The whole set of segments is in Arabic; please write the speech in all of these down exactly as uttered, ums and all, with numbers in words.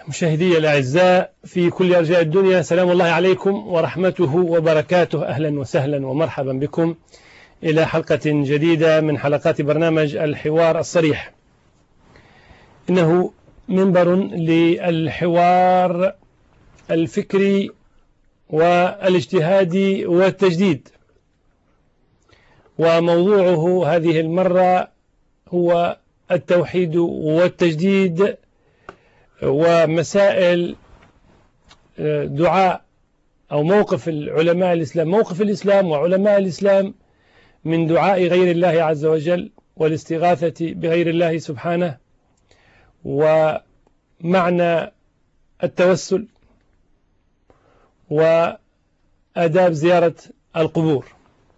مشاهدي الأعزاء في كل أرجاء الدنيا، سلام الله عليكم ورحمته وبركاته. أهلا وسهلا ومرحبا بكم إلى حلقة جديدة من حلقات برنامج الحوار الصريح. إنه منبر للحوار الفكري والاجتهادي والتجديد، وموضوعه هذه المرة هو التوحيد والتجديد ومسائل دعاء أو موقف العلماء الإسلام موقف الإسلام وعلماء الإسلام من دعاء غير الله عز وجل والاستغاثة بغير الله سبحانه، ومعنى التوسل وآداب زيارة القبور.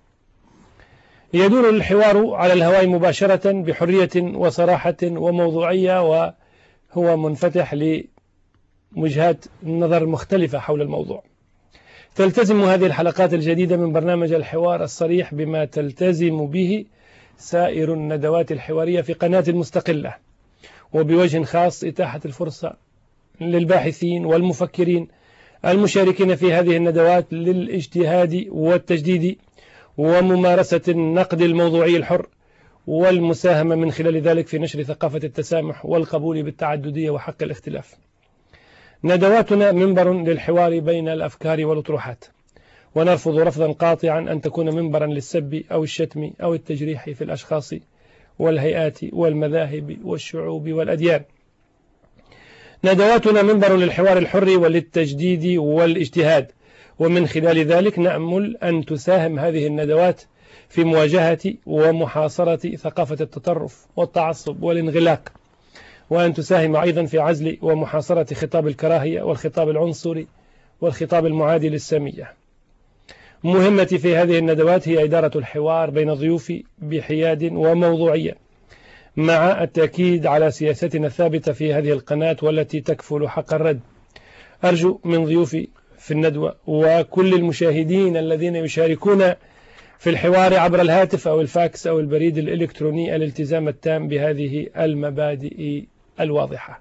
يدور الحوار على الهواء مباشرة بحرية وصراحة وموضوعية، وهو منفتح لوجهات نظر مختلفة حول الموضوع. تلتزم هذه الحلقات الجديدة من برنامج الحوار الصريح بما تلتزم به سائر الندوات الحوارية في قناة المستقلة، وبوجه خاص إتاحة الفرصة للباحثين والمفكرين المشاركين في هذه الندوات للاجتهاد والتجديد وممارسة النقد الموضوعي الحر والمساهمة من خلال ذلك في نشر ثقافة التسامح والقبول بالتعددية وحق الاختلاف. ندواتنا منبر للحوار بين الأفكار والأطروحات، ونرفض رفضا قاطعا أن تكون منبرا للسب أو الشتم أو التجريح في الأشخاص والهيئات والمذاهب والشعوب والأديان. ندواتنا منبر للحوار الحر وللتجديد والاجتهاد، ومن خلال ذلك نأمل أن تساهم هذه الندوات في مواجهة ومحاصرة ثقافة التطرف والتعصب والانغلاق، وأن تساهم أيضا في عزل ومحاصرة خطاب الكراهية والخطاب العنصري والخطاب المعادي للسامية. مهمتي في هذه الندوات هي إدارة الحوار بين ضيوفي بحياد وموضوعية، مع التأكيد على سياستنا الثابتة في هذه القناة والتي تكفل حق الرد. أرجو من ضيوفي في الندوة وكل المشاهدين الذين يشاركون في الحوار عبر الهاتف أو الفاكس أو البريد الإلكتروني الالتزام التام بهذه المبادئ الواضحة.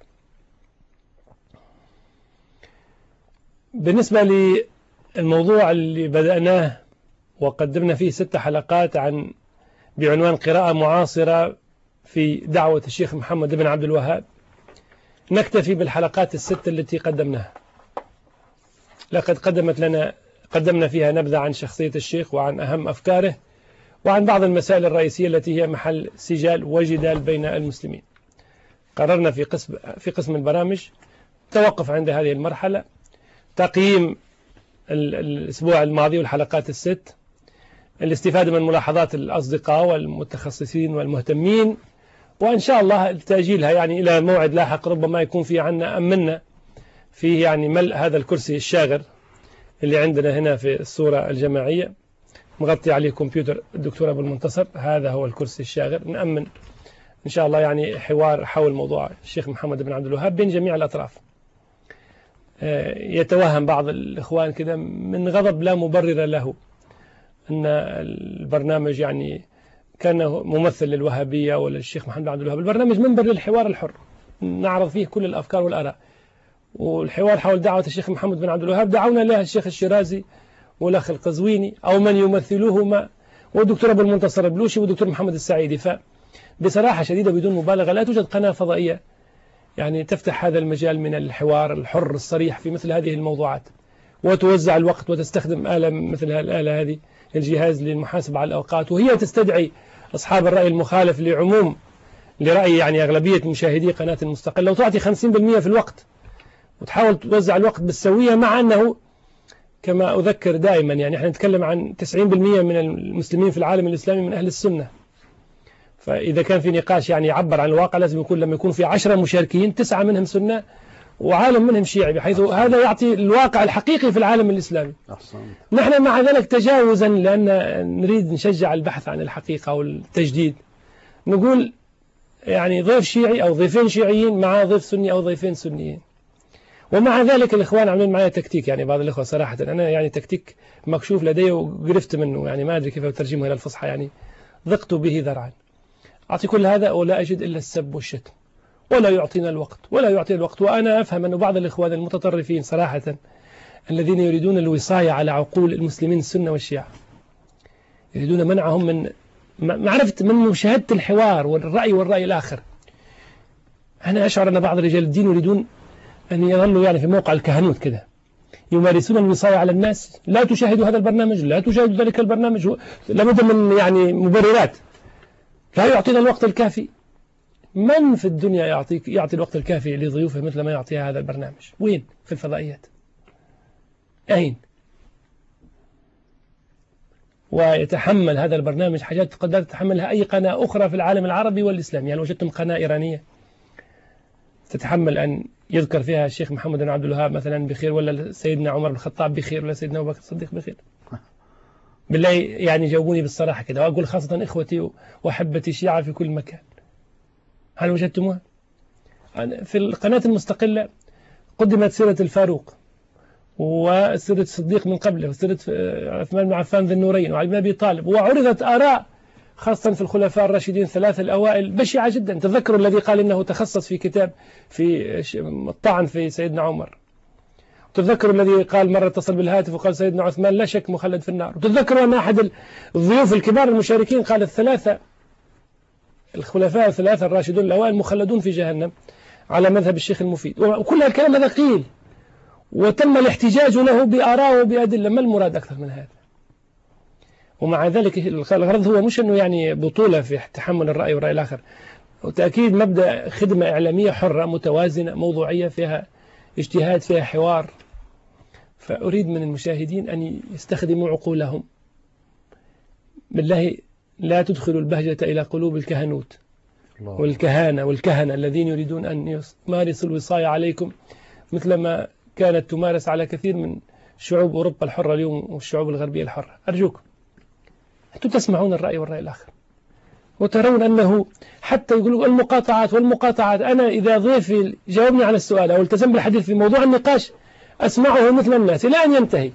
بالنسبة للموضوع اللي بدأناه وقدمنا فيه ست حلقات عن بعنوان قراءة معاصرة في دعوة الشيخ محمد بن عبد الوهاب، نكتفي بالحلقات الست التي قدمناها. لقد قدمت لنا قدمنا فيها نبذة عن شخصية الشيخ وعن أهم أفكاره وعن بعض المسائل الرئيسية التي هي محل سجال وجدال بين المسلمين. قررنا في قسم في قسم البرامج توقف عند هذه المرحلة، تقييم الأسبوع الماضي والحلقات الست، الاستفادة من ملاحظات الأصدقاء والمتخصصين والمهتمين، وإن شاء الله تأجيلها يعني إلى موعد لاحق ربما يكون في عنا أمنا فيه يعني ملء هذا الكرسي الشاغر اللي عندنا هنا في الصورة الجماعية مغطي عليه كمبيوتر الدكتور أبو المنتصر. هذا هو الكرسي الشاغر. نأمن إن شاء الله يعني حوار حول موضوع الشيخ محمد بن عبد الوهاب بين جميع الأطراف. يتوهم بعض الإخوان كده من غضب لا مبرر له أن البرنامج يعني كان ممثل للوهابية ولا الشيخ محمد بن عبد الوهاب. البرنامج منبر للحوار الحر، نعرض فيه كل الأفكار والآراء، والحوار حول دعوة الشيخ محمد بن عبد الوهاب دعونا لها الشيخ الشيرازي والأخ القزويني أو من يمثلوهما والدكتور أبو المنتصر البلوشي والدكتور محمد السعيدي. فبصراحة شديدة بدون مبالغة لا توجد قناة فضائية يعني تفتح هذا المجال من الحوار الحر الصريح في مثل هذه الموضوعات، وتوزع الوقت وتستخدم آلة مثل الآلة هذه الجهاز للمحاسبة على الأوقات، وهي تستدعي أصحاب الرأي المخالف لعموم لرأي يعني أغلبية مشاهدي قناة المستقلة، وتعطي خمسين بالمئة في الوقت وتحاول توزع الوقت بالسوية، مع أنه كما أذكر دائما يعني احنا نتكلم عن تسعين بالمئة من المسلمين في العالم الإسلامي من أهل السنة. فإذا كان في نقاش يعني يعبر عن الواقع لازم يكون لما يكون في عشرة مشاركين تسعة منهم سنة وعالم منهم شيعي، بحيث هذا يعطي الواقع الحقيقي في العالم الإسلامي. نحن مع ذلك تجاوزا لأن نريد نشجع البحث عن الحقيقة والتجديد نقول يعني ضيف شيعي أو ضيفين شيعيين مع ضيف سني أو ضيفين سنيين. ومع ذلك الإخوان عاملين معي تكتيك، يعني بعض الإخوة صراحة أنا يعني تكتيك مكشوف لدي وقرفت منه، يعني ما أدري كيف أترجمه إلى الفصحى، يعني ضقت به ذرعا. أعطي كل هذا ولا أجد إلا السب والشتم ولا يعطينا الوقت ولا يعطينا الوقت. وأنا أفهم أن بعض الإخوان المتطرفين صراحة الذين يريدون الوصاية على عقول المسلمين السنة والشيعة يريدون منعهم من معرفة من مشاهدة الحوار والرأي والرأي الآخر. أنا أشعر أن بعض رجال الدين يريدون أن يظلوا يعني في موقع الكهنوت كده يمارسون الوصاية على الناس. لا تشاهدوا هذا البرنامج، لا تشاهدوا ذلك البرنامج، لابد من يعني مبررات. لا يعطينا الوقت الكافي. من في الدنيا يعطيك يعطي الوقت الكافي لضيوفه مثل ما يعطيها هذا البرنامج؟ وين؟ في الفضائيات. أين؟ ويتحمل هذا البرنامج حاجات قد لا تتحملها أي قناة أخرى في العالم العربي والإسلامي. يعني وجدتم قناة إيرانية تتحمل أن يذكر فيها الشيخ محمد بن عبد الوهاب مثلا بخير، ولا سيدنا عمر بن الخطاب بخير، ولا سيدنا أبو بكر الصديق بخير؟ بالله يعني جاوبوني بالصراحة كده، وأقول خاصة إخوتي وأحبتي الشيعة في كل مكان، هل وجدتموها؟ في القناة المستقلة قدمت سيرة الفاروق وسيرة الصديق من قبله وسيرة عثمان بن عفان ذي النورين وعلي بن أبي طالب، وعرضت آراء خاصة في الخلفاء الراشدين الثلاثة الأوائل بشعة جدا. تذكروا الذي قال إنه تخصص في كتاب في الطعن في سيدنا عمر، وتذكروا الذي قال مرة اتصل بالهاتف وقال سيدنا عثمان لا شك مخلد في النار، وتذكروا أن أحد الضيوف الكبار المشاركين قال الثلاثة الخلفاء الثلاثة الراشدون الأوائل مخلدون في جهنم على مذهب الشيخ المفيد. وكل الكلام هذا قيل وتم الاحتجاج له بآراء وبأدلة. ما المراد أكثر من هذا؟ ومع ذلك الغرض هو مش أنه يعني بطولة في تحمل الرأي والرأي الآخر، وتأكيد مبدأ خدمة إعلامية حرة متوازنة موضوعية فيها اجتهاد فيها حوار. فأريد من المشاهدين أن يستخدموا عقولهم. بالله لا تدخلوا البهجة إلى قلوب الكهنوت والكهانة والكهنة الذين يريدون أن يمارسوا الوصاية عليكم مثل ما كانت تمارس على كثير من شعوب أوروبا الحرة اليوم والشعوب الغربية الحرة. أرجوكم أنتم تسمعون الرأي والرأي الآخر وترون أنه حتى يقولوا المقاطعات والمقاطعات. أنا إذا ضيفي جاوبني على السؤال أو التزم بالحديث في موضوع النقاش أسمعه مثل الناس إلى أن ينتهي،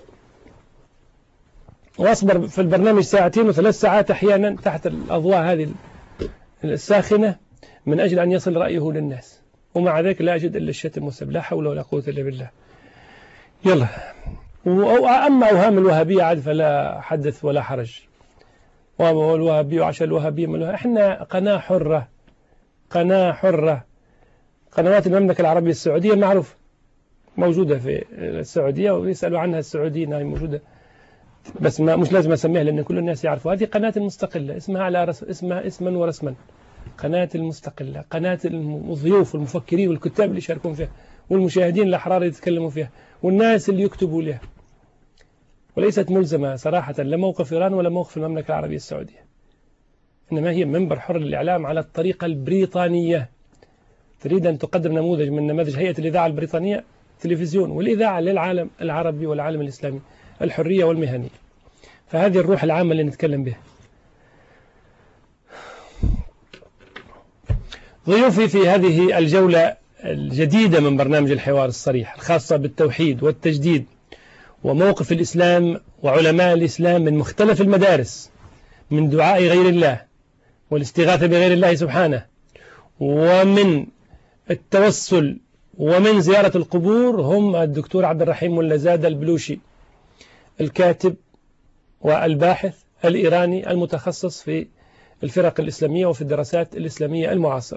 وأصبر في البرنامج ساعتين وثلاث ساعات أحيانا تحت الأضواء هذه الساخنة من أجل أن يصل رأيه للناس، ومع ذلك لا أجد إلا الشتم والسب. لا حول ولا قوة إلا بالله. يلا. أما أوهام الوهابية عاد فلا حدث ولا حرج. والوهابية وعشان الوهابية من الوهابية. إحنا قناة حرة، قناة حرة. قنوات المملكة العربية السعودية معروف موجودة في السعودية ويسألوا عنها السعوديين، هاي موجودة بس ما مش لازم أسميها لأن كل الناس يعرفوا. هذه قناة المستقلة اسمها على رس... اسمها اسما ورسما قناة المستقلة، قناة الضيوف والمفكرين والكتاب اللي يشاركون فيها والمشاهدين الأحرار اللي يتكلموا فيها والناس اللي يكتبوا لها، وليست ملزمة صراحة لا موقف إيران ولا موقف المملكة العربية السعودية، إنما هي منبر حر للإعلام على الطريقة البريطانية. تريد أن تقدم نموذج من نماذج هيئة الإذاعة البريطانية تلفزيون، والإذاعة للعالم العربي والعالم الإسلامي، الحرية والمهنية. فهذه الروح العامة اللي نتكلم بها. ضيوفي في هذه الجولة الجديدة من برنامج الحوار الصريح الخاصة بالتوحيد والتجديد وموقف الإسلام وعلماء الإسلام من مختلف المدارس، من دعاء غير الله والاستغاثة بغير الله سبحانه، ومن التوسل، ومن زيارة القبور، هم الدكتور عبد الرحيم ملازادة البلوشي الكاتب والباحث الإيراني المتخصص في الفرق الإسلامية وفي الدراسات الإسلامية المعاصرة،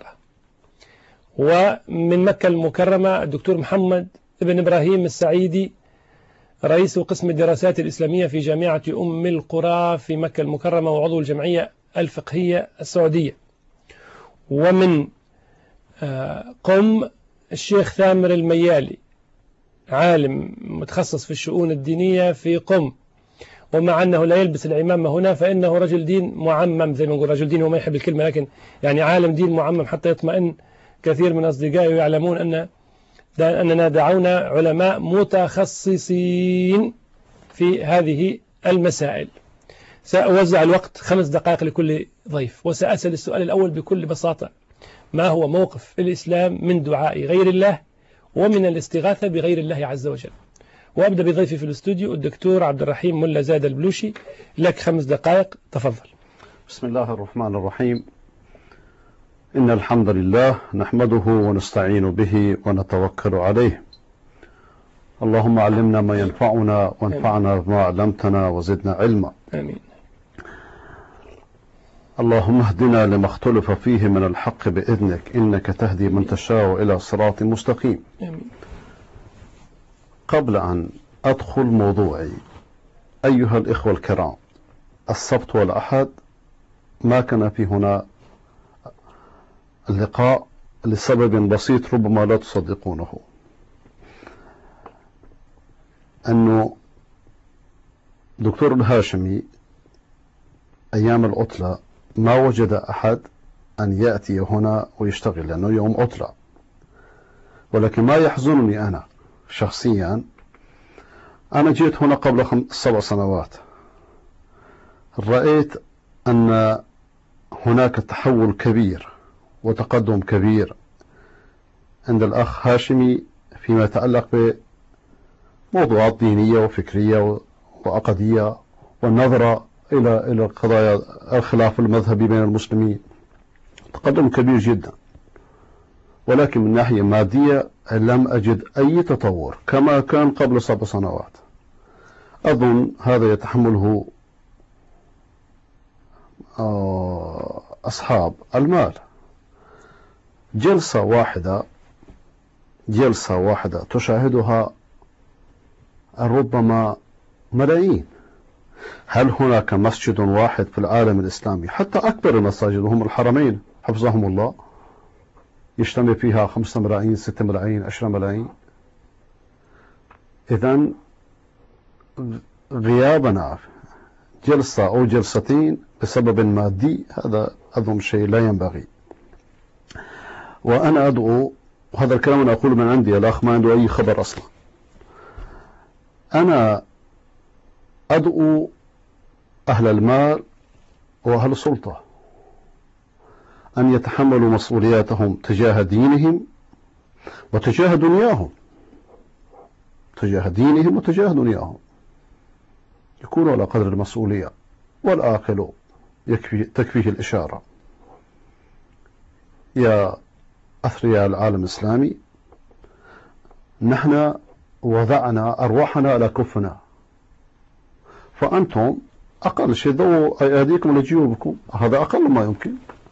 ومن مكة المكرمة الدكتور محمد بن إبراهيم السعيدي رئيس قسم الدراسات الإسلامية في جامعة أم القرى في مكة المكرمة وعضو الجمعية الفقهية السعودية، ومن قم الشيخ ثامر الميالي عالم متخصص في الشؤون الدينية في قم، ومع أنه لا يلبس العمامة هنا فإنه رجل دين معمم، زي ما نقول رجل دين، وما يحب الكلمة لكن يعني عالم دين معمم حتى يطمئن كثير من أصدقائي ويعلمون أن أننا دعونا علماء متخصصين في هذه المسائل. سأوزع الوقت خمس دقائق لكل ضيف، وسأسأل السؤال الأول بكل بساطة: ما هو موقف الإسلام من دعاء غير الله ومن الاستغاثة بغير الله عز وجل؟ وأبدأ بضيفي في الاستوديو الدكتور عبد الرحيم ملازادة البلوشي.، لك خمس دقائق، تفضل. بسم الله الرحمن الرحيم. الحمد لله رب العالمين، والصلاة والسلام على رسول الله محمد وعلى آله وصحبه أجمعين. أما بعد، فإن أصدق الحديث كتاب الله، وخير الهدي هدي محمد صلى الله عليه وسلم، وشر الأمور محدثاتها، فإن كل محدثة بدعة، وكل بدعة ضلالة، وكل ضلالة في النار. إن الحمد لله نحمده ونستعين به ونتوكل عليه. اللهم علمنا ما ينفعنا وانفعنا بما علمتنا وزدنا علما. آمين. اللهم اهدنا لما اختلف فيه من الحق بإذنك إنك تهدي من تشاء إلى صراط مستقيم. آمين. قبل أن أدخل موضوعي أيها الإخوة الكرام، السبت والأحد ما كان في هنا اللقاء لسبب بسيط ربما لا تصدقونه، أنه دكتور الهاشمي أيام العطلة ما وجد أحد أن يأتي هنا ويشتغل لأنه يوم عطلة. ولكن ما يحزنني أنا شخصيا، أنا جيت هنا قبل خمس سبع سنوات، رأيت أن هناك تحول كبير وتقدم كبير عند الأخ هاشمي فيما يتعلق بموضوعات دينية وفكرية وعقدية والنظرة إلى إلى قضايا الخلاف المذهبي بين المسلمين. تقدم كبير جدا، ولكن من ناحية مادية لم أجد أي تطور كما كان قبل سبع سنوات. أظن هذا يتحمله أصحاب المال. جلسة واحدة جلسة واحدة تشاهدها ربما ملايين. هل هناك مسجد واحد في العالم الإسلامي، حتى أكبر المساجد وهم الحرمين حفظهم الله، يجتمع فيها خمسة ملايين ستة ملايين عشرة ملايين؟ إذن غيابنا جلسة أو جلستين بسبب مادي هذا أظن شيء لا ينبغي. وأنا أدعو، وهذا الكلام أنا أقول من عندي، الأخ ما عنده أي خبر أصلا، أنا أدعو أهل المال وأهل السلطة أن يتحملوا مسؤولياتهم تجاه دينهم وتجاه دنياهم تجاه دينهم وتجاه دنياهم، يكونوا على قدر المسؤولية. والآخر يكفي تكفيه الإشارة. يا أثرياء العالم الإسلامي، نحن وضعنا أرواحنا على كفنا، فأنتم أقل شيء ضووا أيديكم لجيوبكم، هذا أقل ما يمكن.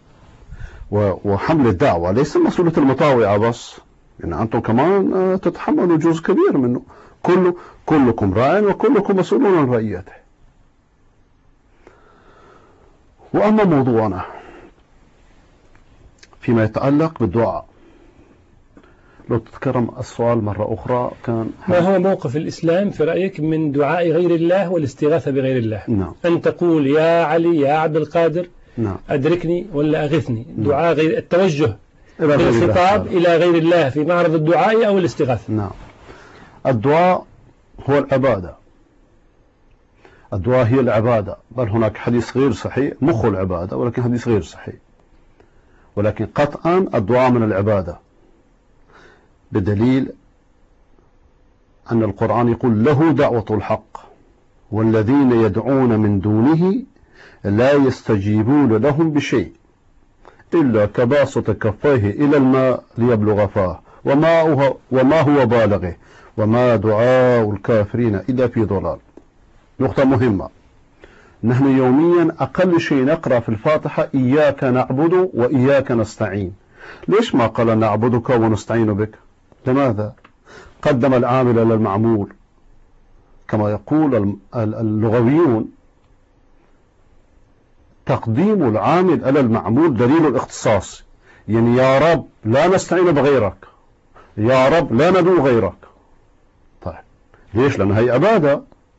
وحمل الدعوة ليس مسؤولية المطاوعة بس، يعني أنتم كمان تتحملوا جزء كبير منه. كل كلكم راع وكلكم مسؤولون عن رعيته. وأما موضوعنا فيما يتعلق بالدعاء، لو تتكرم السؤال مرة أخرى، كان ما هو موقف الإسلام في رأيك من دعاء غير الله والاستغاثة بغير الله؟ نعم. أن تقول يا علي يا عبد القادر نعم. أدركني ولا أغثني. نعم. دعاء غير التوجه إلى غير بالخطاب الله. إلى غير الله في معرض الدعاء أو الاستغاثة. نعم. الدعاء هو العبادة. الدعاء هي العبادة، بل هناك حديث غير صحيح مخ العبادة، ولكن حديث غير صحيح، ولكن قطعا الدعاء من العبادة، بدليل أن القرآن يقول له دعوة الحق والذين يدعون من دونه لا يستجيبون لهم بشيء إلا كباسط كفيه إلى الماء ليبلغ فاه وما هو, وما هو بالغه وما دعاء الكافرين إلا في ضلال. نقطة مهمة، نحن يوميا أقل شيء نقرأ في الفاتحة إياك نعبد وإياك نستعين. ليش ما قال نعبدك ونستعين بك؟ لماذا؟ قدم العامل على المعمول، كما يقول اللغويون تقديم العامل على المعمول دليل الاختصاص. يعني يا رب لا نستعين بغيرك، يا رب لا ندعو غيرك. طيب ليش؟ لأن هي عبادة.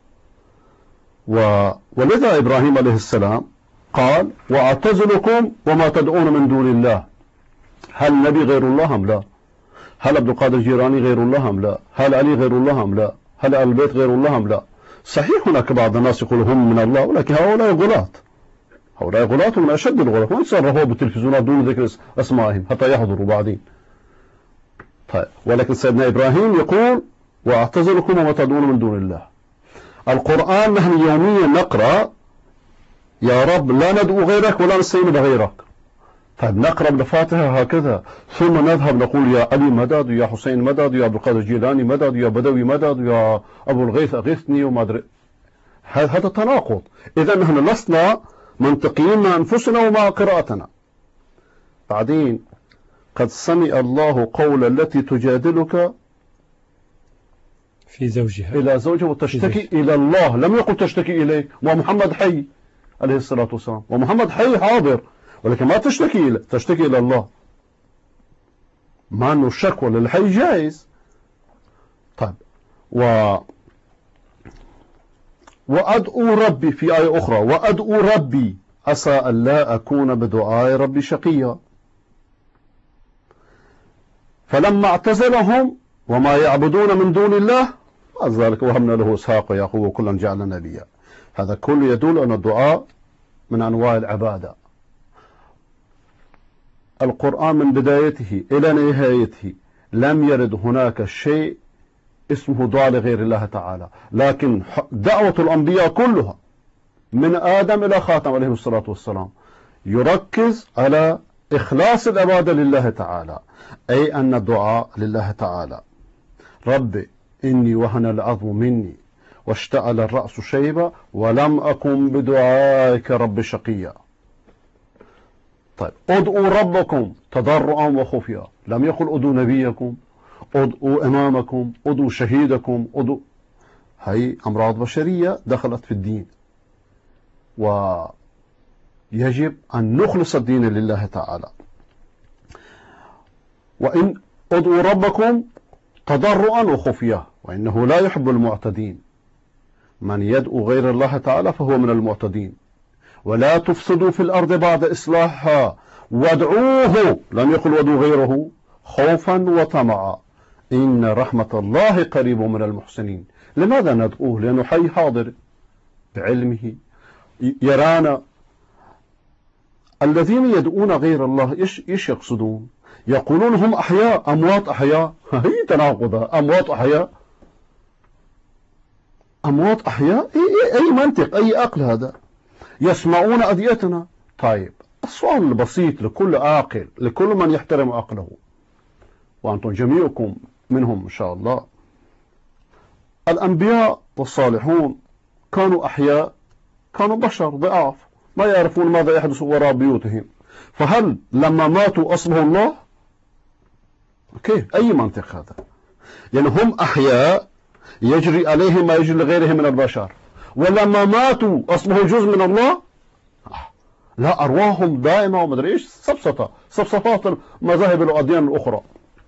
و... ولذا إبراهيم عليه السلام قال وأعتزلكم وما تدعون من دون الله. هل النبي غير الله أم لا؟ هل عبد القادر الجيراني غير الله أم لا؟ هل علي غير الله أم لا؟ هل آل البيت غير الله أم لا؟ صحيح هناك بعض الناس يقول هم من الله، ولكن هؤلاء غلاة، هؤلاء غلاة من أشد الغلاة، وإن صرفوا بالتلفزيونات دون ذكر أسمائهم حتى يحضروا بعدين. طيب ولكن سيدنا إبراهيم يقول وأعتزلكم وما تدعون من دون الله. القرآن نحن يوميا نقرأ يا رب لا ندعو غيرك ولا نستعين بغيرك. طيب نقرأ الفاتحة هكذا ثم نذهب نقول يا علي مدد ويا حسين مدد ويا عبد القادر الجيلاني مدد ويا بدوي مدد ويا أبو الغيث أغثني وما أدري. هذا تناقض. إذا نحن لسنا منطقيين مع أنفسنا ومع قراءتنا. بعدين قد سمع الله قول التي تجادلك في زوجها إلى زوجها وتشتكي إلى الله، لم يقل تشتكي إليك. ومحمد حي عليه الصلاة والسلام، ومحمد حي حاضر، ولكن ما تشتكي إلى تشتكي إلى الله، مع أنه الشكوى للحي جائز. طيب و وأدعو ربي في آية أخرى، وأدعو ربي عسى أن لا أكون بدعاء ربي شقيا. فلما اعتزلهم وما يعبدون من دون الله بعد ذلك وهبنا له إسحاق ويعقوب وكلا جعلنا نبيا. هذا كله يدل أن الدعاء من أنواع العبادة. القرآن من بدايته إلى نهايته لم يرد هناك شيء اسمه دعاء لغير الله تعالى، لكن دعوة الأنبياء كلها من آدم إلى خاتم عليه الصلاة والسلام يركز على إخلاص العبادة لله تعالى، أي أن الدعاء لله تعالى. ربي إني وهن العظم مني واشتعل الرأس شيبا ولم أكن بدعائك رب شقيا. طيب ادعوا ربكم تضرعا وخفيا، لم يقل ادعوا نبيكم، ادعوا إمامكم، ادعوا شهيدكم، ادعوا. هي أمراض بشرية دخلت في الدين، ويجب أن نخلص الدين لله تعالى. وإن ادعوا ربكم تضرعا وخفيا وإنه لا يحب المعتدين. من يدعو غير الله تعالى فهو من المعتدين. ولا تفسدوا في الأرض بعد إصلاحها وادعوه، لم يقل وادعوا غيره، خوفا وطمعا إن رحمة الله قريب من المحسنين. لماذا ندعوه؟ لأنه حي حاضر بعلمه يرانا. الذين يدعون غير الله إيش إيش يقصدون؟ يقولون هم أحياء، أموات أحياء. هي تناقضة، أموات أحياء، أموات أحياء، أي, أي منطق، أي عقل هذا؟ يسمعون أدعيتنا. طيب السؤال البسيط لكل عاقل، لكل من يحترم عقله، وأنتم جميعكم منهم إن شاء الله، الأنبياء والصالحون كانوا أحياء، كانوا بشر ضعاف ما يعرفون ماذا يحدث وراء بيوتهم، فهل لما ماتوا أصبحوا الله؟ كيف؟ أي منطق هذا؟ يعني هم أحياء يجري عليهم ما يجري لغيرهم من البشر، ولما ماتوا أصبحوا جزء من الله؟ لا، أرواحهم دائما وما أدري إيش، سبسطة سبسطات المذاهب الأديان الأخرى.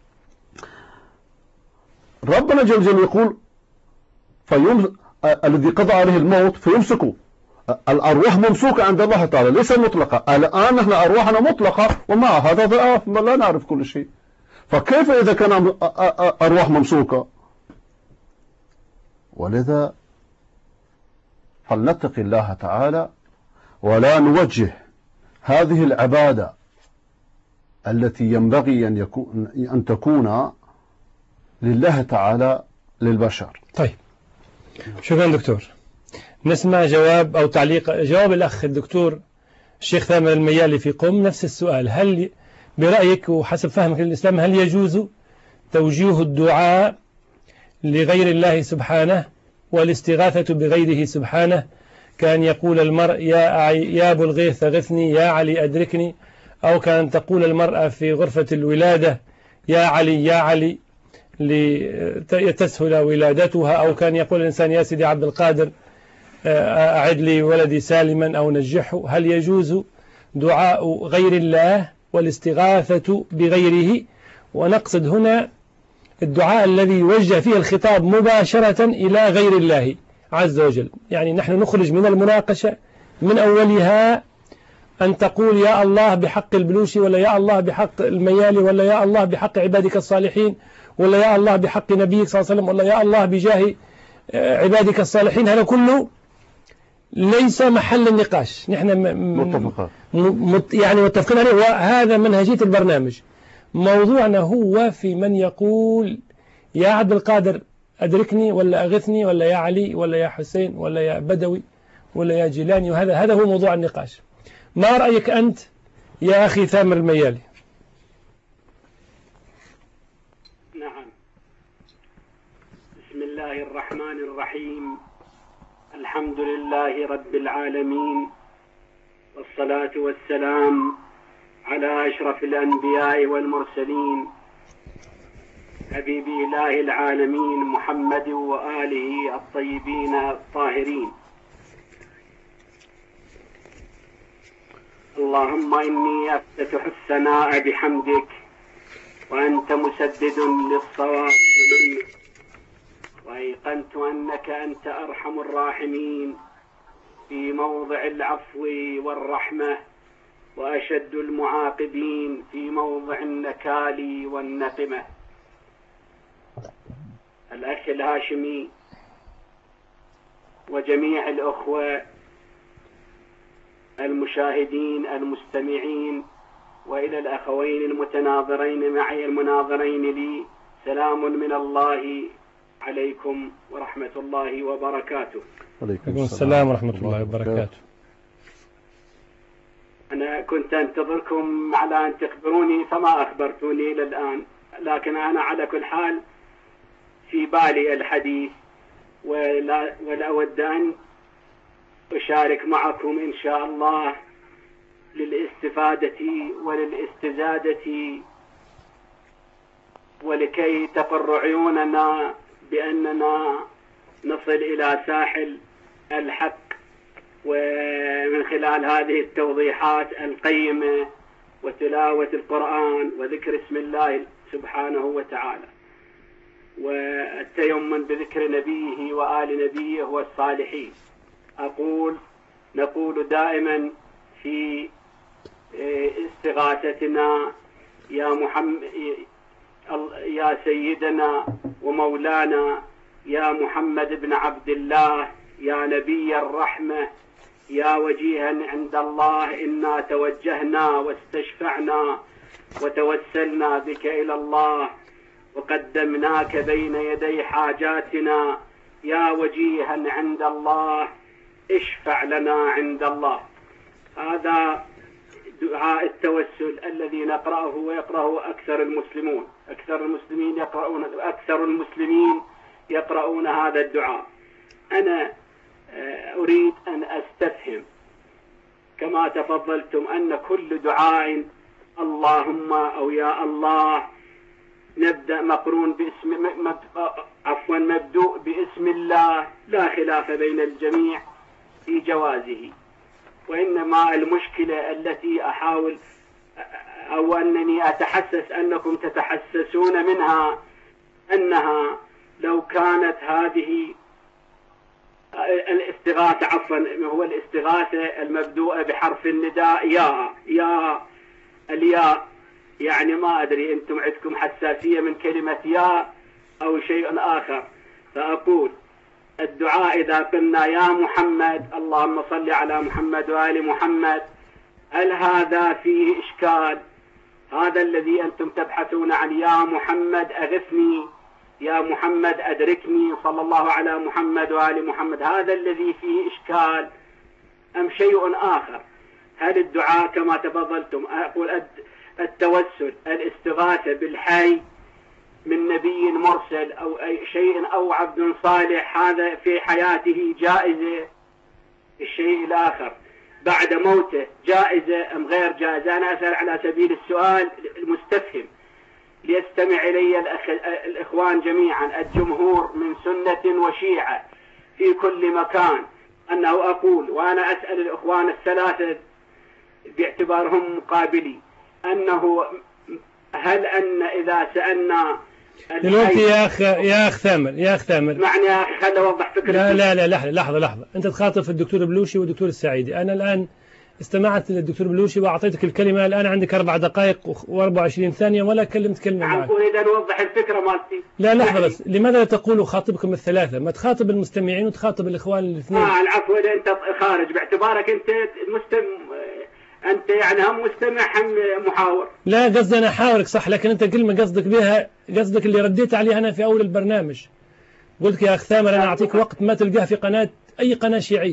ربنا جل جلاله يقول فيمس... الذي قضى عليه الموت فيمسكوا. الأرواح ممسوكة عند الله تعالى، ليس مطلقة. الآن نحن أرواحنا مطلقة ومع هذا ضعاف لا نعرف كل شيء، فكيف إذا كان أرواح ممسوكة؟ ولذا فلنتق الله تعالى ولا نوجه هذه العبادة التي ينبغي أن, يكون أن تكون لله تعالى للبشر. طيب شكرا دكتور. نسمع جواب أو تعليق جواب الأخ الدكتور الشيخ ثامر الميالي في قم نفس السؤال. هل برأيك وحسب فهمك للإسلام هل يجوز توجيه الدعاء لغير الله سبحانه والاستغاثة بغيره سبحانه، كان يقول المرء يا, يا أبو الغيث أغثني، يا علي أدركني، أو كان تقول المرأة في غرفة الولادة يا علي يا علي لتسهل ولادتها، أو كان يقول الإنسان يا سيدي عبد القادر أعد لي ولدي سالما أو نجحه. هل يجوز دعاء غير الله والاستغاثة بغيره؟ ونقصد هنا الدعاء الذي يوجه فيه الخطاب مباشرة إلى غير الله عز وجل. يعني نحن نخرج من المناقشة من أولها أن تقول يا الله بحق البلوشي، ولا يا الله بحق الميالي، ولا يا الله بحق عبادك الصالحين، ولا يا الله بحق نبيك صلى الله عليه وسلم، ولا يا الله بجاه عبادك الصالحين. هذا كله ليس محل النقاش، نحن متفقين يعني متفقين عليه، وهذا منهجية البرنامج. موضوعنا هو في من يقول يا عبد القادر أدركني، ولا أغثني، ولا يا علي، ولا يا حسين، ولا يا بدوي، ولا يا جيلاني، وهذا هذا هو موضوع النقاش. ما رأيك أنت يا أخي ثامر الميالي. نعم. بسم الله الرحمن الرحيم. الحمد لله رب العالمين، والصلاة والسلام على أشرف الأنبياء والمرسلين، حبيب إله العالمين محمد وآله الطيبين الطاهرين. اللهم إني أفتتح الثناء بحمدك، وأنت مسدد للصواب منك، وأيقنت أنك أنت أرحم الراحمين في موضع العفو والرحمة، وأشد المعاقبين في موضع النكال والنقمة. الأخ الهاشمي وجميع الأخوة المشاهدين المستمعين، وإلى الأخوين المتناظرين معي المناظرين لي، سلام من الله عليكم ورحمة الله وبركاته. عليكم السلام ورحمة الله وبركاته. أنا كنت أنتظركم على أن تخبروني فما أخبرتوني إلى الآن، لكن أنا على كل حال في بالي الحديث، ولا, ولا أود أن أشارك معكم إن شاء الله للاستفادة وللاستزادة، ولكي تقر عيوننا بأننا نصل إلى ساحل الحق، ومن خلال هذه التوضيحات القيمة وتلاوة القرآن وذكر اسم الله سبحانه وتعالى والتيمم بذكر نبيه وآل نبيه والصالحين. أقول نقول دائما في استغاثتنا يا محمد يا سيدنا ومولانا يا محمد بن عبد الله، يا نبي الرحمة، يا وجيها عند الله، إنا توجهنا واستشفعنا وتوسلنا بك إلى الله، وقدمناك بين يدي حاجاتنا، يا وجيها عند الله اشفع لنا عند الله. هذا دعاء التوسل الذي نقرأه ويقرأه أكثر المسلمون، أكثر المسلمين يقرؤون أكثر المسلمين يقرؤون هذا الدعاء. أنا أريد أن أستفهم كما تفضلتم أن كل دعاء اللهم أو يا الله نبدأ مقرون باسم عفوا مبدوء باسم الله، لا خلاف بين الجميع في جوازه، وإنما المشكلة التي أحاول أو أنني أتحسس أنكم تتحسسون منها أنها لو كانت هذه الاستغاثة عفوا هو الاستغاثة المبدوءة بحرف النداء يا يا الياء، يعني ما أدري أنتم عندكم حساسية من كلمة يا أو شيء آخر. فأقول الدعاء إذا قلنا يا محمد اللهم صل على محمد وآل محمد، هل هذا فيه إشكال؟ هذا الذي أنتم تبحثون عن يا محمد أغثني، يا محمد أدركني، صلى الله على محمد وآل محمد، هذا الذي فيه إشكال أم شيء آخر؟ هل الدعاء كما تفضلتم أقول التوسل الاستغاثة بالحي من نبي مرسل أو أي شيء أو عبد صالح هذا في حياته جائزة، الشيء الآخر بعد موته جائزة أم غير جائزة؟ أنا أسأل على سبيل السؤال المستفهم ليستمع إلي الأخ... الإخوان جميعا الجمهور من سنة وشيعة في كل مكان، أنه أقول وأنا أسأل الإخوان الثلاثة باعتبارهم مقابلي أنه هل أن إذا سألنا دلوقتي يا أخ يا أخ ثامر يا أخ ثامر معني يا أخي خلي أوضح فكرتي. لا لا لا لحظة لحظة لحظة أنت تخاطب في الدكتور بلوشي والدكتور السعيدي. أنا الآن استمعت للدكتور بلوشي وأعطيتك الكلمة، الآن عندك أربع دقائق وأربع وعشرين ثانية ولا كلمت كلمة معك. أريد أن أوضح الفكرة مالتي. لا لحظة بس، لماذا لا تقول خاطبكم الثلاثة؟ ما تخاطب المستمعين وتخاطب الإخوان الاثنين. آه العفو، إذا أنت خارج باعتبارك أنت المستمع، أنت يعني هم مستمع هم محاور. لا قصدي أنا أحاورك صح، لكن أنت كلمة قصدك بها قصدك اللي رديت عليها أنا في أول البرنامج. قلت يا أخ ثامر أنا أعطيك وقت ما تلقاه في قناة أي قناة شيعية.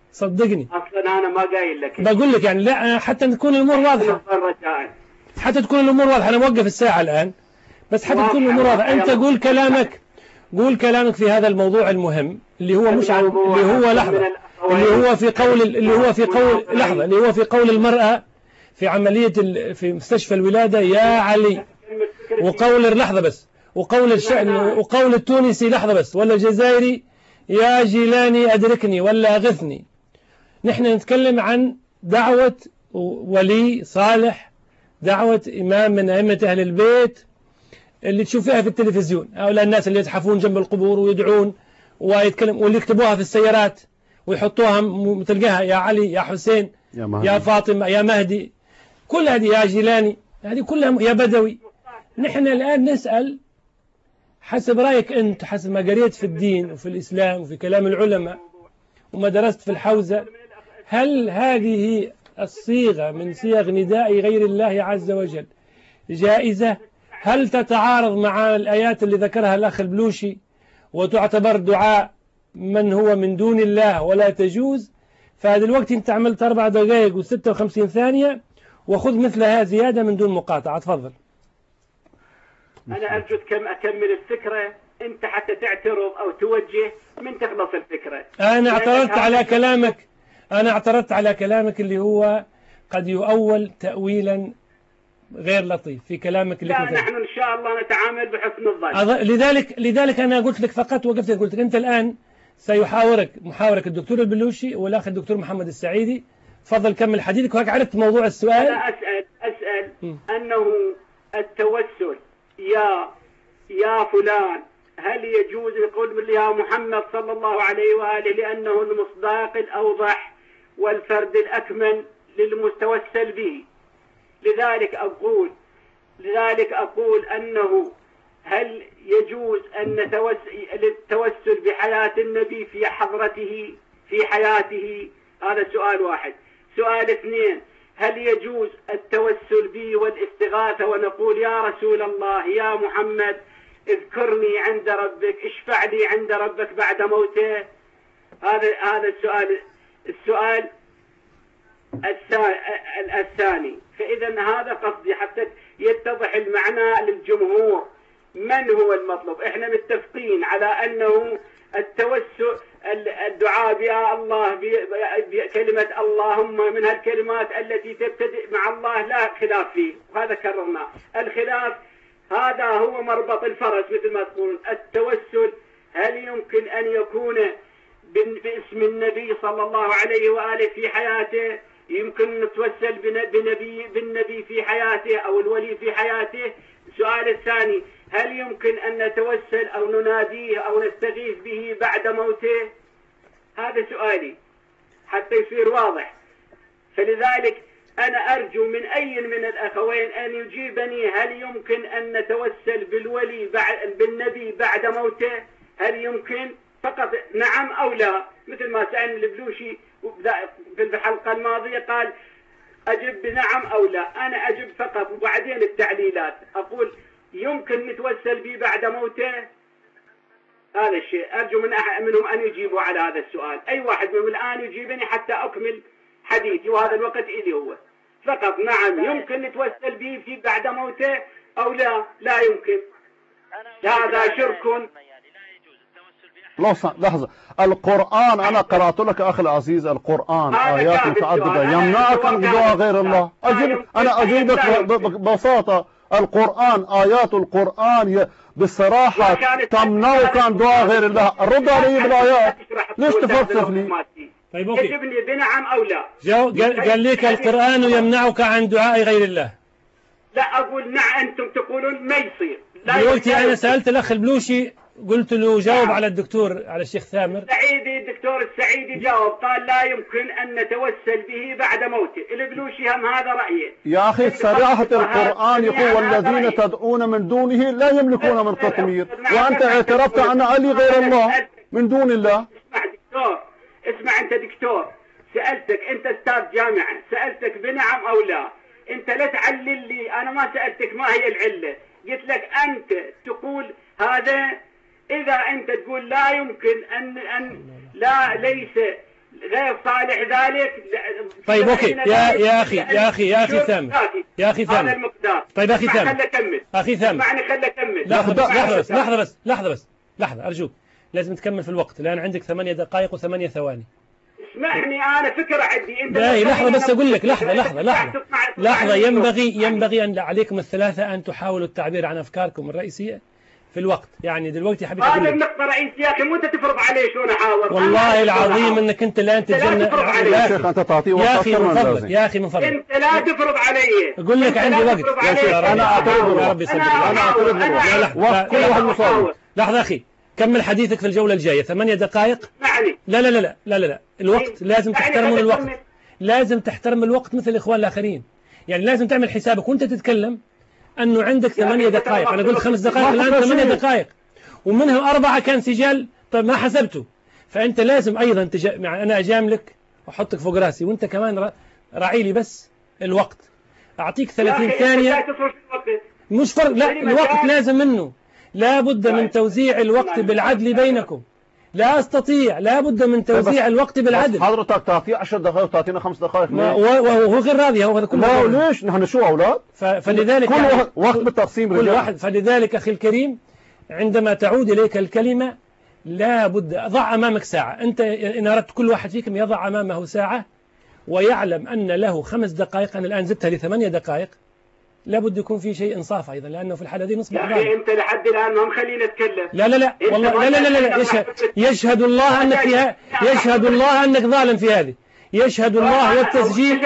صدقني. اصلا انا ما قايل لك. بقول لك يعني لا حتى تكون الامور واضحه. حتى تكون الامور واضحه. انا موقف الساعه الان بس حتى تكون الامور واضحه. انت قول كلامك قول كلامك في هذا الموضوع المهم اللي هو مش عن اللي هو لحظه اللي هو في قول اللي هو في قول لحظه اللي هو في قول المراه في عمليه في مستشفى الولاده يا علي، وقول لحظه بس وقول الشأن وقول التونسي لحظه بس ولا الجزائري يا جيلاني أدركني ولا أغثني. نحن نتكلم عن دعوة ولي صالح، دعوة إمام من أئمة أهل البيت اللي تشوفها في التلفزيون، هؤلاء الناس اللي يزحفون جنب القبور ويدعون ويتكلم واللي يكتبوها في السيارات ويحطوها تلقاها يا علي يا حسين يا, يا فاطمة يا مهدي، كل هذه يا جيلاني، هذه كلها يا بدوي. نحن الآن نسأل حسب رأيك أنت، حسب ما قريت في الدين وفي الإسلام وفي كلام العلماء وما درست في الحوزة، هل هذه الصيغة من صيغ نداء غير الله عز وجل جائزة؟ هل تتعارض مع الآيات اللي ذكرها الأخ البلوشي وتعتبر دعاء من هو من دون الله ولا تجوز؟ فهذا الوقت أنت عملت أربع دقائق وستة وخمسين ثانية وخذ مثلها زيادة من دون مقاطعة. تفضل. أنا أرجو كم أكمل الفكرة أنت حتى تعترض أو توجه من تخلص الفكرة. أنا اعترضت على كلامك أنا اعترضت على كلامك اللي هو قد يؤول تأويلا غير لطيف في كلامك اللي لا كنت نحن إن شاء الله نتعامل بحسن الظن. لذلك لذلك أنا قلت لك فقط وقفت قلت لك أنت الآن سيحاورك محاورك الدكتور البلوشي والأخ الدكتور محمد السعيدي. تفضل كمل حديثك وهيك عرفت موضوع السؤال. أنا أسأل أسأل م. أنه التوسل يا يا فلان هل يجوز يقول يا محمد صلى الله عليه وآله لأنه المصداق الأوضح والفرد الأكمل للمتوسل به. لذلك أقول لذلك أقول أنه هل يجوز أن التوسل بحياة النبي في حضرته في حياته؟ هذا سؤال واحد. سؤال اثنين، هل يجوز التوسل به والاستغاثة ونقول يا رسول الله يا محمد اذكرني عند ربك، اشفع لي عند ربك بعد موته؟ هذا هذا السؤال السؤال الثاني. فإذا هذا قصدي حتى يتضح المعنى للجمهور من هو المطلوب. احنا متفقين على أنه التوسل الدعاء بيا الله بكلمة اللهم من هالكلمات التي تبتدئ مع الله لا خلاف فيه، وهذا كررناه. الخلاف هذا هو مربط الفرس مثل ما تقول. التوسل هل يمكن أن يكون باسم النبي صلى الله عليه وآله في حياته؟ يمكن نتوسل بنبي بالنبي في حياته أو الولي في حياته؟ السؤال الثاني، هل يمكن أن نتوسل أو نناديه أو نستغيث به بعد موته؟ هذا سؤالي حتى يصير واضح. فلذلك أنا أرجو من أي من الأخوين أن يجيبني، هل يمكن أن نتوسل بالولي بعد بالنبي بعد موته؟ هل يمكن؟ فقط نعم أو لا، مثل ما سألني البلوشي في الحلقة الماضية قال أجب بنعم أو لا. أنا أجب فقط وبعدين التعليلات. أقول يمكن نتوسل به بعد موته؟ هذا الشيء أرجو من أحد منهم أن يجيبوا على هذا السؤال. أي واحد منهم الآن يجيبني حتى أكمل حديثي، وهذا الوقت إلي هو فقط. نعم يمكن نتوسل به في بعد موته أو لا لا يمكن. هذا شرك. لحظة، القرآن أنا قرأت لك أخي العزيز، القرآن آيات متعددة يمنعك عن دعاء غير الله. أجيب أنا أجيبك ببساطة، القرآن آيات القرآن بصراحة تمنعك عن دعاء غير الله. رد علي بالآيات، ليش تفلسف لي؟ طيب أوكي. يجبني بنعم أو لا. جو قال لك القرآن يمنعك عن دعاء غير الله. لا أقول نعم أنتم تقولون ما يصير. دلوقتي أنا سألت الأخ البلوشي قلت له جاوب على الدكتور على الشيخ ثامر. السعيدي الدكتور السعيدي جاوب قال لا يمكن أن نتوسل به بعد موته. البلوشي هم هذا رأيه. يا أخي صراحة القرآن يقول والذين تدعون من دونه لا يملكون من قطمير، وأنت اعترفت أن علي غير الله من دون الله. اسمع دكتور، اسمع أنت دكتور، سألتك أنت أستاذ جامعة، سألتك بنعم أو لا. أنت لا تعلل لي، أنا ما سألتك ما هي العلة، قلت لك أنت تقول هذا. إذا أنت تقول لا يمكن أن أن لا ليس غير صالح ذلك. طيب أوكي يا يا أخي يا أخي يا أخي ثامر يا أخي ثامر. هذا المقدار. طيب أخي ثامر خلي أكمل. أخي ثامر اسمعني خلي أكمل. لحظة بس لحظة بس لحظة بس لحظة بس لحظة أرجوك، لازم تكمل في الوقت لأن عندك ثمانية دقائق وثمانية ثواني. اسمعني أنا فكرة عندي. أنت لا لحظة بس أقول لك لحظة لحظة لحظة لحظة ينبغي ينبغي أن عليكم الثلاثة أن تحاولوا التعبير عن أفكاركم الرئيسية في الوقت. يعني دلوقتي حبيت أقول هذا لك النقطة رئيس يا أخي، مو أنت تفرض عليه شلون أحاور. والله العظيم أنك أنت الآن تتجنن يا شيخ أنت تعطيه وقت يا أخي أكثر من من فضلك اللازم. يا أخي من فضلك أنت لا تفرض علي. أقول لك عندي وقت يا شيخ أنا أعترض يا رب يصدق. أنا أعترض بالوقت. وقت كل واحد مصاب. لحظة أخي كمل حديثك في الجولة الجاية. ثمانية دقائق. اسمعني. لا لا لا لا لا لا الوقت لازم تحترمون الوقت، لازم تحترم الوقت مثل الإخوان الآخرين. يعني لازم تعمل حسابك وأنت تتكلم أنه عندك ثمانية دقائق. أنا قلت خمس دقائق الآن ثمانية دقائق ومنهم أربعة كان سجال. طيب ما حسبته. فأنت لازم أيضا تج... يعني أنا أجاملك وأحطك فوق راسي وأنت كمان ر... راعي لي بس الوقت. أعطيك ثلاثين ثانية مش فرق. لا الوقت لازم منه، لا بد من توزيع الوقت بالعدل بينكم. لا أستطيع، لا بد من توزيع الوقت بالعدل. حضرتك تعطيه عشر دقائق وتعطينا خمس دقائق. وهو غير راضي. هو هذا كله. لا ليش نحن شو أولاد؟ ف... فلذلك كل يعني وقت بالتقسيم كل واحد. فلذلك أخي الكريم عندما تعود إليك الكلمة لا بد ضع أمامك ساعة. أنت إن أردت كل واحد فيكم يضع أمامه ساعة ويعلم أن له خمس دقائق. أنا الآن زدتها لثمانية دقائق. لابد يكون في شيء إنصاف أيضا لأنه في الحالة دي نصبح ظالم. يا أخي أنت لحد الآن ما مخليني أتكلم. لا لا لا والله لا لا لا, لا. يشهد, يشهد الله أنك فيها يشهد الله أنك ظالم في هذه. يشهد الله والتسجيل.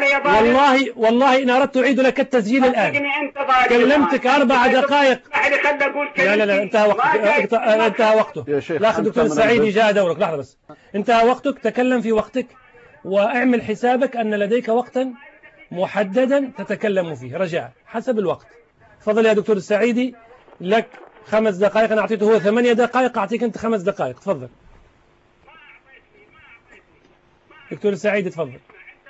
والله والله إن أردت أعيد لك التسجيل الآن. كلمتك أربع دقائق. لا لا لا انتهى وقتك. انتهى وقته. لا أخي دكتور السعيدي جاء دورك. لحظة بس. انتهى وقتك. تكلم في وقتك واعمل حسابك أن لديك وقتا محددا تتكلم فيه رجاء حسب الوقت. تفضل يا دكتور السعيدي لك خمس دقائق. أنا أعطيته هو ثمانية دقائق أعطيك أنت خمس دقائق. تفضل دكتور السعيدي تفضل.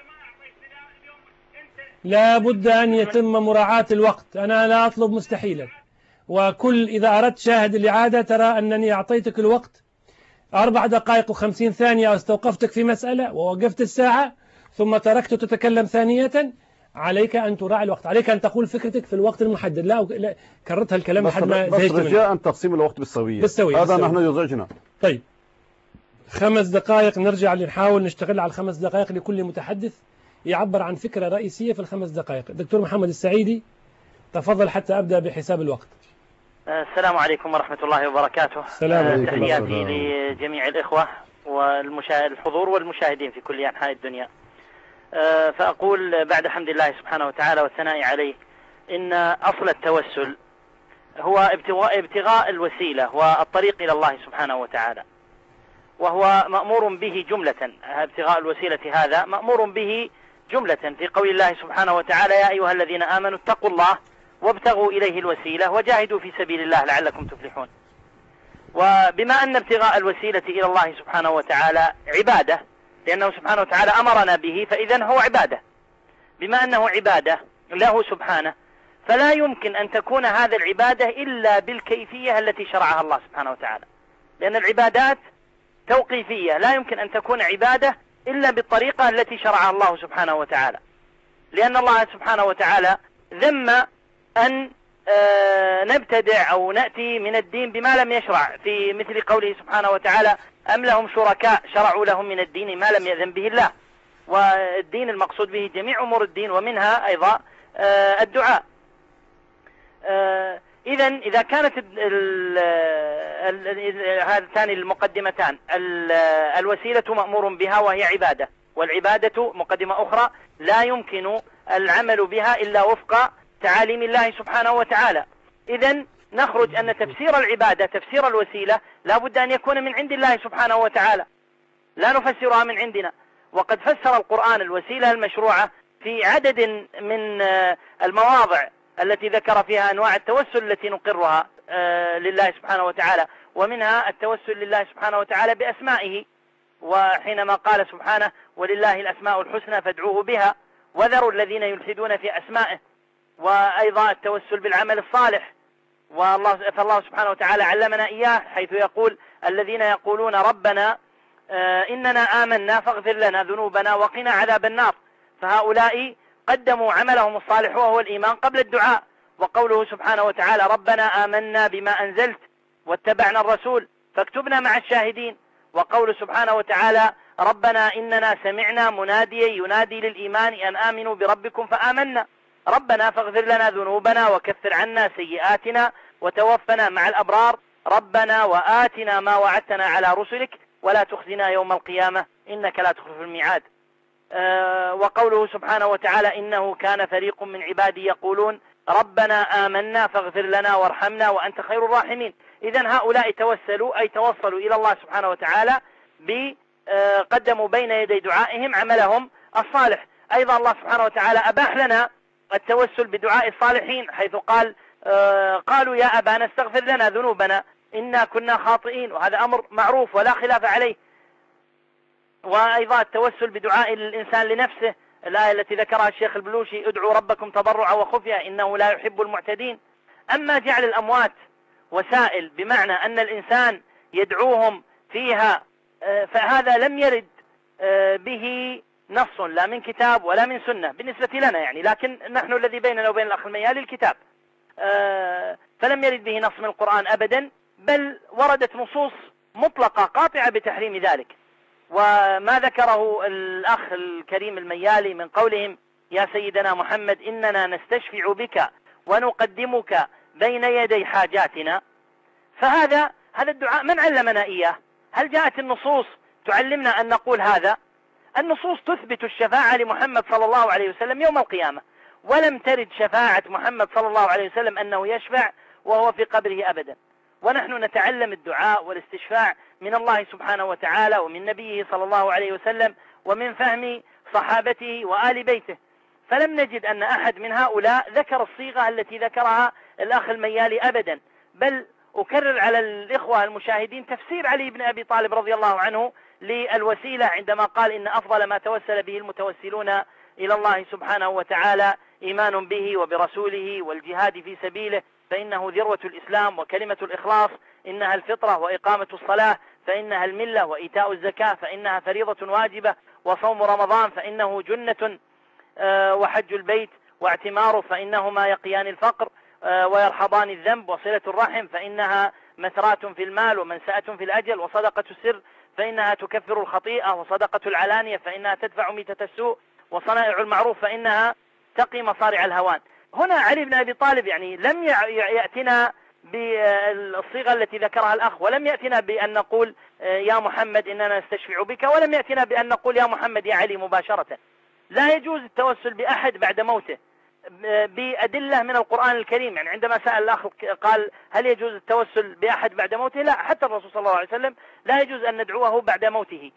لا بد أن يتم مراعاة الوقت. أنا لا أطلب مستحيلا. وكل إذا أردت شاهد الإعادة ترى أنني أعطيتك الوقت أربع دقائق وخمسين ثانية واستوقفتك في مسألة ووقفت الساعة ثم تركت تتكلم ثانية. عليك أن تراعي الوقت. عليك أن تقول فكرتك في الوقت المحدد. لا, لا كررتها الكلام بس, لحد ما بس رجاء أن تقسيم الوقت بالسوية. بالسوية هذا نحن يزعجنا. طيب خمس دقائق نرجع لنحاول نشتغل على الخمس دقائق لكل متحدث يعبر عن فكرة رئيسية في الخمس دقائق. دكتور محمد السعيدي تفضل حتى أبدأ بحساب الوقت. السلام عليكم ورحمة الله وبركاته. تحياتي لجميع الإخوة والحضور والمشاهدين في كل أنحاء الدنيا. فأقول بعد حمد الله سبحانه وتعالى والثناء عليه إن أصل التوسل هو ابتغاء, ابتغاء الوسيلة والطريق إلى الله سبحانه وتعالى، وهو مأمور به جملة. ابتغاء الوسيلة هذا مأمور به جملة في قول الله سبحانه وتعالى يا أيها الذين آمنوا اتقوا الله وابتغوا إليه الوسيلة وجاهدوا في سبيل الله لعلكم تفلحون. وبما أن ابتغاء الوسيلة إلى الله سبحانه وتعالى عبادة لأنه سبحانه وتعالى أمرنا به فإذن هو عبادة. بما أنه عبادة له سبحانه فلا يمكن أن تكون هذا العبادة إلا بالكيفية التي شرعها الله سبحانه وتعالى، لأن العبادات توقيفية لا يمكن أن تكون عبادة إلا بالطريقة التي شرعها الله سبحانه وتعالى، لأن الله سبحانه وتعالى ذم أن نبتدع أو نأتي من الدين بما لم يشرع، في مثل قوله سبحانه وتعالى أم لهم شركاء شرعوا لهم من الدين ما لم يأذن به الله. والدين المقصود به جميع أمور الدين ومنها أيضا الدعاء. إذن إذا كانت هاتان المقدمتان الوسيلة مأمور بها وهي عبادة، والعبادة مقدمة أخرى لا يمكن العمل بها إلا وفق تعاليم الله سبحانه وتعالى. إذن نخرج أن تفسير العبادة تفسير الوسيلة لا بد أن يكون من عند الله سبحانه وتعالى، لا نفسرها من عندنا. وقد فسر القرآن الوسيلة المشروعة في عدد من المواضع التي ذكر فيها أنواع التوسل التي نقرها لله سبحانه وتعالى، ومنها التوسل لله سبحانه وتعالى بأسمائه، وحينما قال سبحانه ولله الأسماء الحسنى فادعوه بها وذروا الذين يلحدون في أسمائه، وأيضا التوسل بالعمل الصالح. والله فالله سبحانه وتعالى علمنا إياه حيث يقول الذين يقولون ربنا إننا آمنا فاغفر لنا ذنوبنا وقنا عذاب النار. فهؤلاء قدموا عملهم الصالح وهو الإيمان قبل الدعاء. وقوله سبحانه وتعالى ربنا آمنا بما أنزلت واتبعنا الرسول فاكتبنا مع الشاهدين. وقول سبحانه وتعالى ربنا إننا سمعنا مناديا ينادي للإيمان أن آمنوا بربكم فآمنا ربنا فاغفر لنا ذنوبنا وكفر عنا سيئاتنا وتوفنا مع الأبرار ربنا وآتنا ما وعدتنا على رسلك ولا تخزنا يوم القيامة إنك لا تخلف الميعاد. أه وقوله سبحانه وتعالى إنه كان فريق من عبادي يقولون ربنا آمنا فاغفر لنا وارحمنا وأنت خير الراحمين. إذن هؤلاء توسلوا أي توصلوا إلى الله سبحانه وتعالى بقدموا بين يدي دعائهم عملهم الصالح. أيضا الله سبحانه وتعالى أباح لنا التوسل بدعاء الصالحين حيث قال آه قالوا يا أبانا استغفر لنا ذنوبنا إنا كنا خاطئين، وهذا أمر معروف ولا خلاف عليه. وأيضا التوسل بدعاء الإنسان لنفسه، الآية التي ذكرها الشيخ البلوشي ادعوا ربكم تضرعا وخفيا إنه لا يحب المعتدين. أما جعل الأموات وسائل بمعنى أن الإنسان يدعوهم فيها آه فهذا لم يرد آه به نص لا من كتاب ولا من سنة بالنسبة لنا يعني، لكن نحن الذي بيننا وبين الأخ الميالي الكتاب، آه فلم يرد به نص من القرآن أبدا، بل وردت نصوص مطلقة قاطعة بتحريم ذلك. وما ذكره الأخ الكريم الميالي من قولهم يا سيدنا محمد إننا نستشفع بك ونقدمك بين يدي حاجاتنا، فهذا هذا الدعاء من علمنا إياه؟ هل جاءت النصوص تعلمنا أن نقول هذا؟ النصوص تثبت الشفاعة لمحمد صلى الله عليه وسلم يوم القيامة، ولم ترد شفاعة محمد صلى الله عليه وسلم أنه يشفع وهو في قبره أبدا. ونحن نتعلم الدعاء والاستشفاع من الله سبحانه وتعالى ومن نبيه صلى الله عليه وسلم ومن فهم صحابته وآل بيته، فلم نجد أن أحد من هؤلاء ذكر الصيغة التي ذكرها الأخ الميالي أبدا. بل أكرر على الإخوة المشاهدين تفسير علي بن أبي طالب رضي الله عنه للوسيلة عندما قال إن أفضل ما توسل به المتوسلون إلى الله سبحانه وتعالى إيمان به وبرسوله والجهاد في سبيله فإنه ذروة الإسلام، وكلمة الإخلاص إنها الفطرة، وإقامة الصلاة فإنها الملة، وإيتاء الزكاة فإنها فريضة واجبة، وصوم رمضان فإنه جنة، وحج البيت واعتماره فإنهما يقيان الفقر ويرحضان الذنب، وصلة الرحم فإنها مثرات في المال ومنسأة في الأجل، وصدقة السر فإنها تكفر الخطيئة، وصدقة العلانية فإنها تدفع ميتة السوء، وصنائع المعروف فإنها تقي مصارع الهوان. هنا علي بن أبي طالب يعني لم يأتنا بالصيغة التي ذكرها الأخ، ولم يأتنا بأن نقول يا محمد إننا نستشفع بك، ولم يأتنا بأن نقول يا محمد يا علي مباشرة. لا يجوز التوسل بأحد بعد موته بأدلة من القرآن الكريم. يعني عندما سأل الأخ قال هل يجوز التوسل بأحد بعد موته؟ لا، حتى الرسول صلى الله عليه وسلم لا يجوز أن ندعوه بعد موته.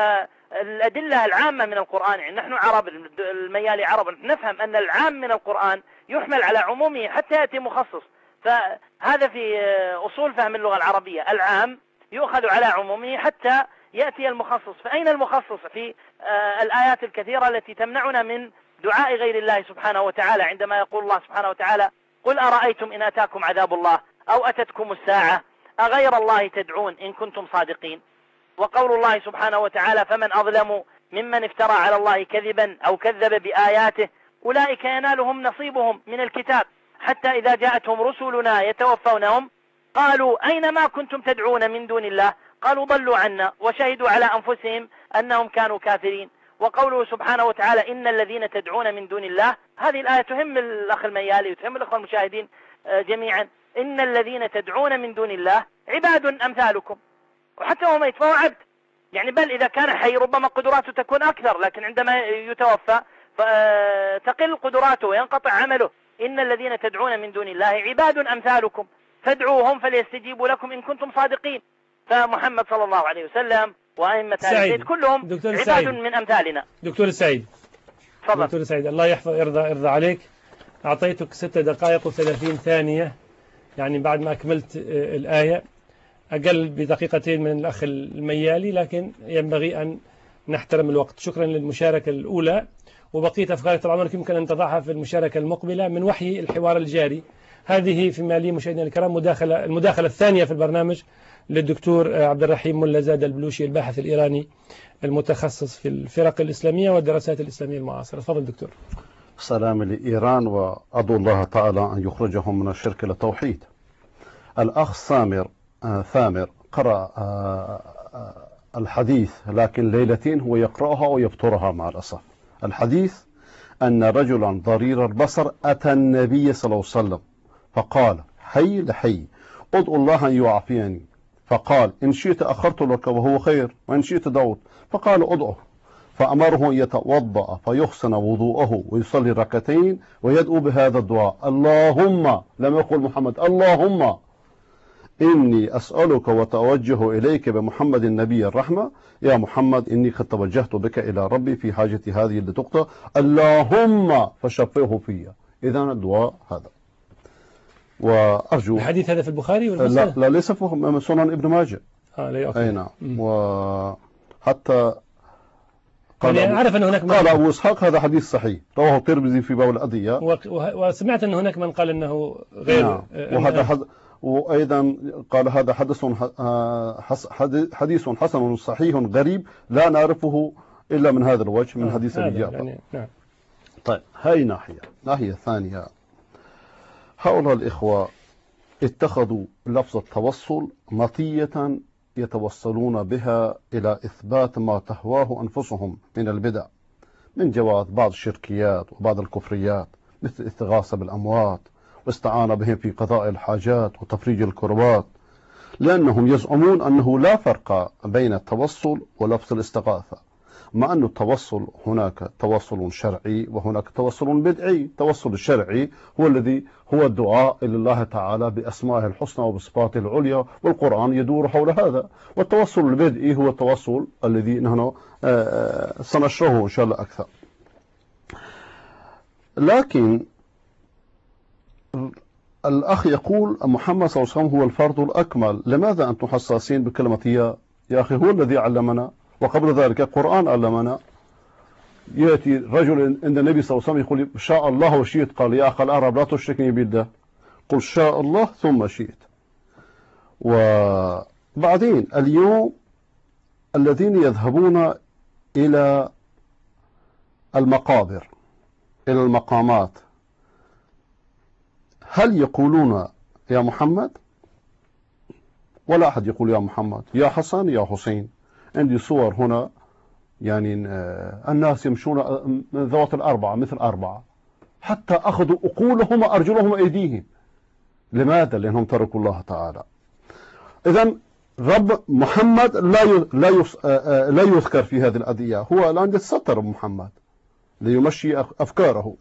فالأدلة العامة من القرآن، يعني نحن عرب الميالي عرب نفهم أن العام من القرآن يحمل على عمومه حتى يأتي مخصص، فهذا في أصول فهم اللغة العربية، العام يؤخذ على عمومه حتى يأتي المخصص. فأين المخصص في الآيات الكثيرة التي تمنعنا من دعاء غير الله سبحانه وتعالى، عندما يقول الله سبحانه وتعالى قل أرأيتم إن أتاكم عذاب الله أو أتتكم الساعة أغير الله تدعون إن كنتم صادقين. وقول الله سبحانه وتعالى فمن أظلم ممن افترى على الله كذبا أو كذب بآياته أولئك ينالهم نصيبهم من الكتاب حتى إذا جاءتهم رسلنا يتوفونهم قالوا أين ما كنتم تدعون من دون الله قالوا ضلوا عنا وشهدوا على أنفسهم أنهم كانوا كافرين. وقوله سبحانه وتعالى إن الذين تدعون من دون الله، هذه الآية تهم الأخ الميالي وتهم الأخوة المشاهدين جميعا. إن الذين تدعون من دون الله عباد أمثالكم، وحتى هو ميت فهو عبد، يعني بل إذا كان حي ربما قدراته تكون أكثر، لكن عندما يتوفى تقل قدراته وينقطع عمله. إن الذين تدعون من دون الله عباد أمثالكم فادعوهم فليستجيبوا لكم إن كنتم صادقين. فمحمد صلى الله عليه وسلم وأئمة البيت كلهم عباد سعيد. من أمثالنا. دكتور سعيد فضل. دكتور سعيد الله يحفظ يرضى يرضى عليك، أعطيتك ست دقائق وثلاثين ثانية، يعني بعد ما أكملت الآية أقل بدقيقتين من الأخ الميالي، لكن ينبغي أن نحترم الوقت. شكرا للمشاركة الأولى، وبقية أفكار طال عمرك يمكن أن تضعها في المشاركة المقبلة من وحي الحوار الجاري. هذه فيما لي مشاهدينا الكرام مداخلة المداخلة الثانية في البرنامج للدكتور عبد الرحيم ملا زاد البلوشي الباحث الإيراني المتخصص في الفرق الإسلامية والدراسات الإسلامية المعاصرة. تفضل دكتور. سلام لإيران، وأدعو الله تعالى أن يخرجهم من الشرك إلى التوحيد. الأخ سامر آه ثامر قرأ آه آه الحديث، لكن ليلتين هو يقرأها ويبطرها مع الأسف. الحديث أن رجلا ضرير البصر أتى النبي صلى الله عليه وسلم فقال: حي لحي، ادعو الله أن يعافيني. فقال: إن شئت أخرت لك وهو خير، وإن شئت دعوت. فقال: ادعه. فأمره أن يتوضأ فيحسن وضوءه ويصلي ركعتين ويدعو بهذا الدعاء: اللهم، لم يقل محمد، اللهم إني أسألك وتوجه إليك بمحمد النبي الرحمة، يا محمد إني قد توجهت بك إلى ربي في حاجتي هذه لتقضى، اللهم فشفه فيها. إذن الدعاء هذا. وأرجو الحديث هذا في البخاري ولا لا, لا ليس في سنن ابن ماجه. آه لا أي نعم. وحتى قال يعني أعرف أن هناك قال أبو إسحاق هذا حديث صحيح، رواه الترمذي في باب الأدعية، وسمعت أن هناك من قال أنه غير. نعم. وهذا حد... وأيضا قال هذا حدث حديث حسن صحيح غريب لا نعرفه إلا من هذا الوجه، من حديث أبي جعفر. يعني نعم. طيب، هاي ناحية. ناحية ثانية، هؤلاء الإخوة اتخذوا لفظ التوصل مطية يتوصلون بها إلى إثبات ما تهواه أنفسهم من البدع، من جواز بعض الشركيات وبعض الكفريات، مثل الاستغاثة بالأموات واستعانة بهم في قضاء الحاجات وتفريج الكربات، لأنهم يزعمون أنه لا فرق بين التوصل ولفظ الاستغاثة، مع أن التوصل هناك توصل شرعي وهناك توصل بدعي. التوصل الشرعي هو الذي هو الدعاء إلى الله تعالى بأسمائه الحسنى وبصفاته العليا، والقرآن يدور حول هذا. والتوصل البدعي هو التوصل الذي نحن سنشرحه إن شاء الله أكثر. لكن الأخ يقول محمد صلى الله عليه وسلم هو الفرد الأكمل، لماذا أنتم حساسين بكلمة يا؟ يا أخي هو الذي علمنا، وقبل ذلك القرآن علمنا. يأتي رجل عند النبي صلى الله عليه وسلم يقول: شاء الله وشئت. قال: يا أخي العرب لا تشركني بالله، قل شاء الله ثم شئت. وبعدين اليوم الذين يذهبون إلى المقابر، إلى المقامات، هل يقولون يا محمد؟ ولا أحد يقول يا محمد. يا حسن، يا حسين. عندي صور هنا، يعني الناس يمشون من ذوات الأربعة مثل أربعة، حتى أخذوا أقولهم وأرجلهم وأيديهم. لماذا؟ لأنهم تركوا الله تعالى. إذن رب محمد لا لا لا يذكر في هذه الأدعية، هو الآن يتستر محمد ليمشي أفكاره.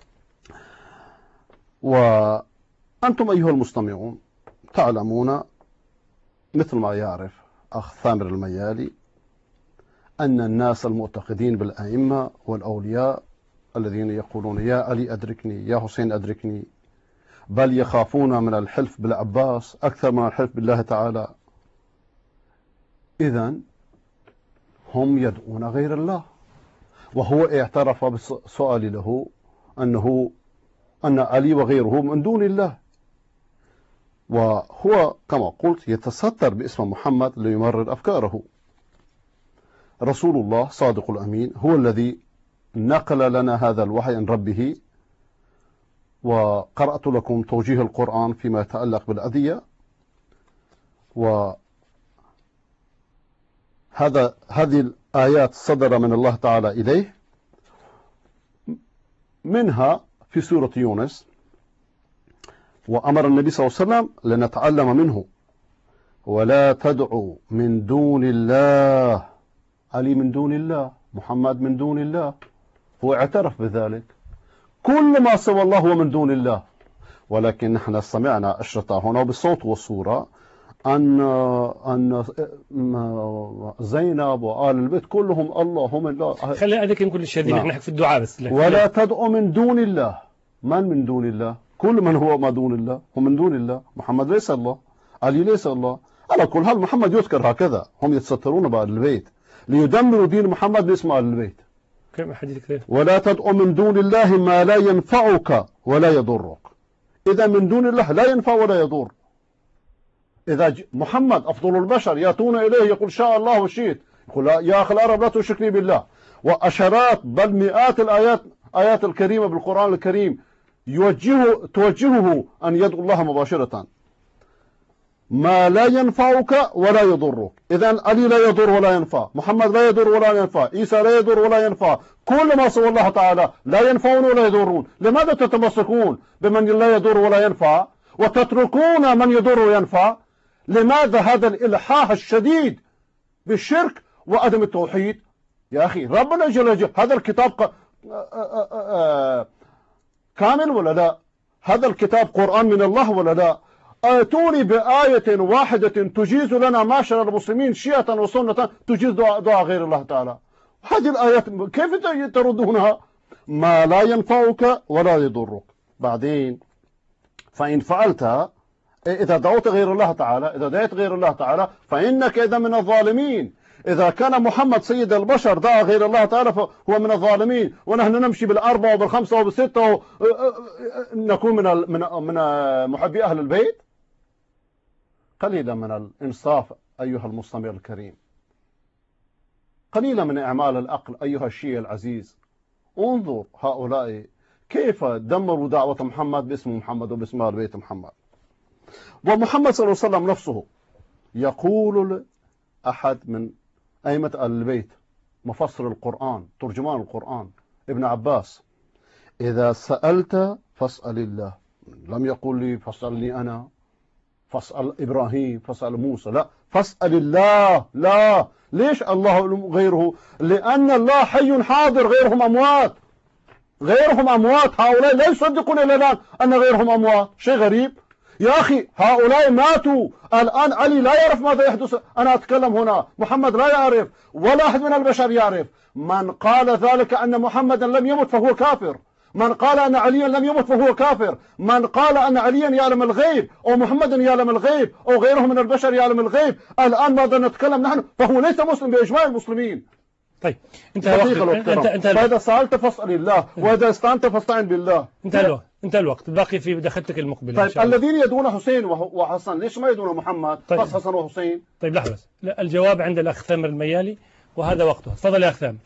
وأنتم أيها المستمعون تعلمون مثل ما يعرف أخ ثامر الميالي أن الناس المعتقدين بالأئمة والأولياء الذين يقولون يا علي أدركني، يا حسين أدركني، بل يخافون من الحلف بالعباس أكثر من الحلف بالله تعالى، إذن هم يدعون غير الله. وهو اعترف بالسؤال له أنه أن علي وغيره من دون الله، وهو كما قلت يتستر باسم محمد ليمرر أفكاره. رسول الله صادق الأمين هو الذي نقل لنا هذا الوحي عن ربه، وقرأت لكم توجيه القرآن فيما يتعلق بالأذية. وهذا هذه الآيات صدر من الله تعالى إليه، منها في سورة يونس: وأمر النبي صلى الله عليه وسلم لنتعلم منه ولا تدعوا من دون الله. علي من دون الله، محمد من دون الله، هو اعترف بذلك. كل ما سوى الله هو من دون الله. ولكن نحن سمعنا أشرطة هنا بالصوت والصورة أن أن زينب وآل البيت كلهم الله هم الله. خلي هذاك كل الشهادين نحن في الدعاء بس. ولا تدعوا من دون الله. من من دون الله؟ كل من هو ما دون الله هو من دون الله. محمد ليس الله، علي ليس الله. على كل حال محمد يذكر هكذا، هم يتسترون بآل البيت ليدمروا دين محمد باسم آل البيت. ولا تدعوا من دون الله ما لا ينفعك ولا يضرك. إذا من دون الله لا ينفع ولا يضر. إذا محمد أفضل البشر يأتون إليه يقول شاء الله وشئت، يقول يا أخي العرب لا تشركني بالله. وأشرات بل مئات الآيات آيات الكريمة بالقرآن الكريم يوجهه توجهه أن يدعو الله مباشرة. ما لا ينفعك ولا يضرك. إذن علي لا يضر ولا ينفع، محمد لا يضر ولا ينفع، عيسى لا يضر ولا ينفع، كل ما سوى الله تعالى لا ينفعون ولا يضرون. لماذا تتمسكون بمن لا يضر ولا ينفع وتتركون من يضر وينفع؟ لماذا هذا الإلحاح الشديد بالشرك وعدم التوحيد؟ يا أخي ربنا جل جلاله هذا الكتاب كامل ولا لا؟ هذا الكتاب قرآن من الله ولا لا؟ آتوني بآية واحدة تجيز لنا معشر المسلمين شيعة وسنة تجيز دعاء, دعاء غير الله تعالى. هذه الآيات كيف تردونها؟ ما لا ينفعك ولا يضرك. بعدين فإن فعلت إذا دعوت غير الله تعالى، إذا دعيت غير الله تعالى فإنك إذا من الظالمين. إذا كان محمد سيد البشر دعا غير الله تعالى فهو من الظالمين، ونحن نمشي بالأربعة وبالخمسة وبالستة نكون من من من محبي أهل البيت. قليلا من الإنصاف أيها المستمع الكريم، قليلا من إعمال العقل أيها الشيعي العزيز. انظر هؤلاء كيف دمروا دعوة محمد باسم محمد وباسم آل بيت محمد. ومحمد صلى الله عليه وسلم نفسه يقول أحد من أئمة آل البيت مفسر القرآن ترجمان القرآن ابن عباس: إذا سألت فاسأل الله. لم يقل لي فاسألني أنا، فاسأل إبراهيم، فاسأل موسى، لا، فاسأل الله. لا، ليش الله غيره؟ لأن الله حي حاضر، غيرهم أموات، غيرهم أموات. هؤلاء لا يصدقون إلى الآن أن غيرهم أموات. شيء غريب يا أخي، هؤلاء ماتوا الآن. علي لا يعرف ماذا يحدث. أنا أتكلم هنا، محمد لا يعرف ولا أحد من البشر يعرف. من قال ذلك أن محمدا لم يمت فهو كافر. من قال أن عليا لم يمت فهو كافر. من قال أن عليا يعلم الغيب أو محمدا يعلم الغيب أو غيره من البشر يعلم الغيب الآن ماذا نتكلم نحن؟ فهو ليس مسلم بإجماع المسلمين. طيب انتهى الوقت. انت انت فإذا سألت فاسأل الله وإذا استعنت فاستعن بالله. انتهى الوقت. انتهى الوقت. باقي في دخلتك المقبلة. طيب الذين يدعون حسين وحسن ليش ما يدعون محمد؟ طيب. بس حسن وحسين. طيب لحظة، الجواب عند الأخ ثامر الميالي وهذا وقته. تفضل يا أخ ثامر.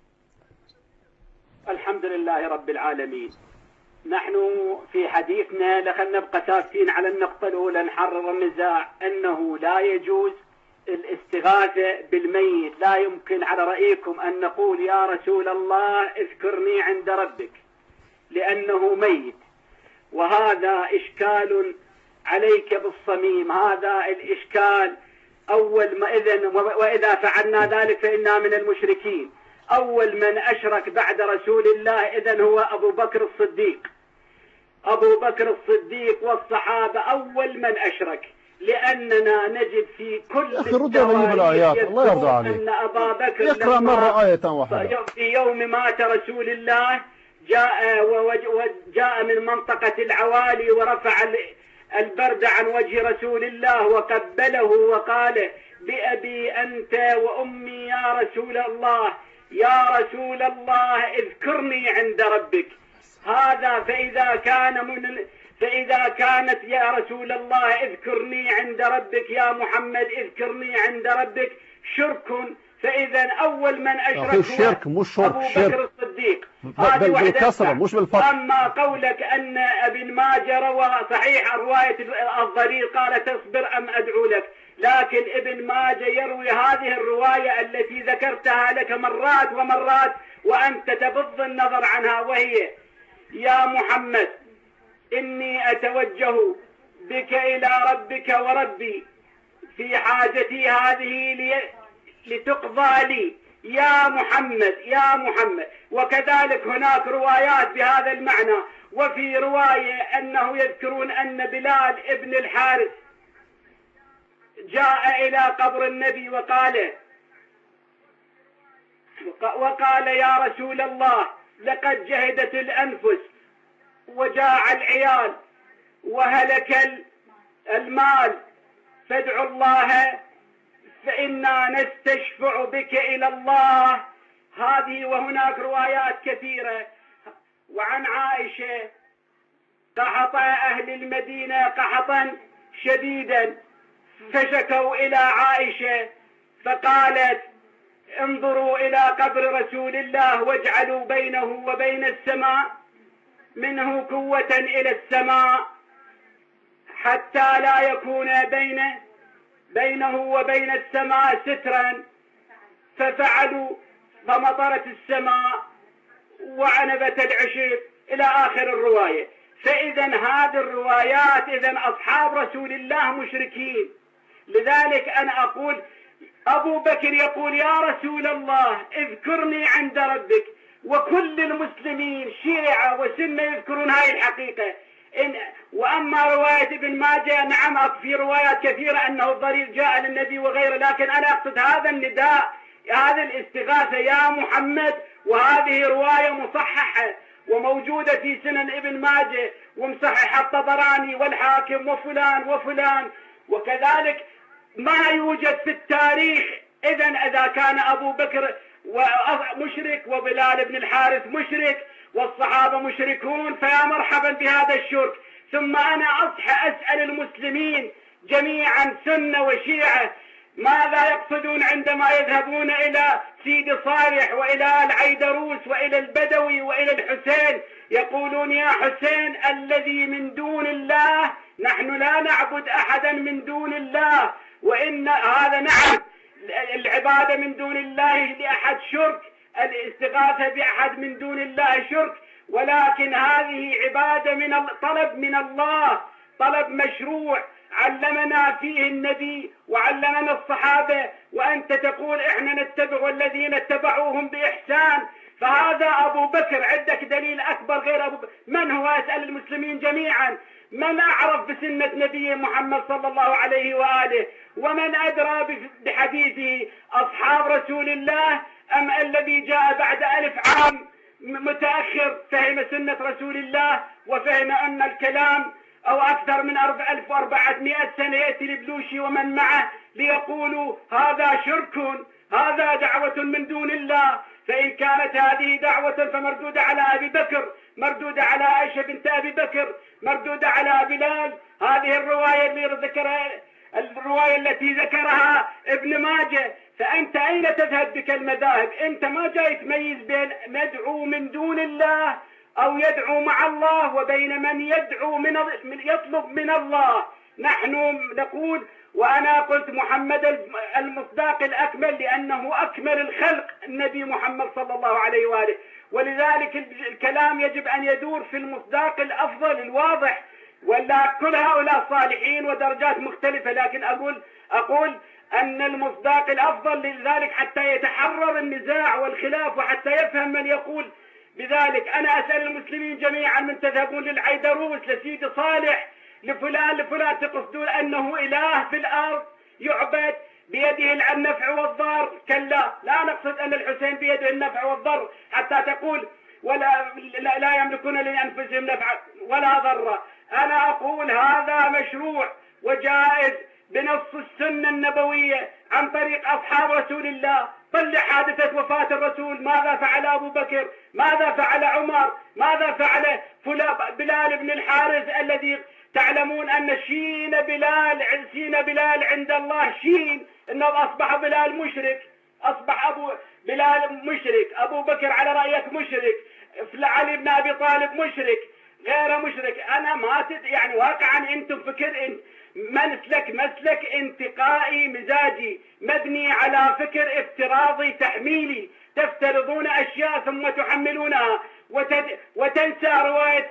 الحمد لله رب العالمين. نحن في حديثنا لخلنا نبقى ثابتين على النقطة الأولى، نحرر النزاع أنه لا يجوز الاستغاثة بالميت. لا يمكن على رأيكم أن نقول يا رسول الله اذكرني عند ربك لأنه ميت، وهذا إشكال عليك بالصميم. هذا الإشكال أول ما إذن وإذا فعلنا ذلك فإنا من المشركين. أول من أشرك بعد رسول الله إذن هو أبو بكر الصديق. أبو بكر الصديق والصحابة أول من أشرك، لأننا نجد في كل الروايات الله يرضى عليك أن أبا بكر يقرأ مرة آية واحدة. في يوم مات رسول الله جاء وجاء من منطقة العوالي ورفع البرد عن وجه رسول الله وقبله وقال: بأبي أنت وأمي يا رسول الله، يا رسول الله اذكرني عند ربك. هذا فإذا كان من فإذا كانت يا رسول الله اذكرني عند ربك، يا محمد اذكرني عند ربك شرك، فإذا أول من أشرك الشرك مش شرك، أبو بكر الصديق. هذه بالكسرة مش بالفتح. أما قولك أن ابن ماجه روى صحيح رواية الضرير قال تصبر أم أدعو لك، لكن ابن ماجه يروي هذه الرواية التي ذكرتها لك مرات ومرات وأنت تبض النظر عنها، وهي: يا محمد إني أتوجه بك إلى ربك وربي في حاجتي هذه لي لتقضى لي يا محمد يا محمد. وكذلك هناك روايات بهذا المعنى. وفي رواية أنه يذكرون أن بلال ابن الحارث جاء إلى قبر النبي وقال وقال يا رسول الله لقد جهدت الأنفس وجاع العيال وهلك المال، فادعوا الله فإنا نستشفع بك إلى الله. هذه وهناك روايات كثيرة. وعن عائشة: قحط أهل المدينة قحطا شديدا فشكوا إلى عائشة فقالت انظروا إلى قبر رسول الله واجعلوا بينه وبين السماء منه قوة إلى السماء حتى لا يكون بينه بينه وبين السماء سترا. ففعلوا فمطرت السماء وعنبت العشب إلى آخر الرواية. فإذا هذه الروايات إذا أصحاب رسول الله مشركين. لذلك أنا أقول أبو بكر يقول يا رسول الله اذكرني عند ربك، وكل المسلمين شيعة وسنة يذكرون هاي الحقيقة. إن وأما رواية ابن ماجه نعم في روايات كثيرة أنه الضرير جاء للنبي وغيره، لكن أنا أقصد هذا النداء هذه الاستغاثة يا محمد، وهذه رواية مصححة وموجودة في سنن ابن ماجه ومصححة الطبراني والحاكم وفلان وفلان. وكذلك ما يوجد في التاريخ. إذا إذا كان أبو بكر مشرك وبلال بن الحارث مشرك والصحابة مشركون فيا مرحبا بهذا الشرك. ثم أنا أصحى أسأل المسلمين جميعا سنة وشيعة ماذا يقصدون عندما يذهبون إلى سيدي صالح وإلى العيدروس وإلى البدوي وإلى الحسين؟ يقولون يا حسين الذي من دون الله، نحن لا نعبد أحدا من دون الله، وإن هذا نعم العبادة من دون الله لأحد شرك، الاستغاثة بأحد من دون الله شرك، ولكن هذه عبادة من طلب من الله، طلب مشروع علمنا فيه النبي وعلمنا الصحابة، وأنت تقول إحنا نتبع والذين اتبعوهم بإحسان. فهذا أبو بكر عندك دليل أكبر غير أبو بكر؟ من هو؟ أسأل المسلمين جميعا من أعرف بسنة نبي محمد صلى الله عليه وآله، ومن أدرى بحديثه أصحاب رسول الله أم الذي جاء بعد ألف عام متأخر فهم سنة رسول الله وفهم أن الكلام أو أكثر من ألف وأربعمائة سنة يأتي البلوشي ومن معه ليقولوا هذا شرك، هذا دعوة من دون الله. فإن كانت هذه دعوة فمردودة على أبي بكر، مردودة على عائشة بنت أبي بكر، مردودة على بلال. هذه الرواية اللي ذكرها الرواية التي ذكرها ابن ماجه. فأنت أين تذهب بك المذاهب؟ أنت ما جاي تميز بين مدعو من دون الله أو يدعو مع الله وبين من يدعو من يطلب من الله. نحن نقول وأنا قلت محمد المصداق الأكمل لأنه أكمل الخلق النبي محمد صلى الله عليه وآله، ولذلك الكلام يجب أن يدور في المصداق الأفضل الواضح. ولا كل هؤلاء صالحين ودرجات مختلفة، لكن أقول أقول أن المصداق الأفضل لذلك حتى يتحرر النزاع والخلاف وحتى يفهم من يقول بذلك. أنا أسأل المسلمين جميعا من تذهبون للعيدروس لسيدي صالح لفلان لفلان تقصدون أنه إله في الأرض يعبد بيده النفع والضر؟ كلا، لا نقصد أن الحسين بيده النفع والضر حتى تقول ولا لا, لا يملكون لأنفسهم نفع ولا ضر. أنا أقول هذا مشروع وجائز بنص السنة النبوية عن طريق أصحاب رسول الله. طلع حادثة وفاة الرسول، ماذا فعل أبو بكر؟ ماذا فعل عمر؟ ماذا فعل بلال بن الحارث الذي تعلمون أن شين بلال شين بلال عند الله شين إنه أصبح بلال مشرك، أصبح أبو بلال مشرك، أبو بكر على رأيك مشرك، علي بن أبي طالب مشرك، غير مشرك. أنا ما تد يعني واقعا أنتم فكر إن مسلك مسلك انتقائي مزاجي مبني على فكر افتراضي تحميلي، تفترضون أشياء ثم تحملونها وتد... وتنسى رواية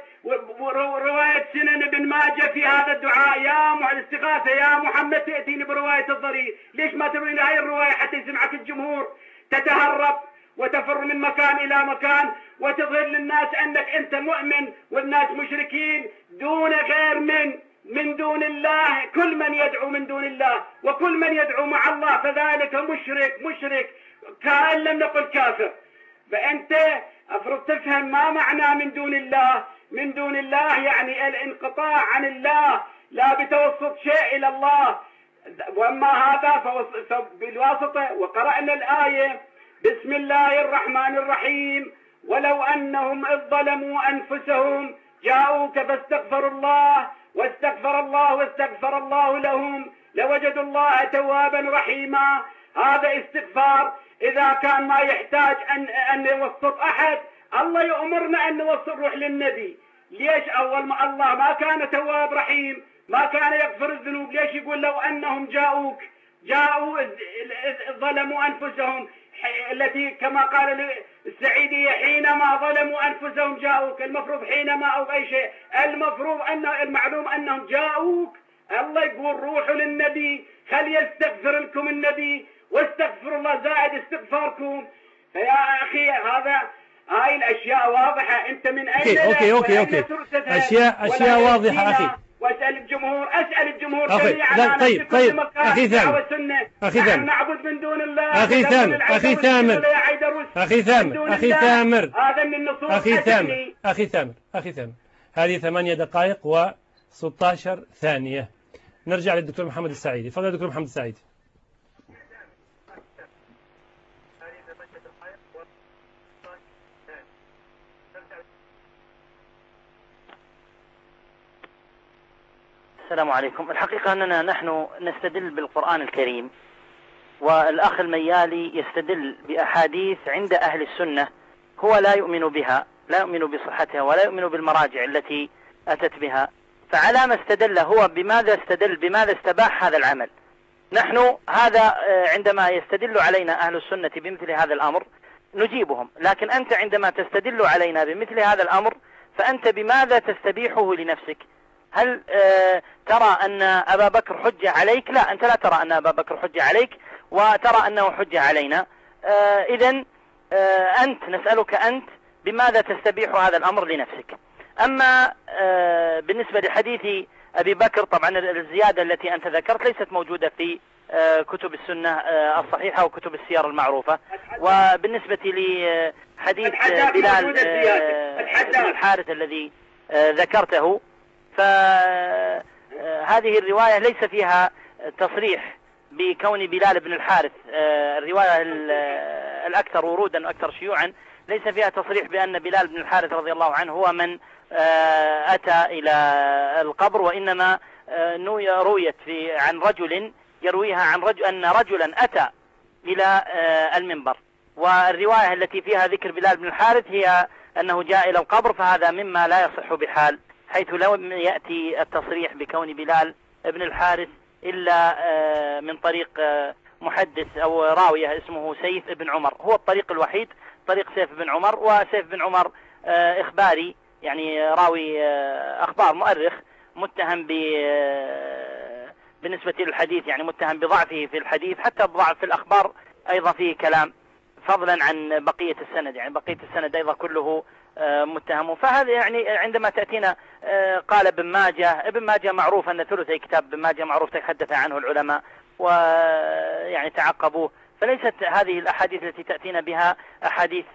رواية سنن ابن ماجه في هذا الدعاء يا الاستغاثة يا محمد تأتيني برواية الضرير. ليش ما تروين هاي الرواية حتى يسمعك الجمهور؟ تتهرب وتفر من مكان إلى مكان وتظهر للناس أنك أنت مؤمن والناس مشركين دون غير من من دون الله. كل من يدعو من دون الله وكل من يدعو مع الله فذلك مشرك مشرك كأن لم نقل كافر. فأنت أفرض تفهم ما معنى من دون الله. من دون الله يعني الانقطاع عن الله لا بتوسط شيء إلى الله. وأما هذا بالواسطة. وقرأنا الآية بسم الله الرحمن الرحيم ولو أنهم إذ ظلموا أنفسهم جاءوك فاستغفروا الله واستغفر الله واستغفر الله لهم لوجدوا الله توابا رحيما. هذا استغفار إذا كان ما يحتاج أن أن يوسط أحد. الله يأمرنا أن نوسط روح للنبي. ليش أول ما الله ما كان تواب رحيم، ما كان يغفر الذنوب، ليش يقول لو أنهم جاءوك جاءوا ظلموا أنفسهم، التي كما قال السعيدية حينما ظلموا أنفسهم جاءوك. المفروض حينما أو أي شيء، المفروض أن المعلوم أنهم جاءوك. الله يقول روحوا للنبي، خل يستغفر لكم النبي، واستغفر الله زائد استغفاركم. فيا أخي هذا هاي الأشياء واضحة. أنت من أين أوكي أوكي أوكي, أوكي. أشياء أشياء واضحة أخي. واسأل الجمهور، أسأل الجمهور جميعا. طيب طيب أخي ثامر أخي ثامر نعبد من دون الله. أخي ثامر أخي ثامر أخي ثامر أخي ثامر هذا من النصوص. أخي ثامر أخي ثامر أخي ثامر هذه ثمانية دقائق وستة عشر ثانية. نرجع للدكتور محمد السعيدي. تفضل دكتور محمد السعيدي. السلام عليكم. الحقيقة أننا نحن نستدل بالقرآن الكريم، والأخ الميالي يستدل بأحاديث عند أهل السنة هو لا يؤمن بها، لا يؤمن بصحتها ولا يؤمن بالمراجع التي أتت بها. فعلى ما استدل هو بماذا استدل، بماذا استباح هذا العمل؟ نحن هذا عندما يستدل علينا أهل السنة بمثل هذا الأمر نجيبهم، لكن أنت عندما تستدل علينا بمثل هذا الأمر فأنت بماذا تستبيحه لنفسك؟ هل آه ترى أن أبا بكر حجة عليك؟ لا، أنت لا ترى أن أبا بكر حجة عليك وترى أنه حجة علينا. آه إذن آه أنت نسألك أنت بماذا تستبيح هذا الأمر لنفسك؟ أما آه بالنسبة لحديث أبي بكر، طبعا الزيادة التي أنت ذكرت ليست موجودة في آه كتب السنة آه الصحيحة وكتب السير المعروفة. وبالنسبة لحديث آه بلال آه بن الحارث الذي آه ذكرته، فهذه الرواية ليس فيها تصريح بكون بلال بن الحارث، الرواية الأكثر ورودا وأكثر شيوعا ليس فيها تصريح بأن بلال بن الحارث رضي الله عنه هو من أتى إلى القبر، وإنما رويت في عن رجل يرويها عن رجل أن رجلا أتى إلى المنبر. والرواية التي فيها ذكر بلال بن الحارث هي أنه جاء إلى القبر، فهذا مما لا يصح بحال، حيث لم يأتي التصريح بكون بلال ابن الحارث إلا من طريق محدث أو راوية اسمه سيف بن عمر. هو الطريق الوحيد، طريق سيف بن عمر. وسيف بن عمر إخباري، يعني راوي أخبار، مؤرخ، متهم ب بالنسبة للحديث، يعني متهم بضعفه في الحديث، حتى بضعف في الأخبار أيضا فيه كلام، فضلا عن بقية السند، يعني بقية السند أيضا كله متهم. فهذا يعني عندما تأتينا قال ابن ماجه، ابن ماجه معروف أن ثلثي كتاب ابن ماجه معروف تحدث عنه العلماء ويعني تعقبوه. فليست هذه الأحاديث التي تأتينا بها أحاديث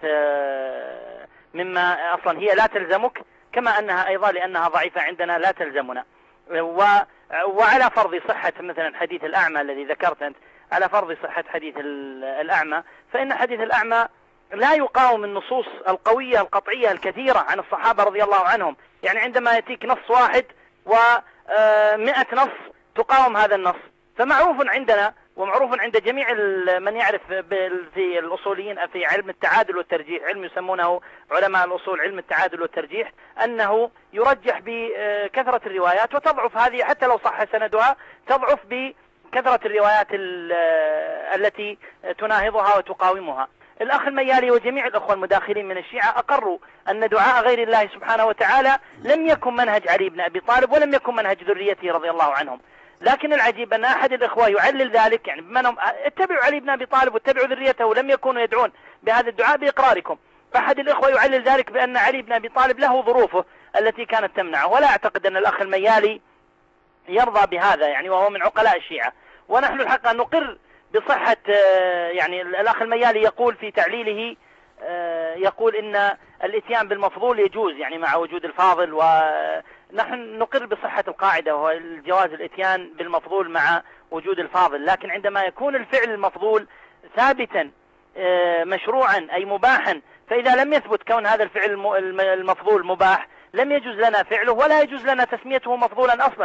مما أصلا هي لا تلزمك، كما أنها أيضا لأنها ضعيفة عندنا لا تلزمنا. وعلى فرض صحة مثلا حديث الأعمى الذي ذكرت أنت، على فرض صحة حديث الأعمى، فإن حديث الأعمى لا يقاوم النصوص القوية القطعية الكثيرة عن الصحابة رضي الله عنهم. يعني عندما يأتيك نص واحد ومئة نص تقاوم هذا النص، فمعروف عندنا ومعروف عند جميع من يعرف في الأصوليين في علم التعادل والترجيح، علم يسمونه علماء الأصول علم التعادل والترجيح، أنه يرجح بكثرة الروايات وتضعف هذه حتى لو صح سندها، تضعف بكثرة الروايات التي تناهضها وتقاومها. الأخ الميالي وجميع الأخوة المداخلين من الشيعة أقروا أن دعاء غير الله سبحانه وتعالى لم يكن منهج علي بن أبي طالب ولم يكن منهج ذريته رضي الله عنهم. لكن العجيب أن أحد الإخوة يعلل ذلك، يعني بمنهم اتبعوا علي بن أبي طالب واتبعوا ذريته ولم يكونوا يدعون بهذا الدعاء بإقراركم. فأحد الإخوة يعلل ذلك بأن علي بن أبي طالب له ظروفه التي كانت تمنعه، ولا أعتقد أن الأخ الميالي يرضى بهذا، يعني وهو من عقلاء الشيعة. ونحن الحق أن نقر بصحة، يعني الأخ الميالي يقول في تعليله، يقول إن الاتيان بالمفضول يجوز يعني مع وجود الفاضل، ونحن نقر بصحة القاعدة وهو الجواز الاتيان بالمفضول مع وجود الفاضل. لكن عندما يكون الفعل المفضول ثابتا مشروعا أي مباحا، فإذا لم يثبت كون هذا الفعل المفضول مباح لم يجوز لنا فعله ولا يجوز لنا تسميته مفضولا أصلا.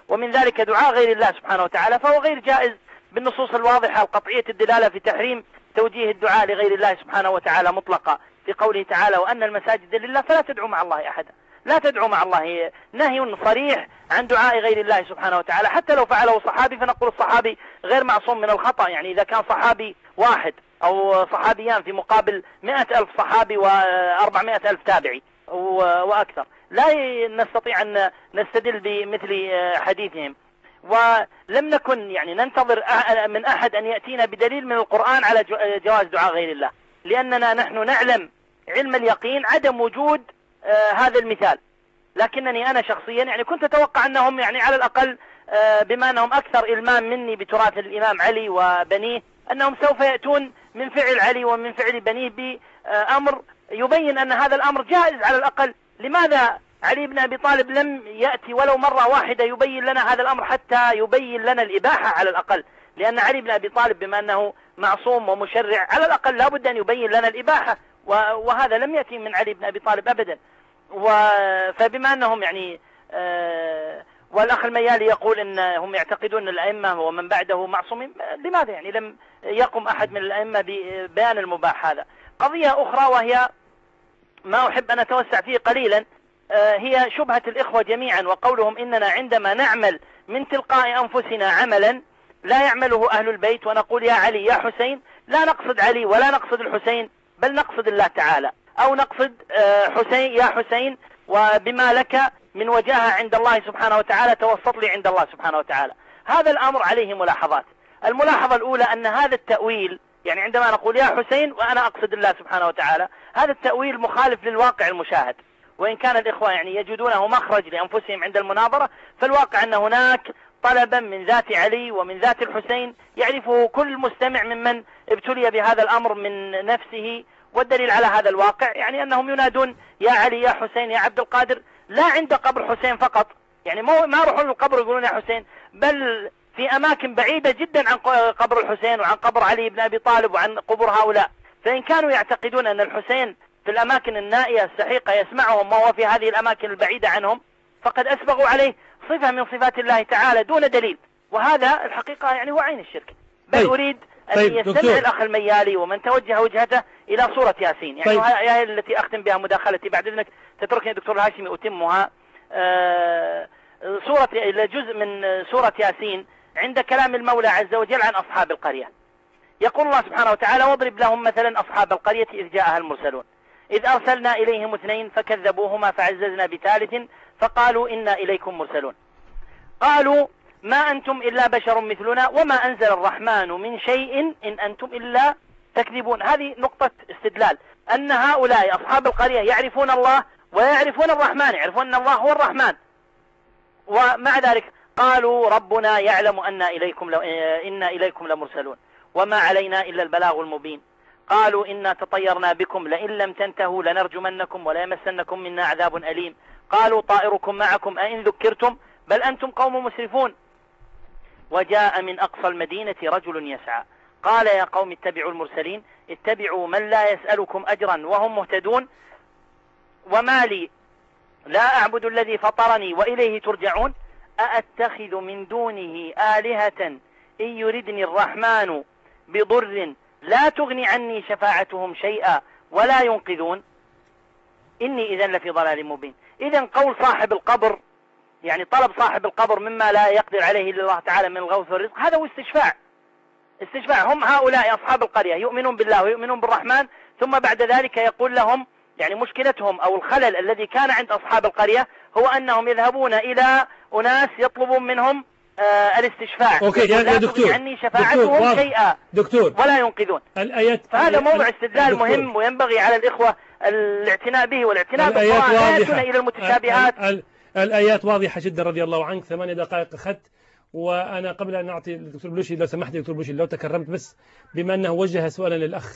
ومن ذلك دعاء غير الله سبحانه وتعالى، فهو غير جائز بالنصوص الواضحة القطعية الدلالة في تحريم توجيه الدعاء لغير الله سبحانه وتعالى مطلقا، في قوله تعالى وأن المساجد لله فلا تدعوا مع الله أحدا. لا تدعوا مع الله، نهي صريح عن دعاء غير الله سبحانه وتعالى، حتى لو فعله صحابي فنقول الصحابي غير معصوم من الخطأ. يعني إذا كان صحابي واحد أو صحابيان في مقابل مئة ألف صحابي وأربعمائة ألف تابعي وأكثر، لا نستطيع أن نستدل بمثل حديثهم. ولم نكن يعني ننتظر من أحد أن يأتينا بدليل من القرآن على جواز دعاء غير الله، لأننا نحن نعلم علم اليقين عدم وجود آه هذا المثال. لكنني أنا شخصيا يعني كنت أتوقع أنهم يعني على الأقل آه بما أنهم أكثر إلمام مني بتراث الإمام علي وبنيه، أنهم سوف يأتون من فعل علي ومن فعل بنيه بأمر يبين أن هذا الأمر جائز على الأقل. لماذا علي بن أبي طالب لم يأتي ولو مرة واحدة يبين لنا هذا الأمر حتى يبين لنا الإباحة على الأقل؟ لأن علي بن أبي طالب بما أنه معصوم ومشرع على الأقل لا بد أن يبين لنا الإباحة، وهذا لم يأتي من علي بن أبي طالب أبدا. فبما أنهم يعني آه والأخ الميالي يقول أنهم يعتقدون أن الأئمة ومن بعده معصومين، لماذا يعني لم يقم أحد من الأئمة ببيان المباح هذا؟ قضية أخرى وهي ما أحب أن أتوسع فيه قليلا، آه هي شبهة الإخوة جميعا وقولهم إننا عندما نعمل من تلقاء أنفسنا عملا لا يعمله أهل البيت ونقول يا علي يا حسين، لا نقصد علي ولا نقصد الحسين، بل نقصد الله تعالى، أو نقصد حسين يا حسين وبما لك من وجاهة عند الله سبحانه وتعالى توسط لي عند الله سبحانه وتعالى. هذا الأمر عليه ملاحظات. الملاحظة الأولى أن هذا التأويل، يعني عندما نقول يا حسين وأنا أقصد الله سبحانه وتعالى، هذا التأويل مخالف للواقع المشاهد. وإن كان الإخوة يعني يجدونه مخرج لأنفسهم عند المناظرة، فالواقع أن هناك طلبا من ذات علي ومن ذات الحسين يعرفه كل مستمع ممن ابتلي بهذا الأمر من نفسه. والدليل على هذا الواقع يعني أنهم ينادون يا علي يا حسين يا عبد القادر، لا عند قبر حسين فقط، يعني ما ما يروحون للقبر يقولون يا حسين، بل في أماكن بعيدة جدا عن قبر الحسين وعن قبر علي بن أبي طالب وعن قبور هؤلاء. فإن كانوا يعتقدون أن الحسين في الأماكن النائية السحيقة يسمعهم وهو في هذه الأماكن البعيدة عنهم، فقد أسبغوا عليه صفة من صفات الله تعالى دون دليل، وهذا الحقيقة يعني هو عين الشرك. بل طيب. أريد أن طيب يستمع دكتور. الأخ الميالي ومن توجه وجهته إلى سورة ياسين، يعني طيب. هي التي أختم بها مداخلتي، بعد إذنك تتركني دكتور الهاشمي أتمها. آه سورة جزء من سورة ياسين عند كلام المولى عز وجل عن أصحاب القرية، يقول الله سبحانه وتعالى واضرب لهم مثلا أصحاب القرية إذ جاءها المرسلون إذ أرسلنا إليهم اثنين فكذبوهما فعززنا بثالث فقالوا إنا إليكم مرسلون قالوا ما أنتم إلا بشر مثلنا وما أنزل الرحمن من شيء إن أنتم إلا تكذبون. هذه نقطة استدلال، أن هؤلاء أصحاب القرية يعرفون الله ويعرفون الرحمن، يعرفون أن الله هو الرحمن، ومع ذلك قالوا ربنا يعلم أن إليكم إنا إليكم لمرسلون وما علينا إلا البلاغ المبين. قالوا إنا تطيرنا بكم لئن لم تنتهوا لنرجمنكم ولا يمسنكم منا عذاب أليم. قالوا طائركم معكم أئن ذكرتم بل أنتم قوم مسرفون. وجاء من أقصى المدينة رجل يسعى قال يا قوم اتبعوا المرسلين اتبعوا من لا يسألكم أجرا وهم مهتدون وما لي لا أعبد الذي فطرني وإليه ترجعون أأتخذ من دونه آلهة إن يردني الرحمن بضر لا تغني عني شفاعتهم شيئا ولا ينقذون إني إذا لفي ضلال مبين. إذن قول صاحب القبر، يعني طلب صاحب القبر مما لا يقدر عليه إلا الله تعالى من الغوث والرزق، هذا هو استشفاع. استشفاع. هم هؤلاء أصحاب القرية يؤمنون بالله ويؤمنون بالرحمن، ثم بعد ذلك يقول لهم يعني مشكلتهم أو الخلل الذي كان عند أصحاب القرية هو أنهم يذهبون إلى أناس يطلبون منهم آه الاستشفاع. أوكي يا دكتور. عني شفاعتهم شيئا دكتور ولا ينقذون. الآيات فهذا موضوع استدلال مهم وينبغي على الإخوة الاعتناء به والاعتناء بالقرآن لا يأتون إلى المتشابهات. ال ال الآيات واضحة جدا رضي الله عنك. ثمانية دقائق أخذت، وأنا قبل أن أعطي الدكتور بلوشي لو سمحت دكتور بلوشي لو تكرمت، بس بما أنه وجه سؤالا للأخ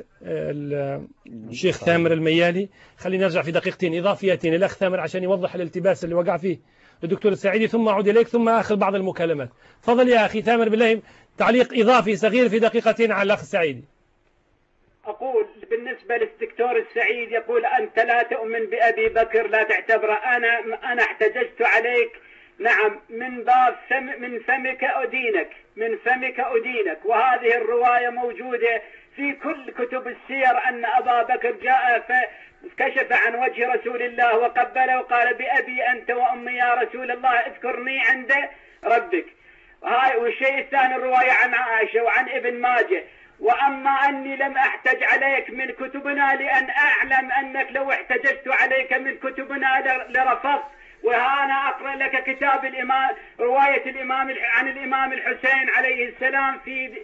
الشيخ ثامر الميالي، خلينا نرجع في دقيقتين إضافيتين للأخ ثامر عشان يوضح الالتباس اللي وقع فيه الدكتور السعيدي، ثم أعود إليك ثم آخذ بعض المكالمات. تفضل يا أخي ثامر بالله، تعليق إضافي صغير في دقيقتين على الأخ السعيدي. أقول بالنسبة للدكتور السعيد يقول أنت لا تؤمن بأبي بكر لا تعتبره. أنا أنا احتججت عليك نعم من باب فم من فمك أدينك، من فمك أدينك. وهذه الرواية موجودة في كل كتب السير أن أبا بكر جاء فكشف عن وجه رسول الله وقبله وقال بأبي أنت وأمي يا رسول الله اذكرني عند ربك. هاي. والشيء الثاني الرواية عن عائشة وعن ابن ماجه. وأما أني لم أحتج عليك من كتبنا لأن أعلم أنك لو احتججت عليك من كتبنا لرفضت. وهنا أقرأ لك كتاب الإمام رواية الإمام عن الإمام الحسين عليه السلام في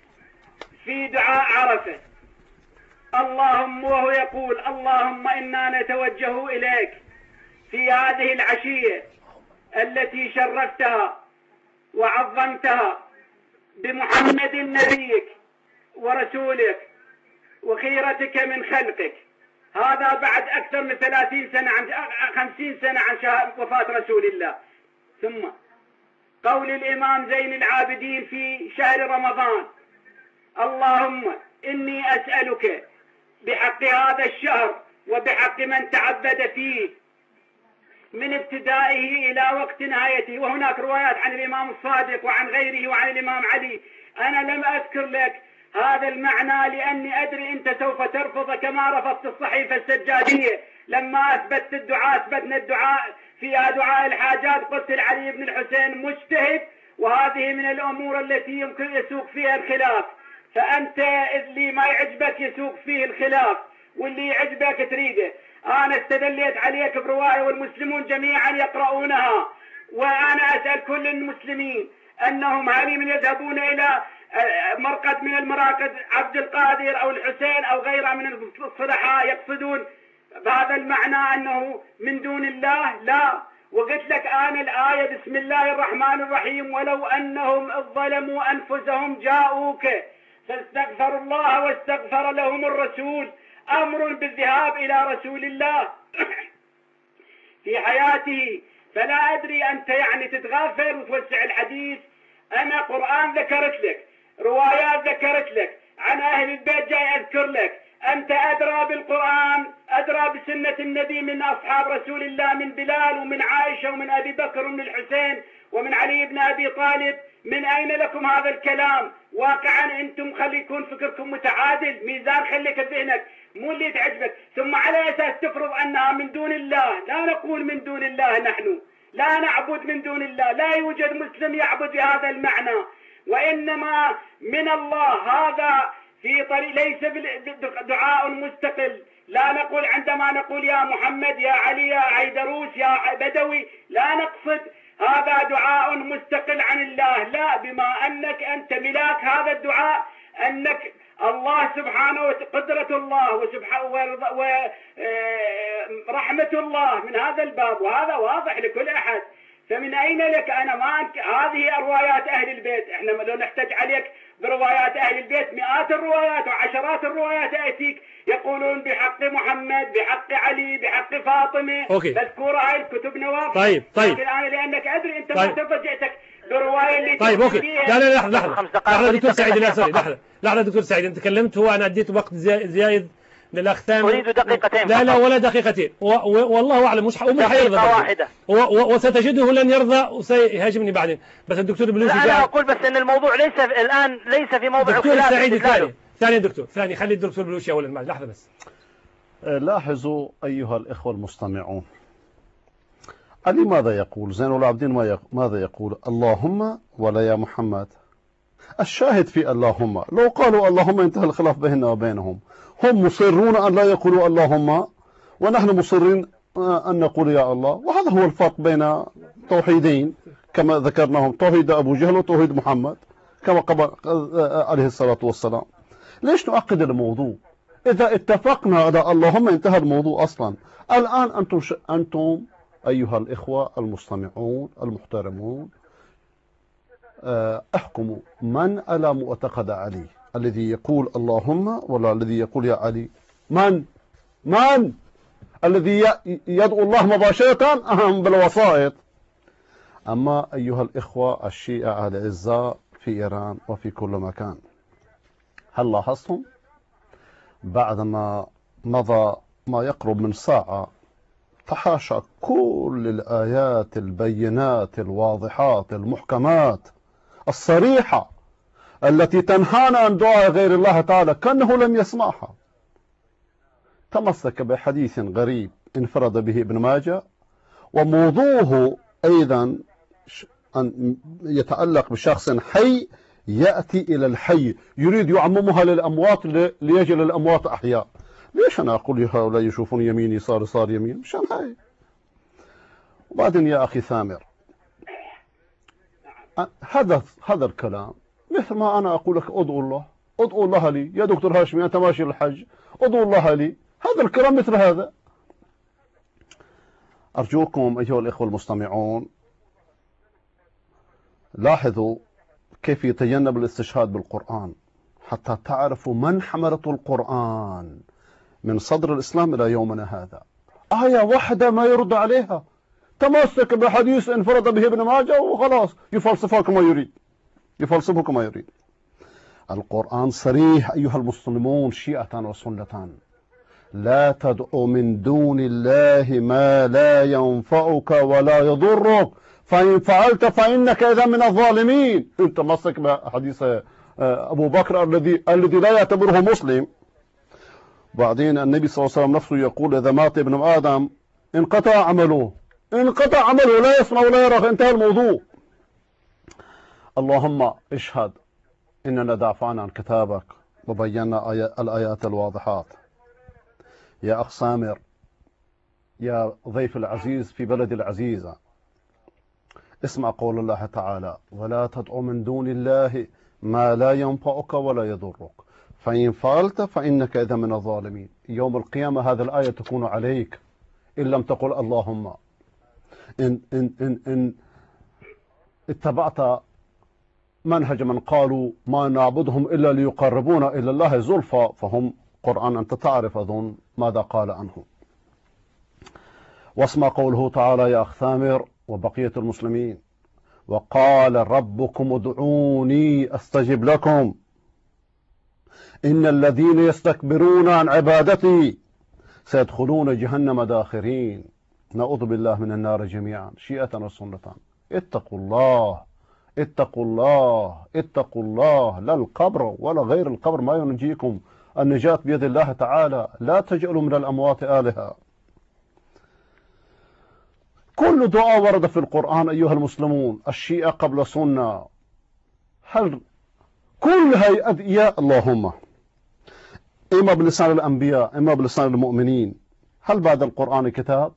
في دعاء عرفة. اللهم وهو يقول اللهم إنا نتوجه إليك في هذه العشية التي شرفتها وعظمتها بمحمد نبيك ورسولك وخيرتك من خلقك. هذا بعد أكثر من ثلاثين سنة عن خمسين سنة عن وفاة رسول الله. ثم قول الإمام زين العابدين في شهر رمضان اللهم إني أسألك بحق هذا الشهر وبحق من تعبد فيه من ابتدائه إلى وقت نهايته. وهناك روايات عن الإمام الصادق وعن غيره وعن الإمام علي. أنا لم أذكر لك هذا المعنى لأني أدري أنت سوف ترفض كما رفضت الصحيفة السجادية لما أثبتت الدعاء. أثبتنا الدعاء فيها دعاء الحاجات قلت لعلي بن الحسين مجتهد وهذه من الأمور التي يمكن يسوق فيها الخلاف. فأنت اللي ما يعجبك يسوق فيه الخلاف واللي يعجبك تريده. أنا استدليت عليك برواية والمسلمون جميعا يقرؤونها. وأنا أسأل كل المسلمين أنهم هل من يذهبون إلى مرقد من المراقد عبد القادر أو الحسين أو غيره من الصلحاء يقصدون بهذا المعنى أنه من دون الله؟ لا. وقلت لك آن الآية بسم الله الرحمن الرحيم ولو أنهم ظلموا أنفسهم جاءوك فاستغفروا الله واستغفر لهم الرسول أمر بالذهاب إلى رسول الله في حياته. فلا أدري أنت يعني تتغافل وتوسع الحديث. أنا قرآن ذكرت لك، روايات ذكرت لك، عن أهل البيت جاي أذكر لك. أنت أدرى بالقرآن أدرى بسنة النبي من أصحاب رسول الله من بلال ومن عائشة ومن أبي بكر ومن الحسين ومن علي بن أبي طالب. من أين لكم هذا الكلام؟ واقعا أنتم خلي يكون فكركم متعادل، ميزان خليك بذهنك مو اللي تعجبك. ثم على أساس تفرض أنها من دون الله. لا نقول من دون الله، نحن لا نعبد من دون الله. لا يوجد مسلم يعبد بهذا المعنى، وإنما من الله. هذا في طريق ليس دعاء مستقل. لا نقول عندما نقول يا محمد يا علي يا عيدروس يا بدوي لا نقصد هذا دعاء مستقل عن الله. لا، بما أنك أنت ملاك هذا الدعاء أنك الله سبحانه وقدرة الله ورحمة الله من هذا الباب، وهذا واضح لكل أحد. فمن أين لك؟ أنا ما أنك هذه روايات أهل البيت. إحنا لو نحتاج عليك بروايات أهل البيت مئات الروايات وعشرات الروايات أتيك يقولون بحق محمد بحق علي بحق فاطمة مذكورة هاي الكتب نواف. طيب طيب لكن أنا لأنك أدري أنت ما تفاجئتك برواية اللي طيب أوكي. لا لا لحظة لحظة لحظة دكتور سعيد. لا سوري لحظة لحظة دكتور سعيد، أنت تكلمت هو أنا أديت وقت زايد للأخ ثامر. أريد دقيقتين. لا لا ولا دقيقتين، والله أعلم مش ومش حيرضى واحدة، وستجده لن يرضى وسيهاجمني بعدين. بس الدكتور بلوشي لا أنا أقول بس أن الموضوع ليس الآن ليس في موضع دكتور سعيد. ثاني ثاني دكتور ثاني خلي الدكتور بلوشي أولا معي لحظة بس. لاحظوا أيها الإخوة المستمعون، علي ماذا يقول؟ زين العابدين ماذا يقول؟ اللهم ولا يا محمد. الشاهد في اللهم، لو قالوا اللهم انتهى الخلاف بيننا وبينهم. هم مصرون أن لا يقولوا اللهم ونحن مصرين أن نقول يا الله. وهذا هو الفرق بين توحيدين كما ذكرناهم، توحيد أبو جهل وتوحيد محمد كما قبل عليه الصلاة والسلام. ليش نعقد الموضوع؟ إذا اتفقنا على اللهم انتهى الموضوع أصلا. الآن أنتم ش... أنتم أيها الإخوة المستمعون المحترمون احكموا من على معتقد علي، الذي يقول اللهم ولا الذي يقول يا علي؟ من من الذي يدعو الله مباشرة أهم بالوسائط؟ أما أيها الإخوة الشيعة الأعزاء في إيران وفي كل مكان، هل لاحظتم بعدما مضى ما يقرب من ساعة فحاشا كل الآيات البينات الواضحات المحكمات الصريحة التي تنهانا عن دعاء غير الله تعالى كأنه لم يسمعها. تمسك بحديث غريب انفرد به ابن ماجه، وموضوعه أيضا أن يتعلق بشخص حي يأتي إلى الحي يريد يعممها للأموات ليجل الأموات أحياء. ليش أنا أقول هؤلاء يشوفون يمين يسار صار يمين؟ مشان هاي. وبعدين يا أخي ثامر، هذا هذا الكلام مثل ما أنا أقول لك أدعو الله، أدعو الله لي يا دكتور هاشمي، أنت ماشي للحج أدعو الله لي، هذا الكلام مثل هذا. أرجوكم أيها الإخوة المستمعون لاحظوا كيف يتجنب الاستشهاد بالقرآن حتى تعرفوا من حملته القرآن من صدر الإسلام إلى يومنا هذا. آية واحدة ما يرد عليها، تمسك بحديث انفرد به ابن ماجه وخلاص يفلسفها كما يريد، يفلسفه كما يريد. القرآن صريح أيها المسلمون شيعة وسنة: لا تدعو من دون الله ما لا ينفعك ولا يضرك فإن فعلت فإنك إذا من الظالمين. انت تمسك بحديث أبو بكر الذي الذي لا يعتبره مسلم. بعدين النبي صلى الله عليه وسلم نفسه يقول: إذا مات ابن آدم انقطع عمله، انقطع عمله، لا يسمع ولا يرى، انتهى الموضوع. اللهم اشهد إننا دافعنا عن كتابك وبينا الآيات الواضحات. يا أخ سامر، يا ضيف العزيز في بلد العزيزة، اسمع قول الله تعالى: ولا تدعو من دون الله ما لا ينفعك ولا يضرك فإن فعلت فإنك إذا من الظالمين. يوم القيامة هذه الآية تكون عليك إن لم تقل اللهم. إن, إن, إن, إن اتبعت منهج من قالوا ما نعبدهم إلا ليقربونا إلى الله زلفى، فهم قرآن أنت تعرف أظن ماذا قال عنه. واسمع قوله تعالى يا أخ ثامر وبقية المسلمين: وقال ربكم ادعوني أستجب لكم إن الذين يستكبرون عن عبادتي سيدخلون جهنم داخرين. نعوذ بالله من النار جميعا شيئة وسنة. اتقوا الله، اتقوا الله، اتقوا الله، لا القبر ولا غير القبر ما ينجيكم، النجاة بيد الله تعالى. لا تجعلوا من الأموات آلهة. كل دعاء ورد في القرآن أيها المسلمون، الشيعة قبل سنة، هل كل هي أدعياء اللهم إما بلسان الأنبياء إما بلسان المؤمنين. هل بعد القرآن كتاب؟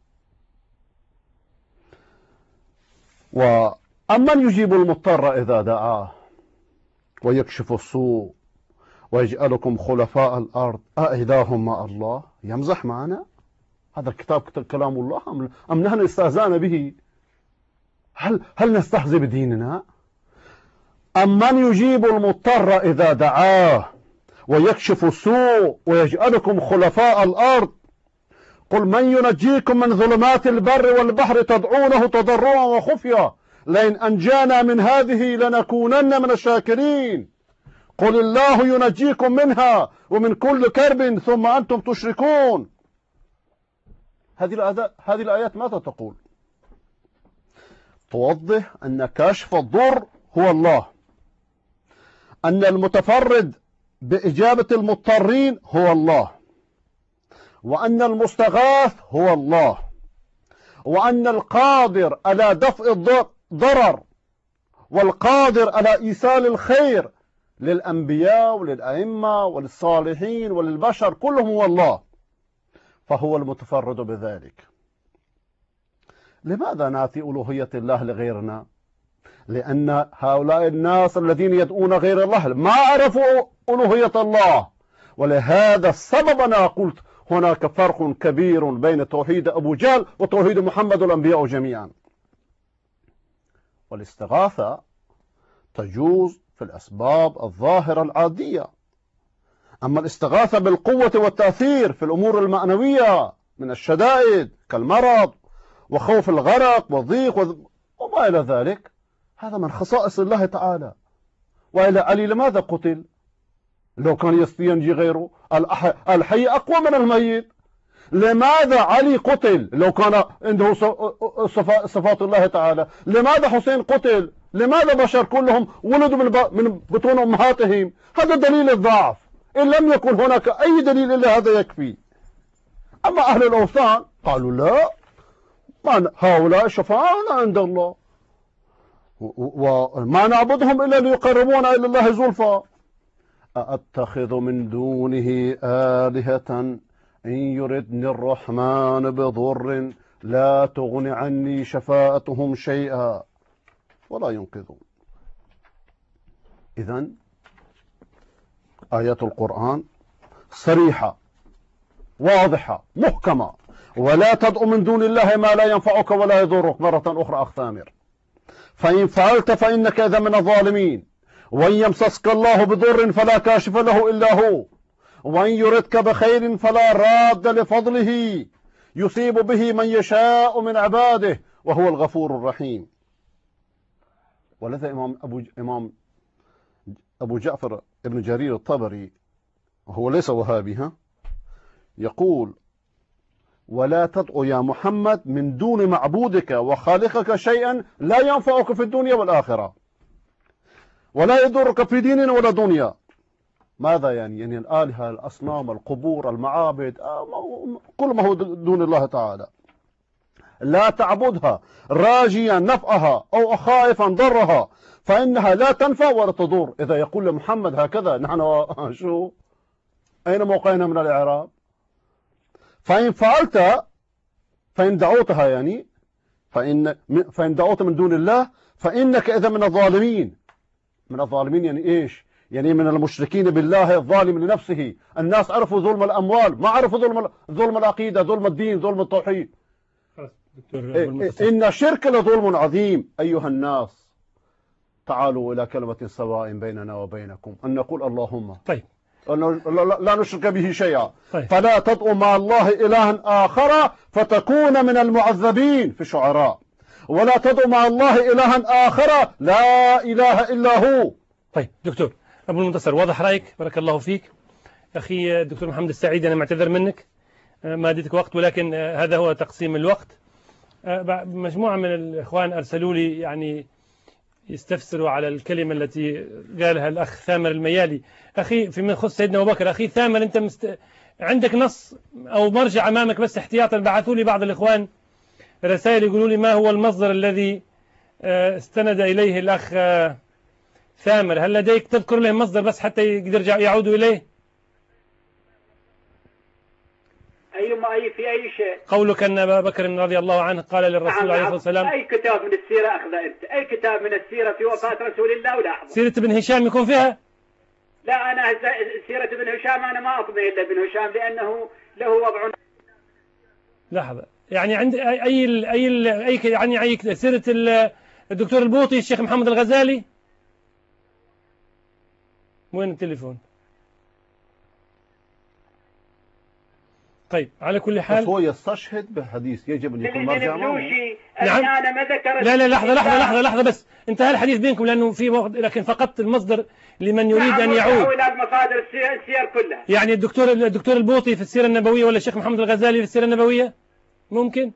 وأمن يجيب المضطر إذا دعاه ويكشف السوء ويجعلكم خلفاء الأرض أإله مع الله؟ يمزح معنا؟ هذا الكتاب كلام الله أم نحن استهزأنا به؟ هل هل نستهزئ بديننا؟ أمن يجيب المضطر إذا دعاه ويكشف السوء ويجعلكم خلفاء الأرض؟ قل من ينجيكم من ظلمات البر والبحر تدعونه تضرعا وخفيا لئن أنجانا من هذه لنكونن من الشاكرين. قل الله ينجيكم منها ومن كل كرب ثم أنتم تشركون. هذه هذه الآيات ماذا تقول؟ توضح أن كاشف الضر هو الله، أن المتفرد بإجابة المضطرين هو الله، وأن المستغاث هو الله، وأن القادر على دفع الضرر والقادر على إيصال الخير للأنبياء وللأئمة وللصالحين وللبشر كلهم هو الله، فهو المتفرد بذلك. لماذا نأتي ألوهية الله لغيرنا؟ لأن هؤلاء الناس الذين يدعون غير الله ما عرفوا ألوهية الله، ولهذا السبب أنا قلت هناك فرق كبير بين توحيد أبو جهل وتوحيد محمد والأنبياء جميعا. والاستغاثة تجوز في الأسباب الظاهرة العادية، أما الاستغاثة بالقوة والتأثير في الأمور المعنوية من الشدائد كالمرض وخوف الغرق والضيق وما إلى ذلك، هذا من خصائص الله تعالى. وإلى علي لماذا قتل؟ لو كان ينجي غيره. الحي أقوى من الميت. لماذا علي قتل لو كان عنده صفات الله تعالى؟ لماذا حسين قتل؟ لماذا بشر كلهم ولدوا من بطون أمهاتهم؟ هذا دليل الضعف. إن لم يكن هناك أي دليل إلا هذا يكفي. أما أهل الأوثان قالوا لا، هؤلاء شفعاءنا عند الله وما نعبدهم إلا ليقربونا إلى الله زلفى. أأتخذ من دونه آلهة إن يردني الرحمن بضر لا تغن عني شفاعتهم شيئا ولا ينقذون. إذن آيات القرآن صريحة واضحة محكمة: ولا تدع من دون الله ما لا ينفعك ولا يضرك. مرة أخرى أخ ثامر: فإن فعلت فإنك إذا من الظالمين، وإن يمسسك الله بضر فلا كاشف له إلا هو، وإن يردك بخير فلا راد لفضله يصيب به من يشاء من عباده وهو الغفور الرحيم. ولذا إمام أبو, إمام أبو جعفر ابن جرير الطبري، وهو ليس وهابي، ها، يقول: ولا تدع يا محمد من دون معبودك وخالقك شيئا لا ينفعك في الدنيا والآخرة ولا يضرك في دين ولا دنيا. ماذا يعني؟ يعني الآلهة، الأصنام، القبور، المعابد، كل ما هو دون الله تعالى لا تعبدها راجيا نفعها أو خائفا ضرها، فإنها لا تنفع ولا تضر. إذا يقول لمحمد هكذا، نحن شو أين موقعنا من الإعراب؟ فإن فعلت، فإن دعوتها يعني فإن فإن دعوت من دون الله فإنك إذا من الظالمين. من الظالمين يعني إيش؟ يعني من المشركين بالله، الظالم لنفسه. الناس عرفوا ظلم الأموال، ما عرفوا ظلم ظلم العقيدة، ظلم الدين، ظلم التوحيد. إن الشرك لظلم عظيم. أيها الناس، تعالوا إلى كلمة سواء بيننا وبينكم أن نقول اللهم طيب لا نشرك به شيئا. طيب. فلا تدعوا مع الله إلها آخر فتكون من المعذبين في الشعراء. ولا تدعوا مع الله إلها آخر لا إله إلا هو. طيب دكتور أبو المنتصر، واضح رأيك، بارك الله فيك. أخي الدكتور محمد السعيد، أنا معتذر منك ما اديتك وقت، ولكن هذا هو تقسيم الوقت. مجموعة من الإخوان أرسلوا لي يعني يستفسروا على الكلمة التي قالها الأخ ثامر الميالي. أخي فيما يخص سيدنا أبو بكر، أخي ثامر، أنت مست... عندك نص أو مرجع أمامك بس احتياطا؟ بعثوا لي بعض الإخوان رسائل يقولوا لي ما هو المصدر الذي استند إليه الأخ ثامر. هل لديك تذكر لهم مصدر بس حتى يقدر يعودوا إليه؟ أي ما أي في أي شيء. قولك أن أبا بكر رضي الله عنه قال للرسول عليه الصلاة والسلام. أي كتاب من السيرة أخذ أنت؟ أي كتاب من السيرة في وفاة رسول الله ولا أحضر؟ سيرة ابن هشام يكون فيها؟ لا، أنا سيرة ابن هشام أنا ما أقضي إلا ابن هشام لأنه له وضع. لحظة، يعني عند أي أي أي, أي يعني أي سيرة الدكتور البوطي، الشيخ محمد الغزالي. وين التليفون؟ طيب على كل حال هو يستشهد بحديث يجب أن يكون مرجع معه. نعم. أنا ما ذكرت. لا لا لحظة لحظة لحظة لحظة بس، انتهى الحديث بينكم لأنه في وقت، لكن فقدت المصدر لمن يريد أن يعود. إلى مصادر السير كلها. يعني الدكتور الدكتور البوطي في السيرة النبوية ولا الشيخ محمد الغزالي في السيرة النبوية ممكن؟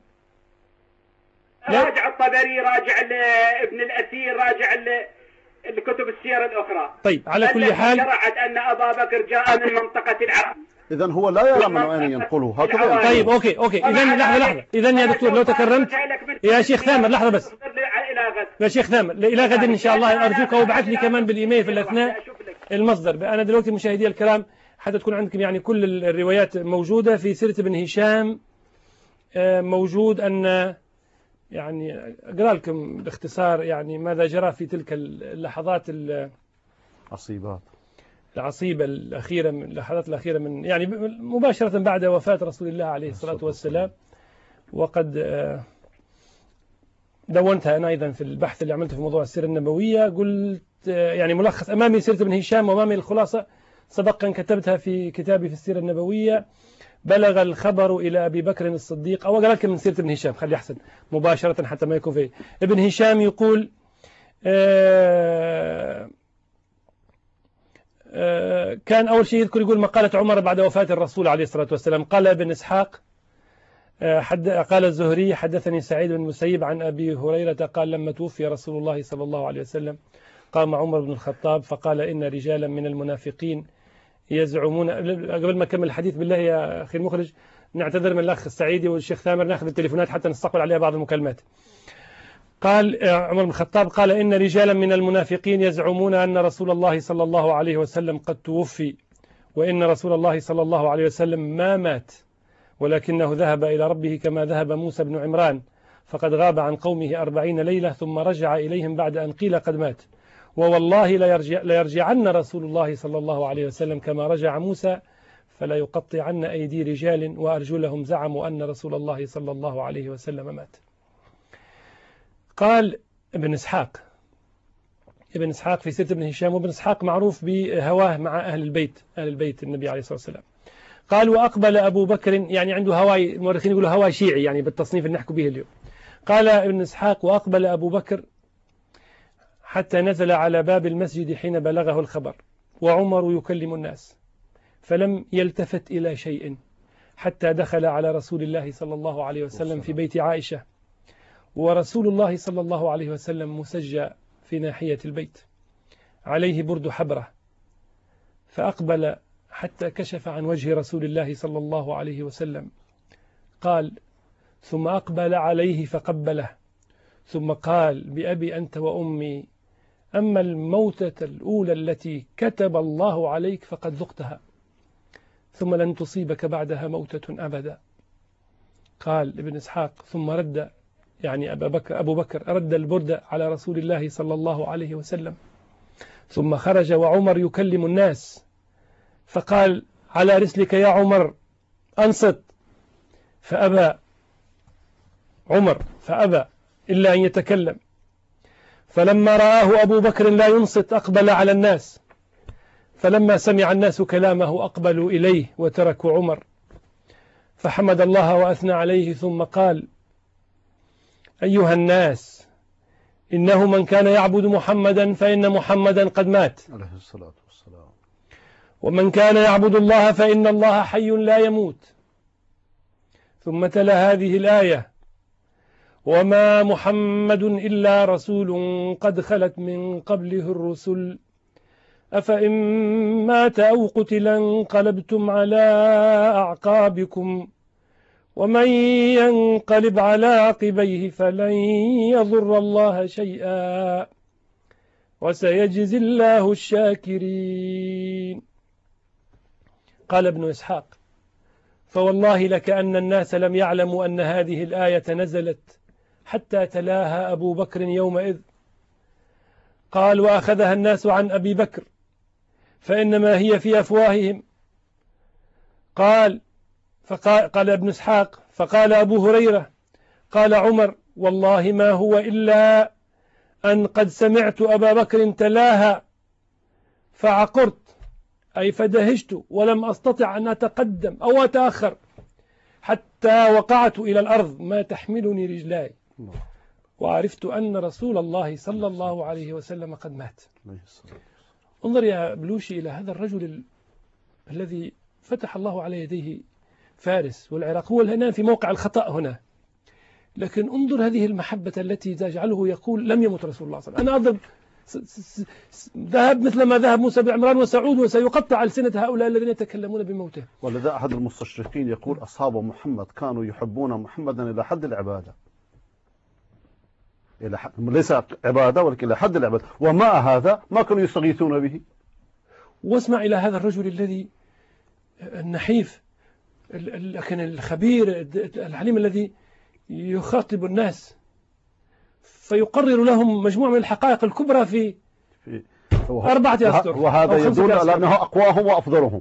راجع الطبري، راجع ابن الأثير، راجع الكتب السير الأخرى. طيب على كل حال شرعت أن أبا بكر جاء من منطقة العرب. إذا هو لا يعلم من أين ينقله هكذا. طيب أوكي أوكي إذا لحظة لحظة إذا يا دكتور لو تكرمت يا شيخ ثامر، لحظة بس يا شيخ ثامر، إلى غد إن شاء الله أرجوك، وابعث لي كمان بالإيميل في الأثناء المصدر. أنا دلوقتي مشاهدي الكرام حتى تكون عندكم يعني كل الروايات موجودة في سيرة ابن هشام. موجود أن يعني أقرأ لكم باختصار يعني ماذا جرى في تلك اللحظات العصيبات العصيبة الأخيرة من اللحظات الأخيرة من يعني مباشرة بعد وفاة رسول الله عليه الصلاة والسلام. وقد دونتها أنا أيضا في البحث اللي عملته في موضوع السيرة النبوية. قلت يعني ملخص أمامي سيرة ابن هشام وأمامي الخلاصة سبقا كتبتها في كتابي في السيرة النبوية. بلغ الخبر إلى أبي بكر الصديق، أو أقرأ لكم من سيرة ابن هشام خلي أحسن مباشرة حتى ما يكون فيه. ابن هشام يقول آه كان أول شيء يذكر يقول مقالة عمر بعد وفاة الرسول عليه الصلاة والسلام. قال ابن إسحاق حد قال الزهري حدثني سعيد بن المسيب عن أبي هريرة قال لما توفي رسول الله صلى الله عليه وسلم قام عمر بن الخطاب فقال إن رجالا من المنافقين يزعمون. قبل ما أكمل الحديث بالله يا أخي المخرج نعتذر من الأخ السعيدي والشيخ ثامر ناخذ التليفونات حتى نستقبل عليها بعض المكالمات. قال عمر بن الخطاب قال إن رجالا من المنافقين يزعمون أن رسول الله صلى الله عليه وسلم قد توفي وإن رسول الله صلى الله عليه وسلم ما مات ولكنه ذهب إلى ربه كما ذهب موسى بن عمران فقد غاب عن قومه أربعين ليلة ثم رجع إليهم بعد أن قيل قد مات ووالله ليرجع ليرجعن رسول الله صلى الله عليه وسلم كما رجع موسى فلا يقطعن أيدي رجال وأرجلهم زعموا أن رسول الله صلى الله عليه وسلم مات. قال ابن إسحاق ابن إسحاق في سيرة ابن هشام وابن إسحاق معروف بهواه مع أهل البيت أهل البيت النبي عليه الصلاة والسلام. قال وأقبل أبو بكر يعني عنده هواي المؤرخين يقولوا هواي شيعي يعني بالتصنيف اللي نحكي به اليوم. قال ابن إسحاق وأقبل أبو بكر حتى نزل على باب المسجد حين بلغه الخبر وعمر يكلم الناس فلم يلتفت إلى شيء حتى دخل على رسول الله صلى الله عليه وسلم في بيت عائشة ورسول الله صلى الله عليه وسلم مسجى في ناحية البيت عليه برد حبرة فأقبل حتى كشف عن وجه رسول الله صلى الله عليه وسلم. قال ثم أقبل عليه فقبله ثم قال بأبي أنت وأمي أما الموتة الأولى التي كتب الله عليك فقد ذقتها ثم لن تصيبك بعدها موتة أبدا. قال ابن إسحاق ثم رد يعني أبو بكر, أبو بكر رد البرد على رسول الله صلى الله عليه وسلم ثم خرج وعمر يكلم الناس فقال على رسلك يا عمر أنصت فأبى عمر فأبى إلا أن يتكلم فلما رآه أبو بكر لا ينصت أقبل على الناس فلما سمع الناس كلامه أقبلوا إليه وتركوا عمر فحمد الله وأثنى عليه ثم قال أيها الناس إنه من كان يعبد محمدا فإن محمدا قد مات عليه الصلاة والسلام ومن كان يعبد الله فإن الله حي لا يموت. ثم تلا هذه الآية وما محمد إلا رسول قد خلت من قبله الرسل أفإن مات أو قتل انقلبتم على أعقابكم ومن ينقلب على عقبيه فلن يضر الله شيئا وسيجزي الله الشاكرين. قال ابن إسحاق فوالله لكأن الناس لم يعلموا أن هذه الآية نزلت حتى تلاها أبو بكر يومئذ. قال وأخذها الناس عن أبي بكر فإنما هي في أفواههم. قال فقال قال ابن إسحاق فقال أبو هريرة قال عمر والله ما هو إلا أن قد سمعت أبا بكر تلاها فعقرت أي فدهشت ولم أستطع أن أتقدم أو أتأخر حتى وقعت إلى الأرض ما تحملني رجلاي وعرفت أن رسول الله صلى الله عليه وسلم قد مات. انظر يا بلوشي إلى هذا الرجل ال... الذي فتح الله على يديه فارس والعراق هو الآن في موقع الخطأ هنا لكن انظر هذه المحبة التي تجعله يقول لم يمت رسول الله صلى الله عليه وسلم. أنا أضرب ذهب مثل ما ذهب موسى بن عمران وسعود وسيقطع ألسنة هؤلاء الذين يتكلمون بموته. ولذا أحد المستشرقين يقول أصحاب محمد كانوا يحبون محمدا إلى حد العبادة إلى حد ليس عبادة ولكن إلى حد العبادة ومع هذا ما كانوا يستغيثون به. واسمع إلى هذا الرجل الذي النحيف لكن الخبير العليم الذي يخاطب الناس فيقرر لهم مجموعة من الحقائق الكبرى في, في أربعة أسطر وهذا يدل على أنه أقواهم وأفضلهم.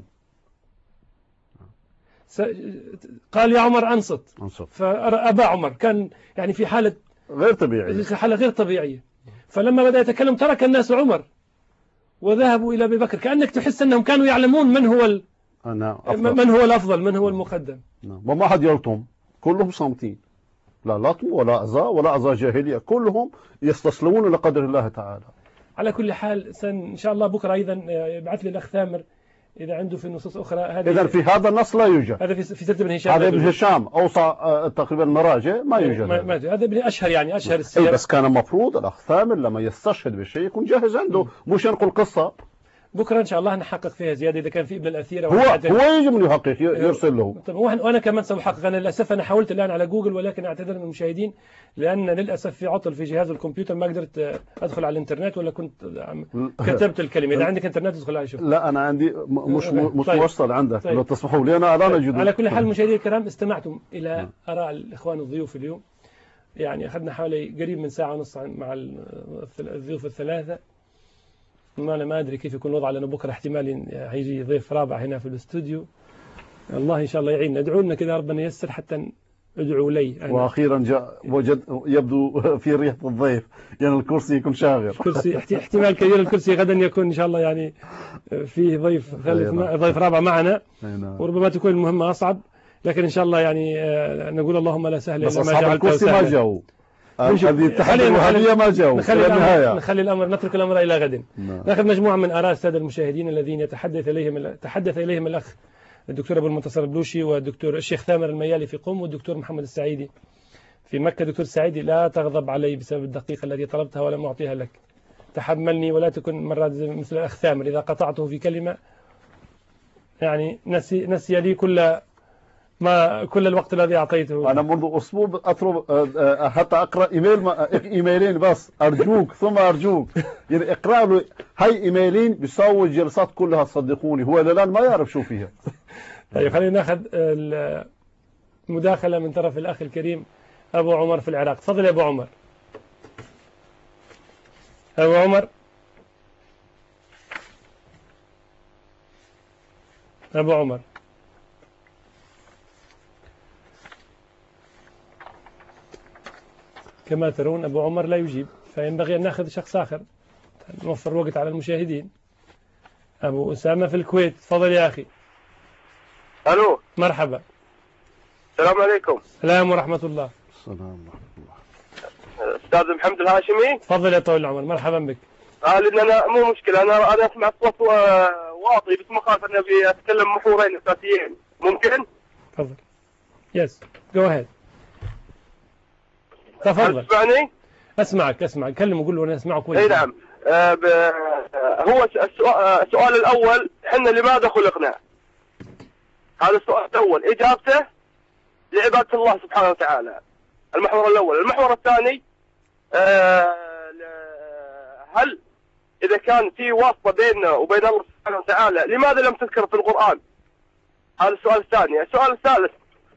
قال يا عمر أنصت فأبى عمر كان يعني في حالة غير طبيعية في حالة غير طبيعية فلما بدأ يتكلم ترك الناس عمر وذهبوا إلى أبي بكر كأنك تحس أنهم كانوا يعلمون من هو ال... من هو الأفضل من هو المقدم وما حد يلطم كلهم صامتين لا لطم ولا أذى ولا أذى جاهلية كلهم يستسلمون لقدر الله تعالى. على كل حال إن شاء الله بكرة أيضا يبعث لي الأخ ثامر إذا عنده في نصوص أخرى هذه. إذا في هذا النص لا يوجد. هذا في في سيرة ابن هشام. هذا ابن هشام أوصى تقريبا مراجع ما يوجد. ما ما هذا ابن أشهر يعني أشهر السير. بس كان مفروض الأخ ثامر لما يستشهد بشيء يكون جاهز عنده، مش ينقل قصة. بكرة إن شاء الله نحقق فيها زيادة إذا كان في ابن الأثير. هو هو يجب أن يحقق يرسل له. طب وأنا كمان سأحقق. أنا للأسف أنا حاولت الآن على جوجل ولكن أعتذر من المشاهدين لأن للأسف في عطل في جهاز الكمبيوتر ما قدرت أدخل على الإنترنت ولا كنت كتبت الكلمة. إذا عندك إنترنت تدخل على شوف. لا أنا عندي مش مش طيب. موصل عندك طيب. لو تسمحوا لي أنا الآن أجد. على كل حال مشاهدينا الكرام استمعتم إلى آراء الإخوان الضيوف اليوم. يعني أخذنا حوالي قريب من ساعة ونص مع الضيوف الثلاثة. ما أنا ما أدري كيف يكون الوضع لأنه بكرة احتمال هيجي ضيف رابع هنا في الاستوديو. الله إن شاء الله يعيننا. ادعوا لنا كذا ربنا ييسر حتى ادعوا لي أنا. وأخيرا جاء وجد يبدو في ريحة الضيف يعني الكرسي يكون شاغر. كرسي احتمال كبير الكرسي غدا يكون إن شاء الله يعني فيه ضيف ثالث ضيف رابع معنا وربما تكون المهمة أصعب لكن إن شاء الله يعني نقول اللهم لا سهل إلا ما جعلته سهلا. ما جاءوا. هذه التحدي الوهابية ما جاءوا. نخلي الأمر نخلي الأمر نترك الأمر إلى غد. نأخذ مجموعة من آراء السادة المشاهدين الذين يتحدث إليهم تحدث إليهم الأخ الدكتور أبو المنتصر البلوشي والدكتور الشيخ ثامر الميالي في قم والدكتور محمد السعيدي في مكة. دكتور السعيدي لا تغضب علي بسبب الدقيقة التي طلبتها ولم أعطيها لك. تحملني ولا تكن مرات مثل الأخ ثامر إذا قطعته في كلمة يعني نسي نسي لي كل ما كل الوقت الذي أعطيته. أنا منذ أسبوع أطلب حتى أقرأ إيميل ما إيميلين بس أرجوك ثم أرجوك يعني اقرأ له هاي إيميلين بيساوي الجلسات كلها صدقوني هو الآن ما يعرف شو فيها. طيب خلينا ناخذ المداخلة من طرف الأخ الكريم أبو عمر في العراق. تفضل يا أبو عمر. أبو عمر أبو عمر كما ترون أبو عمر لا يجيب فينبغي أن نأخذ شخص آخر نوفر وقت على المشاهدين. أبو أسامة في الكويت. تفضل يا أخي. ألو مرحبا. السلام عليكم. السلام ورحمة الله. السلام ورحمة الله. أستاذ محمد الهاشمي. تفضل يا طويل العمر. مرحبا بك. آه لأن أنا مو مشكلة أنا أنا أسمع الصوت واطي بس مخاف أن أبي أتكلم محورين أساسيين ممكن؟ تفضل. يس جو أهيد. تفضل. تسمعني؟ أسمعك أسمعك كلم وقول له أنا أسمعك كويس. أي نعم. آه ب... هو السؤال الأول إحنا لماذا خلقنا؟ هذا السؤال الأول إجابته لعبادة الله سبحانه وتعالى. المحور الأول. المحور الثاني آه هل إذا كان في واسطة بيننا وبين الله سبحانه وتعالى لماذا لم تذكر في القرآن؟ هذا السؤال الثاني. السؤال الثالث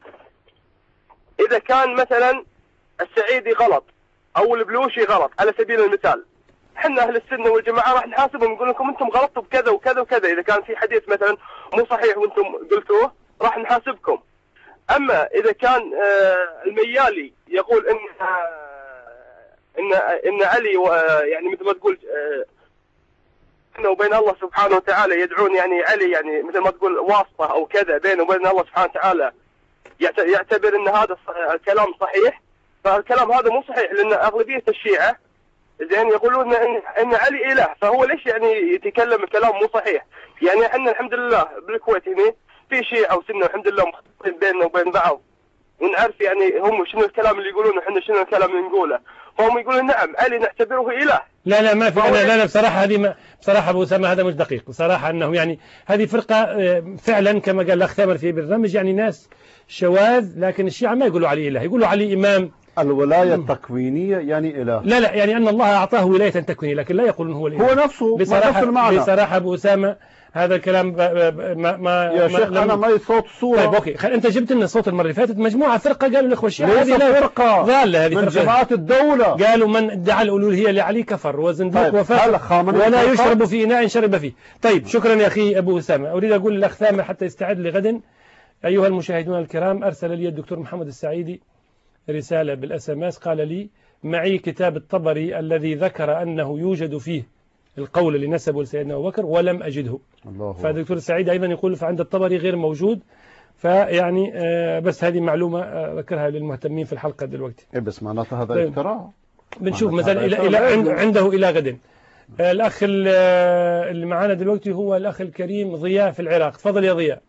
إذا كان مثلا السعيدي غلط أو البلوشي غلط على سبيل المثال احنا أهل السنة والجماعة راح نحاسبهم نقول لكم أنتم غلطتوا بكذا وكذا وكذا. إذا كان في حديث مثلا مو صحيح وأنتم قلتوه راح نحاسبكم. أما إذا كان الميالي يقول إن إن إن علي يعني مثل ما تقول بينه وبين الله سبحانه وتعالى يدعون يعني علي يعني مثل ما تقول واسطة أو كذا بينه وبين الله سبحانه وتعالى يعتبر أن هذا الكلام صحيح. فالكلام هذا مو صحيح لأن أغلبية الشيعة زين يقولون إن, إن علي إله فهو ليش يعني يتكلم الكلام مو صحيح. يعني احنا الحمد لله بالكويت هنا في شيعة وسنة الحمد لله مختلفين بيننا وبين بعض ونعرف يعني هم شنو الكلام اللي يقولونه وحنا شنو الكلام اللي نقوله. فهم يقولون نعم علي نعتبره إله. لا لا ما في أنا لا لا بصراحة هذه ما بصراحة أبو أسامة هذا مش دقيق بصراحة أنه يعني هذه فرقة فعلا كما قال الأخ ثامر في برنامج يعني ناس شواذ لكن الشيعة ما يقولوا علي إله يقولوا علي إمام. الولاية التكوينية يعني إله. لا لا يعني أن الله أعطاه ولاية تكوينية لكن لا يقولون هو الإله. هو نفسه بصراحة نفس المعنى. بصراحة أبو أسامة هذا الكلام ما ما يا شيخ أنا ما صوت صورة. طيب أوكي أنت جبت لنا الصوت المرة اللي فاتت مجموعة فرقة قالوا الإخوة الشيعة هذه لا فرقة ضالة هذه من جماعة الدولة قالوا من ادعى الألوهية لعلي كفر وزنديق طيب وفاسق ولا يشرب في إناء شرب فيه. طيب شكرا يا أخي أبو أسامة. أريد أقول للأخ ثامر حتى يستعد لغد. أيها المشاهدون الكرام أرسل لي الدكتور محمد السعيدي رسالة بالاس ام اس قال لي معي كتاب الطبري الذي ذكر أنه يوجد فيه القول اللي نسبه لسيدنا أبو بكر ولم أجده. فالدكتور السعيد أيضا يقول فعند الطبري غير موجود. فيعني آه بس هذه معلومة آه ذكرها للمهتمين في الحلقة دلوقتي. إيه بس معناتها هذا افتراء. بنشوف مثلا إلى إلى عنده إلى غد. الأخ اللي معانا دلوقتي هو الأخ الكريم ضياء في العراق. تفضل يا ضياء.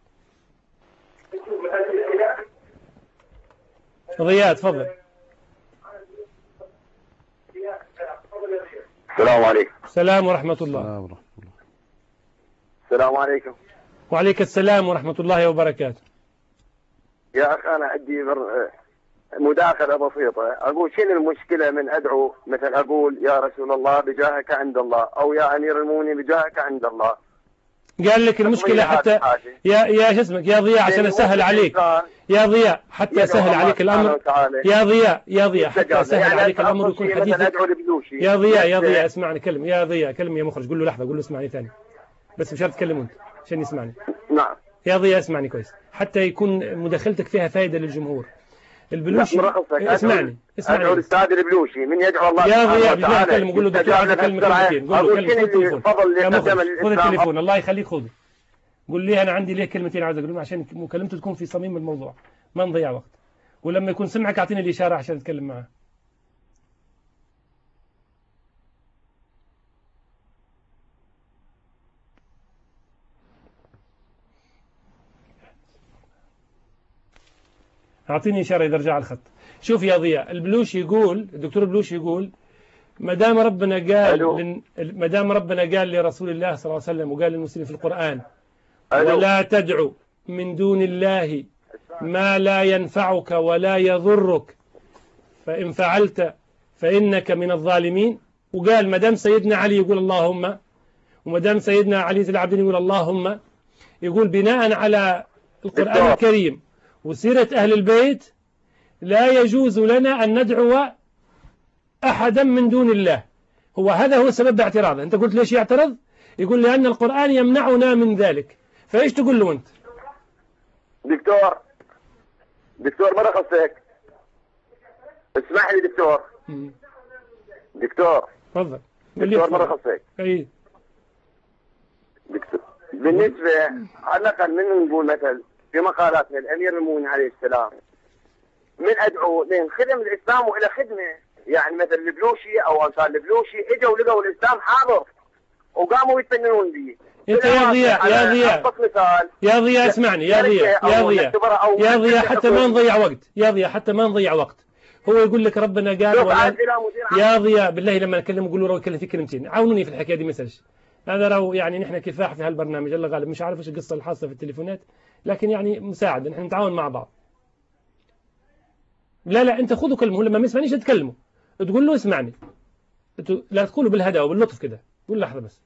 ضياء تفضل. السلام عليكم. السلام ورحمة الله. السلام عليكم. وعليك السلام ورحمة الله وبركاته. يا أخ أنا عندي مداخلة بسيطة، أقول شنو المشكلة من أدعو مثلا أقول يا رسول الله بجاهك عند الله، أو يا أمير المؤمنين بجاهك عند الله. قال لك المشكلة حتى يا يا شو اسمك يا ضياء عشان أسهل عليك يا ضياء حتى أسهل عليك الأمر يا ضياء يا ضياء حتى أسهل عليك الأمر ويكون حديثك يا ضياء يا ضياء اسمعني كلم يا ضياء كلم يا مخرج قول له لحظة قول له اسمعني ثاني بس مش هتتكلم أنت عشان يسمعني. نعم يا ضياء اسمعني كويس حتى يكون مداخلتك فيها فائدة للجمهور. البلوشي اسمعني اسمعني ادعو الاستاذ البلوشي من يدعو الله يا ضياء بالله كلم قول له دكتور عايز اكلمك كلمتين قول له كلم التليفون يا مخرج خذ التليفون الله يخليك خذه قول لي انا عندي ليه كلمتين عايز اقولهم عشان مكالمته تكون في صميم الموضوع ما نضيع وقت ولما يكون سمعك اعطيني الاشاره عشان اتكلم معه. اعطيني اشاره اذا رجع الخط. شوف يا ضياء البلوشي يقول الدكتور البلوشي يقول ما دام ربنا قال ما دام ربنا قال لرسول الله صلى الله عليه وسلم وقال للمسلمين في القرآن ولا تدعو من دون الله ما لا ينفعك ولا يضرك فإن فعلت فإنك من الظالمين. وقال ما دام سيدنا علي يقول اللهم وما دام سيدنا علي زين العابدين يقول اللهم يقول بناء على القرآن الكريم وسيرة أهل البيت لا يجوز لنا أن ندعو أحدا من دون الله. هو هذا هو سبب اعتراضه. أنت قلت ليش يعترض؟ يقول لأن القرآن يمنعنا من ذلك. فإيش تقول له أنت؟ دكتور دكتور ما رخصك اسمح لي دكتور مم. دكتور تفضل دكتور ما رخصك أي دكتور بالنسبة على الأقل من نقول مثل في مقالات الأمير المؤمنين عليه السلام من أدعو لين خدم الإسلام وإلى خدمة يعني مثل البلوشي أو أمثال البلوشي إجوا لقوا الإسلام حاضر وقاموا يتفننون به. أنت يا ضياء يا ضياء يا ضياء اسمعني يا ضياء يا ضياء يا ضياء حتى ما نضيع وقت يا ضياء حتى ما نضيع وقت. هو يقول لك ربنا قال ولا يا ضياء بالله لما نكلم قول له رو يتكلم في كلمتين عاونوني في الحكاية دي مسج. هذا رو يعني نحن كفاح في هالبرنامج الله غالب مش عارف ايش القصة الحاصة في التليفونات لكن يعني مساعدة نحن نتعاون مع بعض. لا لا أنت خذوا كلمه لما ما يسمعنيش تكلموا تقول له اسمعني لا تقولوا بالهدى وباللطف كده قول لحظة بس.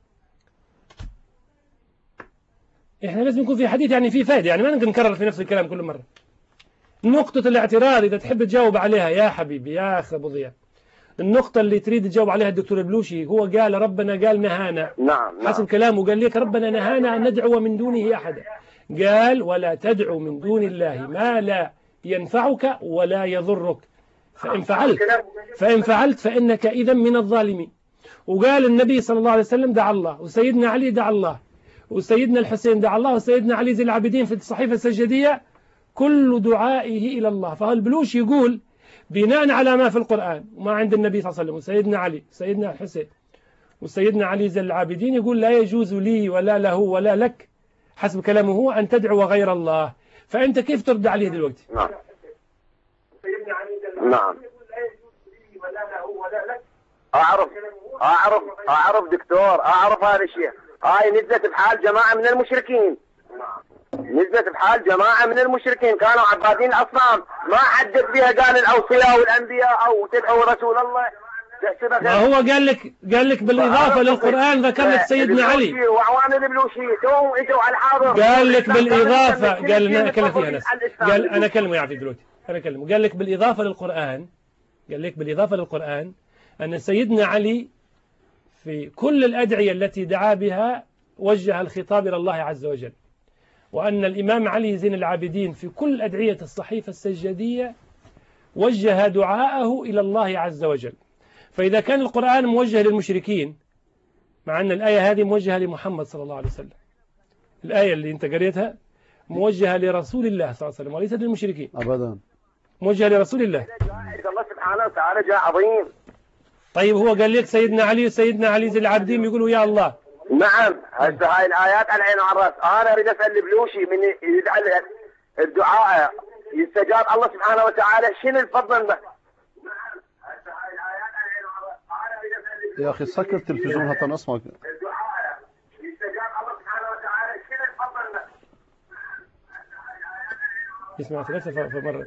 احنا لازم يكون في حديث يعني في فائدة يعني ما نقدر نكرر في نفس الكلام كل مرة. نقطة الاعتراض إذا تحب تجاوب عليها يا حبيبي يا أخ أبو ضياء النقطة اللي تريد تجاوب عليها الدكتور البلوشي هو قال ربنا قال نهانا نعم نعم حسب كلامه قال لك ربنا نهانا أن ندعو من دونه أحدا قال ولا تدعو من دون الله ما لا ينفعك ولا يضرك فإن فعلت فإن فعلت فإنك إذا من الظالمين. وقال النبي صلى الله عليه وسلم دعا الله وسيدنا علي دعا الله وسيدنا الحسين دعا الله وسيدنا علي زين العابدين في الصحيفة السجدية كل دعائه إلى الله. فالبلوش يقول بناء على ما في القرآن وما عند النبي صلى الله عليه وسلم وسيدنا علي وسيدنا الحسين وسيدنا علي زين العابدين يقول لا يجوز لي ولا له ولا لك حسب كلامه هو أن تدعو غير الله. فأنت كيف ترد عليه دلوقتي؟ نعم نعم أعرف أعرف أعرف دكتور أعرف هذا الشيء. هاي نزلت بحال جماعة من المشركين نزلت بحال جماعة من المشركين كانوا عبادين الأصنام ما حدد بها قال الأوصياء والأنبياء أو تدعوا رسول الله. ما هو قال لك قال لك بالإضافة للقرآن ذكر لك سيدنا علي وعوان البلوشي تو اجوا على الحاضر قال لك بالإضافة قال أنا أكلم فيها ناس قال أنا أكلمه يعطي دلوقتي أنا أكلمه قال لك بالإضافة للقرآن قال لك بالإضافة للقرآن أن سيدنا علي في كل الأدعية التي دعا بها وجه الخطاب إلى الله عز وجل وأن الإمام علي زين العابدين في كل أدعية الصحيفة السجدية وجه دعاءه إلى الله عز وجل. فإذا كان القرآن موجه للمشركين مع أن الآية هذه موجهة لمحمد صلى الله عليه وسلم الآية اللي أنت قريتها موجهة لرسول الله صلى الله عليه وسلم وليست للمشركين أبدا موجهة لرسول الله. الله سبحانه وتعالى جاء عظيم طيب هو قال لك سيدنا علي وسيدنا علي زي العابدين يقولوا يا الله. نعم هسه هاي الآيات على العين وعلى الرأس. أنا أريد أسأل بلوشي من يدعي الدعاء يستجاب الله سبحانه وتعالى شنو الفضل به؟ يا أخي سكر التلفزيون حتى نسمع. يسمع ثلاثة فمرة.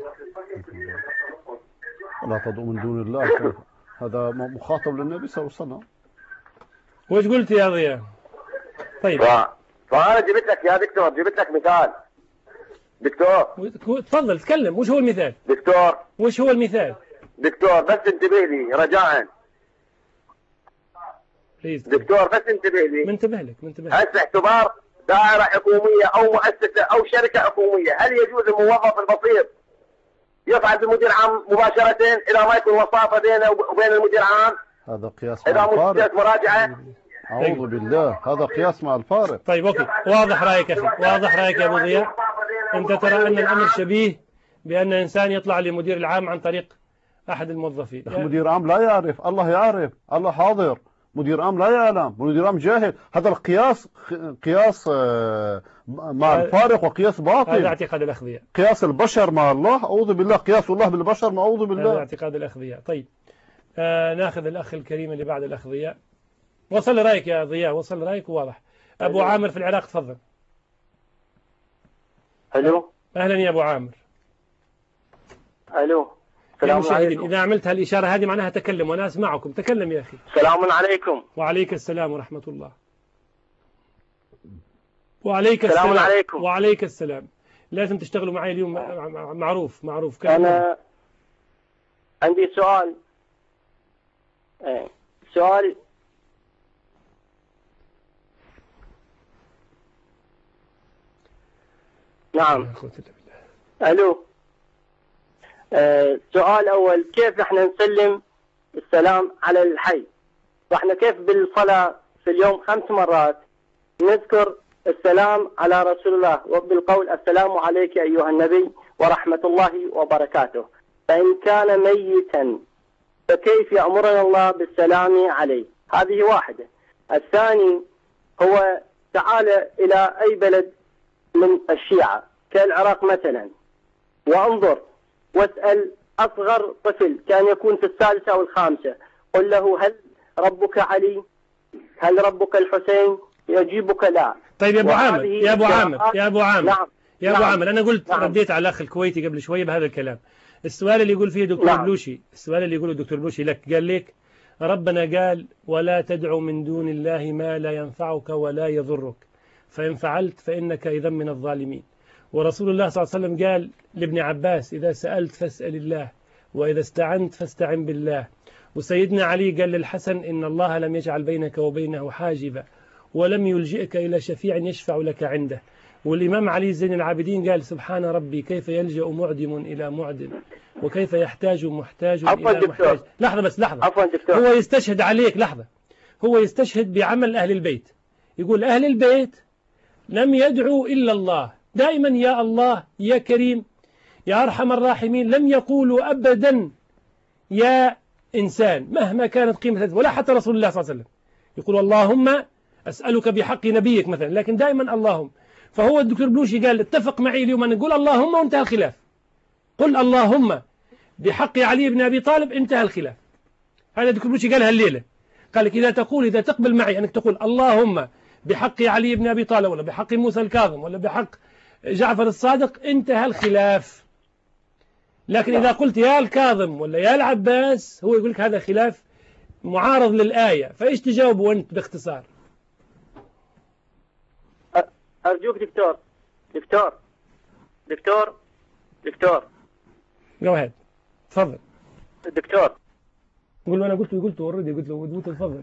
لا تدعو من دون الله، هذا مخاطب للنبي صلى الله عليه وسلم. وش قلت يا ضياء؟ طيب ف... فأنا جبت لك يا دكتور، جبت لك مثال. دكتور تفضل تكلم. وش هو المثال؟ دكتور وش هو المثال؟ دكتور بس انتبه لي رجاء. دكتور بس انتبه لي. منتبه لك منتبه لك. هسه اعتبار دائرة حكومية أو مؤسسة أو شركة حكومية، هل يجوز الموظف البسيط يصعد المدير العام مباشرة إذا ما يكون وساطة بينه وبين المدير العام؟ هذا قياس مع الفارق. إذا مراجعة. أعوذ بالله، هذا قياس مع الفارق. طيب أوكي، واضح رأيك أخي، واضح رأيك يا أبو ضياء. أنت ترى أن الأمر شبيه بأن إنسان يطلع لمدير العام عن طريق أحد الموظفين. مدير عام لا يعرف، الله يعرف، الله حاضر. مدير عام لا يعلم، مدير عام جاهل. هذا القياس قياس مع الفارق وقياس باطل. هذا اعتقاد الأخذية. قياس البشر مع الله، أعوذ بالله. قياس الله بالبشر، أعوذ بالله. هذا اعتقاد الأخذية. طيب آه ناخذ الأخ الكريم اللي بعد الأخذية. وصل رأيك يا ضياء، وصل رأيك واضح. أبو عامر في العراق تفضل. ألو. أهلا يا أبو عامر. ألو. يا مشاهدين إذا عملت هالإشارة هذه معناها تكلم وأنا أسمعكم. تكلم يا أخي. السلام عليكم. وعليك السلام ورحمة الله. وعليك السلام. السلام عليكم. وعليك السلام. لازم تشتغلوا معي اليوم، معروف معروف. كلمة. أنا عندي سؤال. سؤال نعم. ألو. أه سؤال أول، كيف نحن نسلم السلام على الحي؟ فإحنا كيف بالصلاة في اليوم خمس مرات نذكر السلام على رسول الله وبالقول السلام عليك أيها النبي ورحمة الله وبركاته، فإن كان ميتا فكيف يأمرنا الله بالسلام عليه؟ هذه واحدة. الثاني هو تعال إلى أي بلد من الشيعة كالعراق مثلا وانظر واسأل أصغر طفل كان يكون في الثالثة أو الخامسة، قل له هل ربك علي؟ هل ربك الحسين؟ يجيبك لا. طيب يا أبو عامر يا أبو عامر يا أبو عامر نعم. يا أبو نعم. عامر أنا قلت نعم. رديت على الأخ الكويتي قبل شوية بهذا الكلام. السؤال اللي يقول فيه دكتور نعم. بلوشي، السؤال اللي يقوله الدكتور بلوشي لك، قال لك ربنا قال ولا تدعو من دون الله ما لا ينفعك ولا يضرك فإن فعلت فإنك إذا من الظالمين. ورسول الله صلى الله عليه وسلم قال لابن عباس إذا سألت فاسأل الله وإذا استعنت فاستعن بالله. وسيدنا علي قال للحسن إن الله لم يجعل بينك وبينه حاجبا ولم يلجئك إلى شفيع يشفع لك عنده. والإمام علي زين العابدين قال سبحان ربي كيف يلجأ معدم إلى معدم وكيف يحتاج محتاج إلى محتاج. لحظة بس لحظة. هو يستشهد عليك، لحظة، هو يستشهد بعمل أهل البيت. يقول أهل البيت لم يدعوا إلا الله، دائما يا الله يا كريم يا أرحم الراحمين، لم يقولوا أبدا يا إنسان مهما كانت قيمة، ولا حتى رسول الله صلى الله عليه وسلم يقول اللهم أسألك بحق نبيك مثلا، لكن دائما اللهم. فهو الدكتور بلوشي قال اتفق معي اليوم أن نقول اللهم وانتهى الخلاف. قل اللهم بحق علي بن أبي طالب انتهى الخلاف. هذا الدكتور بلوشي قالها الليلة، قال لك إذا تقول إذا تقبل معي أنك تقول اللهم بحق علي بن أبي طالب ولا بحق موسى الكاظم ولا بحق جعفر الصادق انتهى الخلاف. لكن إذا قلت يا الكاظم ولا يا العباس هو يقول لك هذا خلاف معارض للآية. فإيش تجاوبه أنت باختصار؟ أرجوك دكتور دكتور دكتور دكتور جو هيد تفضل دكتور. قول له أنا قلت قلت اوريدي قلت له قلت تفضل.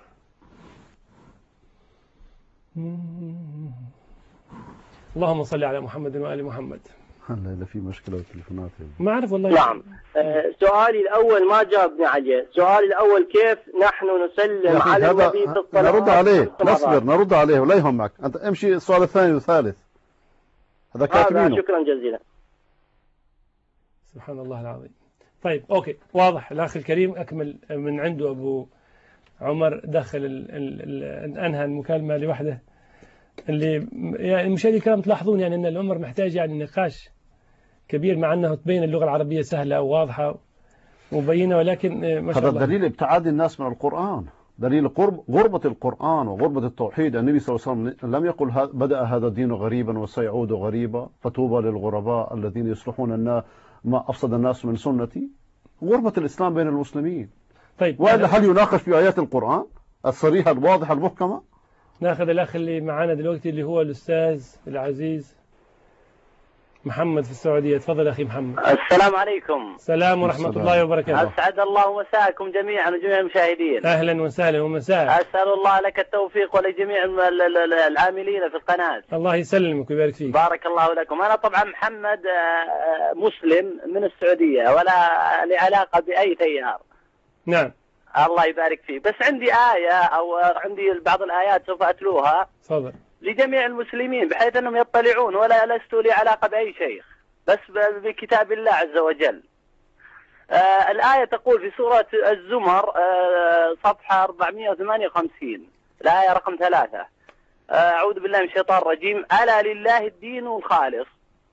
اللهم صل على محمد وآل محمد. هلا إذا في مشكلة بالتليفونات ما أعرف والله. نعم. آه سؤالي الأول ما جاوبني عليه. سؤالي الأول كيف نحن نسلم على النبي في الصلاة؟ نرد عليه، نصبر نرد عليه ولا يهمك أنت، امشي السؤال الثاني والثالث هذا كاتبينه. شكرا جزيلا. سبحان الله العظيم. طيب أوكي واضح. الأخ الكريم أكمل من عنده أبو عمر دخل ال ال ال أنهى المكالمة لوحده. اللي يعني المشاهدين الكرام تلاحظون يعني أن الأمر محتاج يعني نقاش كبير، مع أنه تبين اللغة العربية سهلة وواضحة مبينة، ولكن ما شاء الله هذا دليل ابتعاد الناس من القرآن، دليل قرب غربة القرآن وغربة التوحيد. النبي صلى الله عليه وسلم لم يقل بدأ هذا الدين غريبا وسيعود غريبا فطوبى للغرباء الذين يصلحون الناس ما أفسد الناس من سنتي. غربة الإسلام بين المسلمين. طيب وإلا هل يناقش في آيات القرآن الصريحة الواضحة المحكمة؟ ناخذ الأخ اللي معنا دلوقتي اللي هو الأستاذ العزيز محمد في السعودية. تفضل أخي محمد. السلام عليكم. السلام ورحمة السلام. الله وبركاته. أسعد الله مساءكم جميعا وجميع المشاهدين. أهلا وسهلا ومساء. أسأل الله لك التوفيق ولجميع العاملين في القناة. الله يسلمك ويبارك فيك. بارك الله لكم. أنا طبعا محمد مسلم من السعودية ولا لي علاقة بأي تيار. نعم. الله يبارك فيه. بس عندي آية أو عندي بعض الآيات سوف أتلوها. تفضل. لجميع المسلمين بحيث أنهم يطلعون، ولا لست لي علاقة بأي شيخ، بس بكتاب الله عز وجل. آه الآية تقول في سورة الزمر آه صفحة أربعمائة وثمانية وخمسين الآية رقم ثلاثة. آه أعوذ بالله من الشيطان الرجيم. ألا لله الدين الخالص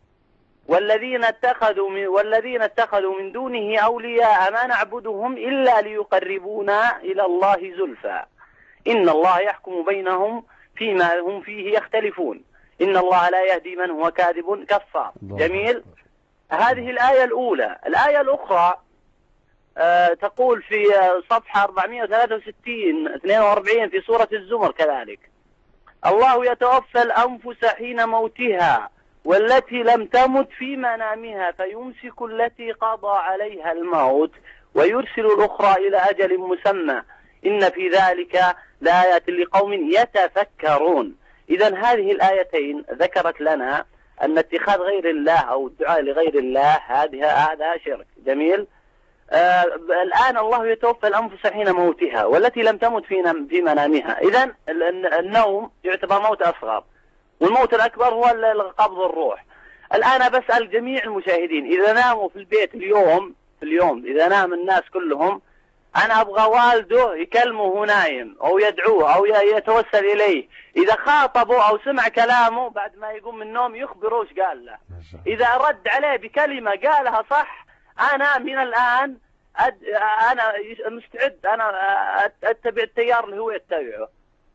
والذين اتخذوا من والذين اتخذوا من دونه أولياء ما نعبدهم إلا ليقربونا إلى الله زلفى إن الله يحكم بينهم فيما هم فيه يختلفون إن الله لا يهدي من هو كاذب كفار. جميل. هذه الآية الأولى. الآية الأخرى آه تقول في صفحة أربعمائة وثلاثة وستين اثنين وأربعين في سورة الزمر كذلك. الله يتوفى الأنفس حين موتها والتي لم تمت في منامها فيمسك التي قضى عليها الموت ويرسل الأخرى إلى أجل مسمى إن في ذلك لآيات لقوم يتفكرون. إذا هذه الآيتين ذكرت لنا أن اتخاذ غير الله أو الدعاء لغير الله هذا هذا شرك. جميل. آه الآن الله يتوفى الأنفس حين موتها والتي لم تمت في في منامها. إذا النوم يعتبر موت أصغر، والموت الأكبر هو قبض الروح. الآن بسأل جميع المشاهدين إذا ناموا في البيت اليوم في اليوم إذا نام الناس كلهم، أنا أبغى والده يكلمه وهو نايم أو يدعوه أو يتوسل إليه. إذا خاطبه أو سمع كلامه بعد ما يقوم من النوم يخبره وش قال له. إذا رد عليه بكلمة قالها صح، أنا من الآن أد... أنا مستعد أنا أتبع التيار اللي هو يتبعه.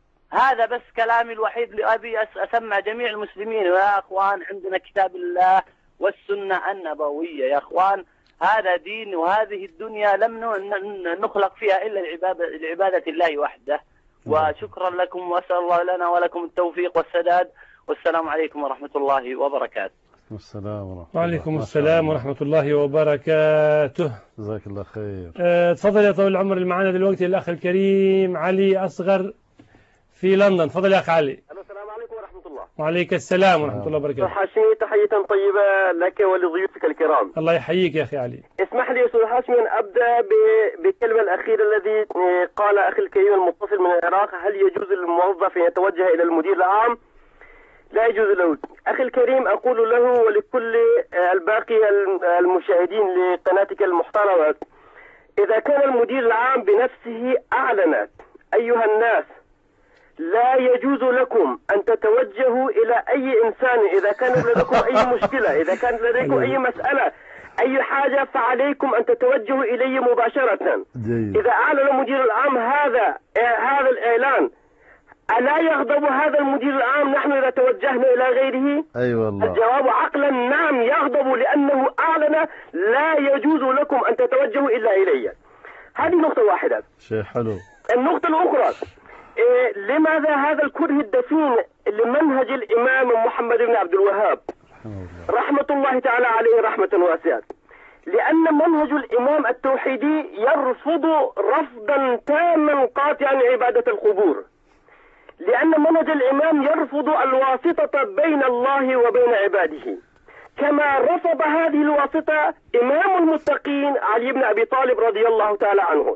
هذا بس كلامي الوحيد اللي أبي أسمع جميع المسلمين. يا أخوان عندنا كتاب الله والسنة النبوية يا أخوان. هذا دين وهذه الدنيا لم نخلق فيها إلا لعبادة الله وحده. وشكرا لكم وأسأل الله لنا ولكم التوفيق والسداد. والسلام عليكم ورحمة الله وبركاته. السلام ورحمة الله. وعليكم السلام ورحمة الله وبركاته. جزاك الله خير. أه تفضل يا طويل العمر اللي معنا دلوقتي الأخ الكريم علي أصغر في لندن. تفضل يا أخ علي. السلام عليكم ورحمة الله. وعليك السلام ورحمة الله وبركاته. حاشمي تحية طيبة لك ولضيوفك الكرام. الله يحييك يا أخي علي. اسمح لي أستاذ حاشمي أن أبدأ بالكلمة الأخيرة الذي قال أخي الكريم المتصل من العراق: هل يجوز للموظف أن يتوجه إلى المدير العام؟ لا يجوز له. أخي الكريم أقول له ولكل الباقي المشاهدين لقناتك المحترمة: إذا كان المدير العام بنفسه أعلن: أيها الناس لا يجوز لكم أن تتوجهوا إلى أي إنسان إذا كان لديكم أي مشكلة، إذا كان لديكم أي مسألة، أي حاجة، فعليكم أن تتوجهوا إلي مباشرة. إذا أعلن المدير العام هذا هذا الإعلان، ألا يغضب هذا المدير العام نحن إذا توجهنا إلى غيره؟ أي والله. الجواب عقلا نعم يغضب، لأنه أعلن لا يجوز لكم أن تتوجهوا إلا إلي. هذه نقطة واحدة. شيء حلو. النقطة الأخرى: إيه لماذا هذا الكره الدفين لمنهج الإمام محمد بن عبد الوهاب رحمة الله تعالى عليه رحمة واسعة؟ لأن منهج الإمام التوحيدي يرفض رفضا تاما قاطعا عبادة القبور، لأن منهج الإمام يرفض الواسطة بين الله وبين عباده، كما رفض هذه الواسطة إمام المتقين علي بن أبي طالب رضي الله تعالى عنه.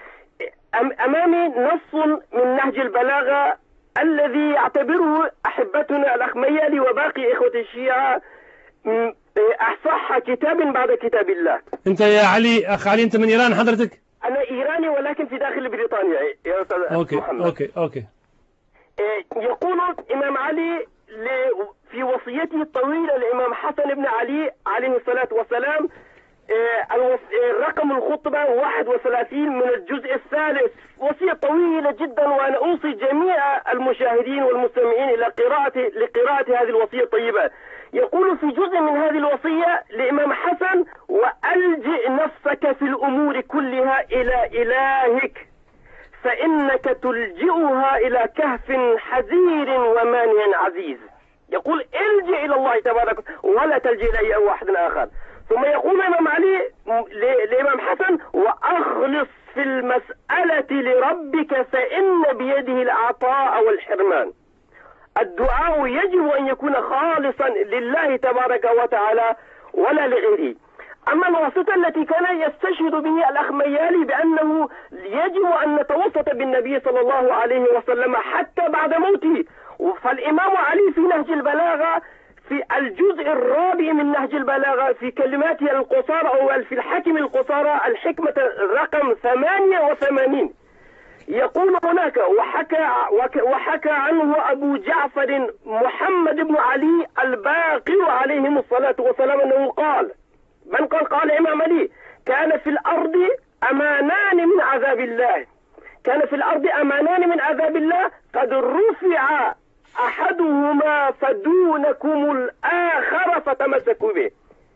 أمامي نص من نهج البلاغة الذي يعتبره أحبتنا الأخ ميالي وباقي إخوة الشيعة أصح كتاب بعد كتاب الله. أنت يا علي، أخ علي، أنت من إيران حضرتك؟ أنا إيراني ولكن في داخل بريطانيا يا أستاذ أوكي محمد. أوكي أوكي. يقول الإمام علي في وصيته الطويلة للإمام حسن بن علي عليه الصلاة والسلام، رقم الخطبة واحد وثلاثين من الجزء الثالث، وصية طويلة جدا، وأنا أوصي جميع المشاهدين والمستمعين إلى قراءة لقراءة هذه الوصية الطيبة. يقول في جزء من هذه الوصية لإمام حسن: وألجئ نفسك في الأمور كلها إلى إلهك، فإنك تلجئها إلى كهف حذير ومانع عزيز. يقول الجئ إلى الله تبارك ولا تلجئ إلى أي واحد آخر. ثم يقول الإمام علي لإمام حسن: وأخلص في المسألة لربك فإن بيده العطاء والحرمان. الدعاء يجب أن يكون خالصا لله تبارك وتعالى ولا لغيره. أما الواسطة التي كان يستشهد به الأخ ميالي بأنه يجب أن نتوسط بالنبي صلى الله عليه وسلم حتى بعد موته، فالإمام علي في نهج البلاغة في الجزء الرابع من نهج البلاغة في كلماته القصارى أو في الحكم القصارى الحكمة رقم ثمانية وثمانين يقول هناك: وحكى, وحكى عنه أبو جعفر محمد بن علي الباقر عليهم الصلاة والسلام أنه قال، من قال؟ قال الإمام علي: كان في الأرض أمانان من عذاب الله، كان في الأرض أمانان من عذاب الله قد رفع أحدهما فدونكم الآخر فتمسكوا به.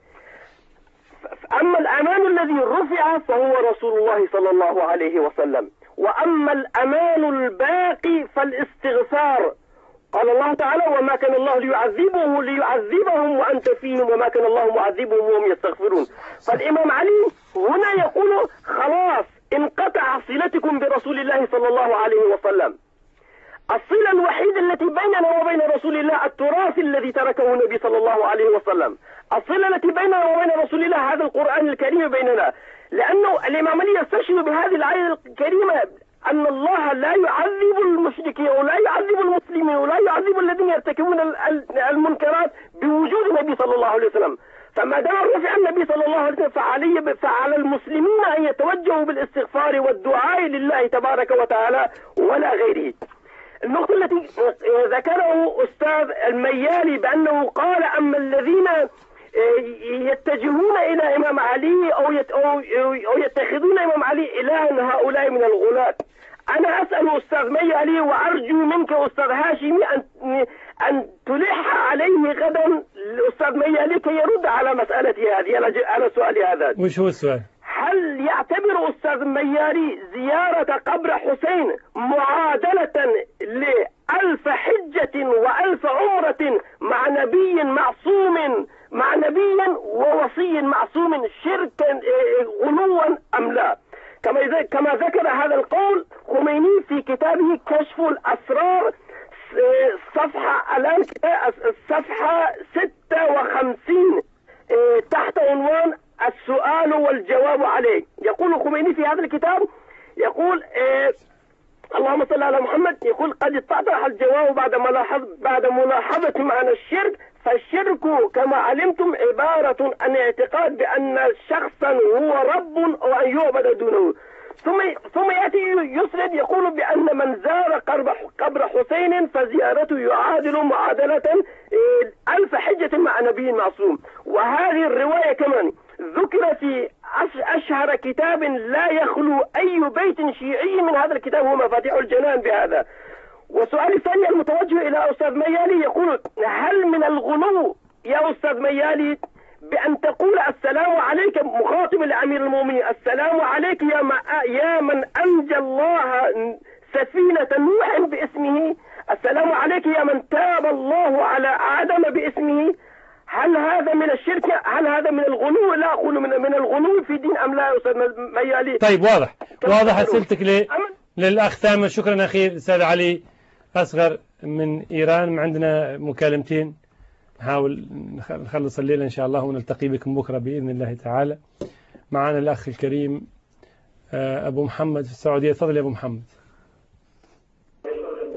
أما الأمان الذي رفع فهو رسول الله صلى الله عليه وسلم، وأما الأمان الباقي فالاستغفار. قال الله تعالى: وما كان الله ليعذبه ليعذبهم وأنت فيهم وما كان الله معذبهم وهم يستغفرون. فالإمام علي هنا يقول: خلاص انقطع صلتكم برسول الله صلى الله عليه وسلم. الصلة الوحيدة التي بيننا وبين رسول الله التراث الذي تركه النبي صلى الله عليه وسلم. الصلة التي بيننا وبين رسول الله هذا القرآن الكريم بيننا، لأنه الإمام علي يستشهد بهذه الآية الكريمة أن الله لا يعذب المشركين ولا يعذب المسلمين ولا يعذب الذين يرتكبون المنكرات بوجود النبي صلى الله عليه وسلم. فما دام رفع النبي صلى الله عليه وسلم فعلي فعلى المسلمين أن يتوجهوا بالاستغفار والدعاء لله تبارك وتعالى ولا غيره. النقطة التي ذكره أستاذ الميالي بأنه قال: أما الذين يتجهون إلى إمام علي أو يتخذون إمام علي إلها هؤلاء من الغلاة. أنا أسأل أستاذ ميالي وأرجو منك أستاذ هاشمي أن أن تلح عليه غدا الأستاذ ميالي كي يرد على مسألتي هذه، على سؤالي هذا. وش هو السؤال؟ هل يعتبر أستاذ ميالي زيارة قبر حسين معادلة لألف حجة وألف عمرة مع نبي معصوم مع نبي ووصي معصوم شركا غلوا أم لا؟ كما كما ذكر هذا القول خميني في كتابه كشف الأسرار صفحة الآن صفحة ستة وخمسين تحت عنوان السؤال والجواب عليه. يقول خميني في هذا الكتاب، يقول إيه اللهم صل على محمد، يقول: قد اتضح الجواب بعد ملاحظة بعد ملاحظة معنى الشرك، فالشرك كما علمتم عبارة عن اعتقاد بأن شخصا هو رب وأن يعبد دونه. ثم ثم يأتي يسرد يقول بأن من زار قبر حسين فزيارته يعادل معادلة ألف حجة مع نبي معصوم. وهذه الرواية كمان ذكر في أشهر كتاب لا يخلو أي بيت شيعي من هذا الكتاب، هو مفاتيح الجنان بهذا. وسؤال الثاني المتوجه إلى أستاذ ميالي يقول: هل من الغلو يا أستاذ ميالي بأن تقول السلام عليك مخاطب الأمير المؤمنين: السلام عليك يا, يا من أنجى الله سفينة نوح باسمه، السلام عليك يا من تاب الله على آدم باسمه؟ هل هذا من الشرك؟ هل هذا من الغلو؟ لا أقول من, من الغلو في دين أم لا يا أستاذ ميالي؟ طيب واضح واضح أسئلتك لي للأخ ثامر. شكرا أخي أستاذ علي أصغر من إيران. عندنا مكالمتين نحاول نخلص الليلة إن شاء الله ونلتقي بكم بكرة بإذن الله تعالى. معنا الأخ الكريم أبو محمد في السعودية. تفضل يا أبو محمد.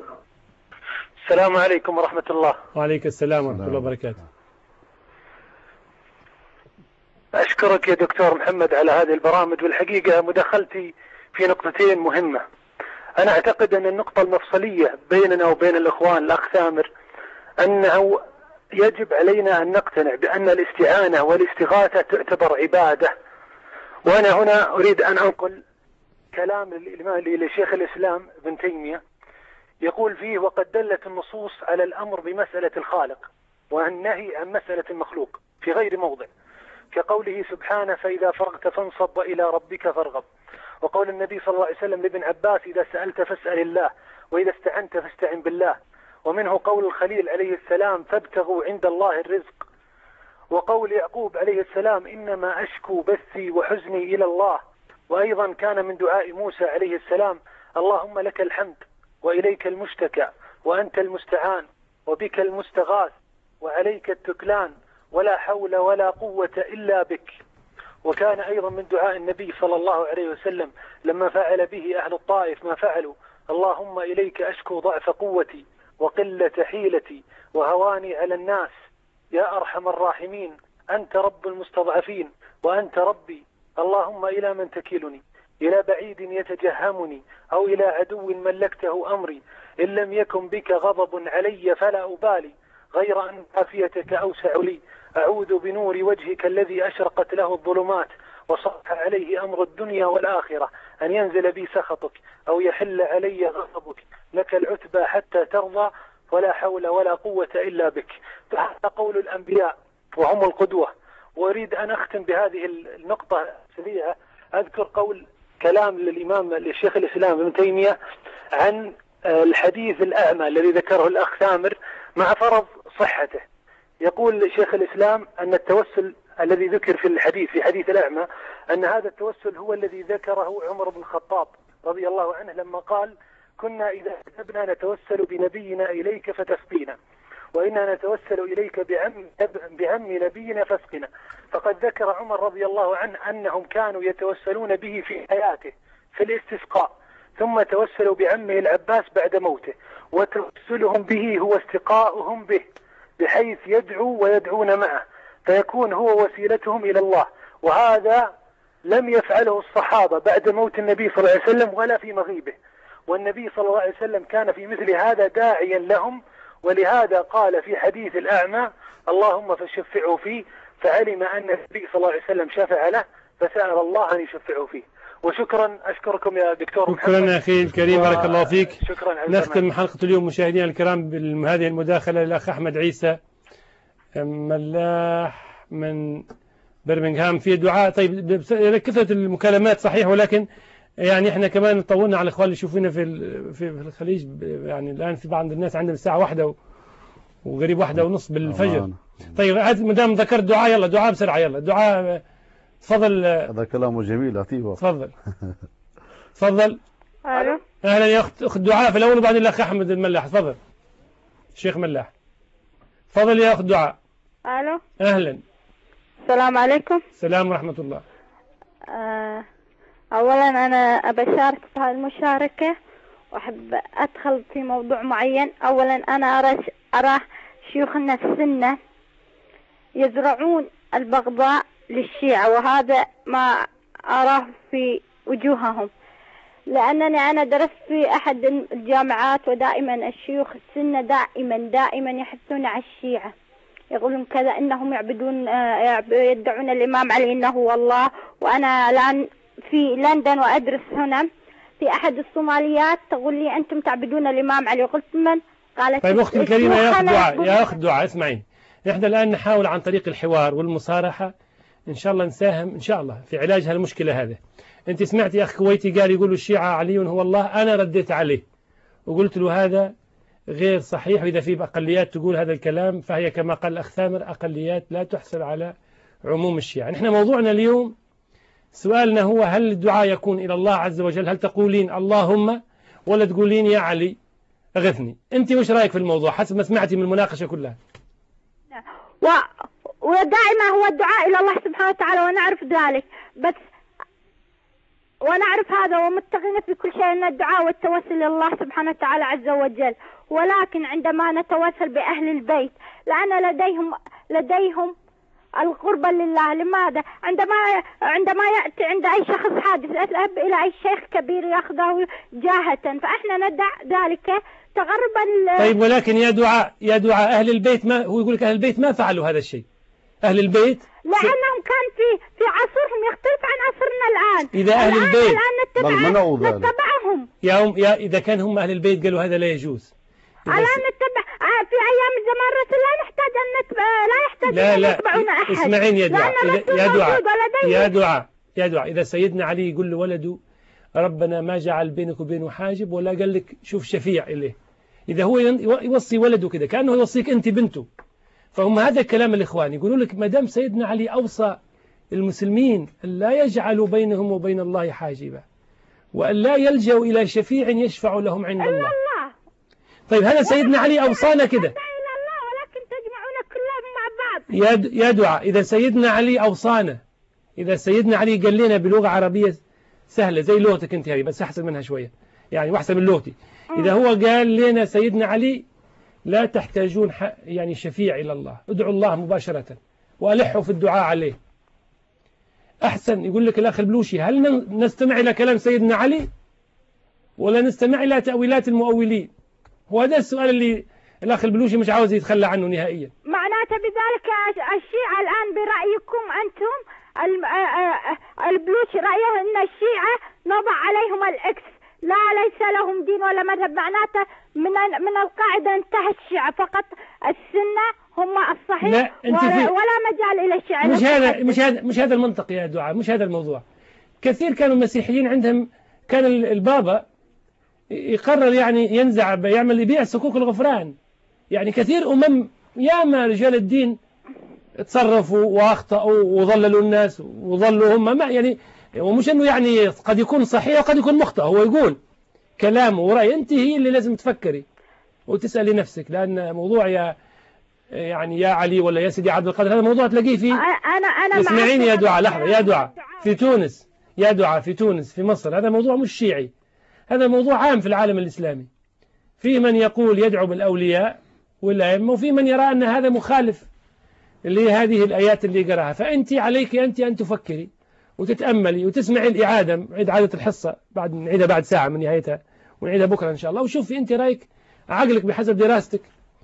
السلام عليكم ورحمة الله. وعليك السلام ورحمة الله وبركاته. أشكرك يا دكتور محمد على هذه البرامج، والحقيقة مداخلتي في نقطتين مهمة. أنا أعتقد أن النقطة المفصلية بيننا وبين الإخوان الأخ ثامر أنه يجب علينا أن نقتنع بأن الاستعانة والاستغاثة تعتبر عبادة. وأنا هنا أريد أن أنقل كلام لشيخ الإسلام ابن تيمية يقول فيه: وقد دلت النصوص على الأمر بمسألة الخالق والنهي عن مسألة المخلوق في غير موضع، كقوله سبحانه: فإذا فرغت فانصب وإلى ربك فارغب. وقول النبي صلى الله عليه وسلم لابن عباس: إذا سألت فاسأل الله وإذا استعنت فاستعن بالله. ومنه قول الخليل عليه السلام: فابتغوا عند الله الرزق. وقول يعقوب عليه السلام: إنما أشكو بثي وحزني إلى الله. وأيضا كان من دعاء موسى عليه السلام: اللهم لك الحمد وإليك المشتكى وأنت المستعان وبك المستغاث وعليك التكلان ولا حول ولا قوة إلا بك. وكان أيضا من دعاء النبي صلى الله عليه وسلم لما فعل به أهل الطائف ما فعلوا: اللهم إليك أشكو ضعف قوتي وقلة حيلتي وهواني على الناس يا أرحم الراحمين، أنت رب المستضعفين وأنت ربي، اللهم إلى من تكلني؟ إلى بعيد يتجهمني أو إلى عدو ملكته أمري؟ إن لم يكن بك غضب علي فلا أبالي، غير أن عافيتك أوسع لي. أعوذ بنور وجهك الذي أشرقت له الظلمات وصح عليه أمر الدنيا والآخرة أن ينزل بي سخطك أو يحل علي غضبك، لك العتبى حتى ترضى ولا حول ولا قوة إلا بك. فهذا قول الأنبياء وهم القدوة. وأريد أن أختم بهذه النقطة سريعة، أذكر قول كلام للإمام للشيخ الإسلام ابن تيمية عن الحديث الأعمى الذي ذكره الأخ ثامر مع فرض صحته. يقول شيخ الإسلام أن التوسل الذي ذكر في الحديث في حديث الأعمى أن هذا التوسل هو الذي ذكره عمر بن الخطاب رضي الله عنه لما قال: كنا إذا كتبنا نتوسل بنبينا إليك فتسقينا، وإنا نتوسل إليك بعم, بعم نبينا فاسقنا. فقد ذكر عمر رضي الله عنه أنهم كانوا يتوسلون به في حياته في الاستسقاء، ثم توسلوا بعمه العباس بعد موته، وتوسلهم به هو استقاؤهم به بحيث يدعو ويدعون معه فيكون هو وسيلتهم إلى الله. وهذا لم يفعله الصحابة بعد موت النبي صلى الله عليه وسلم ولا في مغيبه، والنبي صلى الله عليه وسلم كان في مثل هذا داعيا لهم. ولهذا قال في حديث الأعمى: اللهم فشفعه فيه، فعلم أن النبي صلى الله عليه وسلم شفع له فسأل الله أن يشفعه فيه. وشكرا، أشكركم يا دكتور محمد. شكرا أخي الكريم، و... بارك الله فيك. شكرا. نختم حلقة اليوم مشاهدينا الكرام بهذه المداخلة للأخ أحمد عيسى ملاح من برمنغهام في دعاء. طيب كثرة المكالمات صحيح، ولكن يعني احنا كمان طولنا على الاخوان اللي يشوفونا في في الخليج. يعني الان في بعض الناس عندهم الساعه واحدة وقريب واحدة ونص بالفجر. طيب هذا ما دام ذكرت دعاء، يلا دعاء بسرعه، يلا دعاء. تفضل. هذا كلامه جميل لطيف. تفضل تفضل. الو. اهلا يا اخت اخت دعاء في الاول وبعدين الاخ احمد الملاح. تفضل الشيخ ملاح. تفضل يا اخت دعاء. الو. اهلا. السلام عليكم. السلام ورحمه الله. آه اولا انا ابى اشارك في هذه المشاركه واحب ادخل في موضوع معين. اولا انا ارى ارى شيوخنا في السنه يزرعون البغضاء للشيعة، وهذا ما أراه في وجوههم، لأنني أنا درست في أحد الجامعات ودائما الشيوخ السنة دائما دائما يحثون على الشيعة، يقولون كذا إنهم يعبدون يدعون الإمام علي إنه هو الله. وأنا الآن في لندن وأدرس هنا في أحد الصوماليات تقول لي أنتم تعبدون الإمام علي. قلت من؟ قالت طيب أختي الكريمة يا أخت دعاء، يا أخت دعاء اسمعين، نحن الآن نحاول عن طريق الحوار والمصارحة إن شاء الله نساهم إن شاء الله في علاج هالمشكلة هذه. أنت سمعت يا أخ كويتي قال يقولوا الشيعة علي هو الله، أنا رديت عليه وقلت له هذا غير صحيح، وإذا في أقليات تقول هذا الكلام فهي كما قال الأخ ثامر أقليات لا تحصل على عموم الشيعة. نحن موضوعنا اليوم سؤالنا هو: هل الدعاء يكون إلى الله عز وجل؟ هل تقولين اللهم ولا تقولين يا علي أغثني؟ أنت وش رأيك في الموضوع حسب ما سمعتي من المناقشة كلها؟ و... ودائما هو الدعاء إلى الله سبحانه وتعالى ونعرف ذلك، بس ونعرف هذا ومتقين في كل شيء أن الدعاء والتوسل إلى الله سبحانه وتعالى عز وجل. ولكن عندما نتوسل بأهل البيت لأن لديهم لديهم القربة لله. لماذا؟ عندما عندما يأتي عند أي شخص حادث يذهب إلى أي شيخ كبير يأخذه جاهة، فإحنا ندع ذلك تقربا. طيب ولكن يا دعاء يا دعاء أهل البيت ما هو يقول لك أهل البيت ما فعلوا هذا الشيء. أهل البيت لأنهم كان في في عصرهم يختلف عن عصرنا الآن. إذا أهل الآن البيت الآن نتبع نتبعهم يا هم يا إذا كان هم أهل البيت قالوا هذا لا يجوز. الآن نتبع في أيام زمان الرسول لا نحتاج أن نتبع لا يحتاج لا أن لا يتبعونا أحد. اسمعين يا دعاء يا دعاء يا دعاء يا دعاء إذا سيدنا علي يقول له ولده ربنا ما جعل بينك وبينه حاجب ولا قال لك شوف شفيع إليه، إذا هو يوصي ولده كده كأنه يوصيك أنت بنته. فهم هذا كلام الإخوان يقولوا لك ما دام سيدنا علي أوصى المسلمين أن لا يجعلوا بينهم وبين الله حاجبا وأن لا يلجأوا إلى شفيع يشفع لهم عند الله. طيب هذا سيدنا علي أوصانا كده. ولكن تجمعون كلهم مع بعض. يا دعاء إذا سيدنا علي أوصانا، إذا سيدنا علي قال لنا بلغة عربية سهلة زي لغتك أنت هذه بس أحسن منها شوية يعني وأحسن من لغتي، إذا هو قال لنا سيدنا علي لا تحتاجون يعني شفيع إلى الله، ادعوا الله مباشرة وألحوا في الدعاء عليه. أحسن يقول لك الأخ البلوشي هل نستمع إلى كلام سيدنا علي ولا نستمع إلى تأويلات المؤولين؟ هو هذا السؤال اللي الأخ البلوشي مش عاوز يتخلى عنه نهائيا. معناته بذلك الشيعة الآن برأيكم أنتم البلوشي رأيه أن الشيعة نضع عليهم الإكس، لا ليس لهم دين ولا مذهب، معناته من من القاعدة انتهت الشيعة فقط، السنة هم الصحيح ولا, ولا مجال إلى الشيعة. مش هذا مش هذا مش هذا المنطق يا دعاء، مش هذا الموضوع. كثير كانوا المسيحيين عندهم كان البابا يقرر يعني ينزع يعمل يبيع صكوك الغفران، يعني كثير أمم ياما رجال الدين تصرفوا وأخطأوا وضللوا الناس وظلوا هم ما يعني، ومش أنه يعني قد يكون صحيح وقد يكون مخطئ، هو يقول كلامه ورأي، أنت هي اللي لازم تفكري وتسألي نفسك، لأن موضوع يا يعني يا علي ولا يا سيدي عبد القادر هذا موضوع تلاقيه فيه. أنا أنا اسمعيني يا دعاء لحظة يا دعاء في تونس يا دعاء في تونس في مصر هذا موضوع مش شيعي، هذا موضوع عام في العالم الإسلامي. في من يقول يدعو بالأولياء والأئمة وفي من يرى أن هذا مخالف لهذه الآيات اللي قراها. فأنت عليك أنت أن تفكري وتتأملي وتسمعي الإعادة، عيد عادة الحصة بعد نعيدها بعد ساعة من نهايتها ونعيدها بكرة إن شاء الله، وشوفي أنت رأيك عقلك بحسب دراستك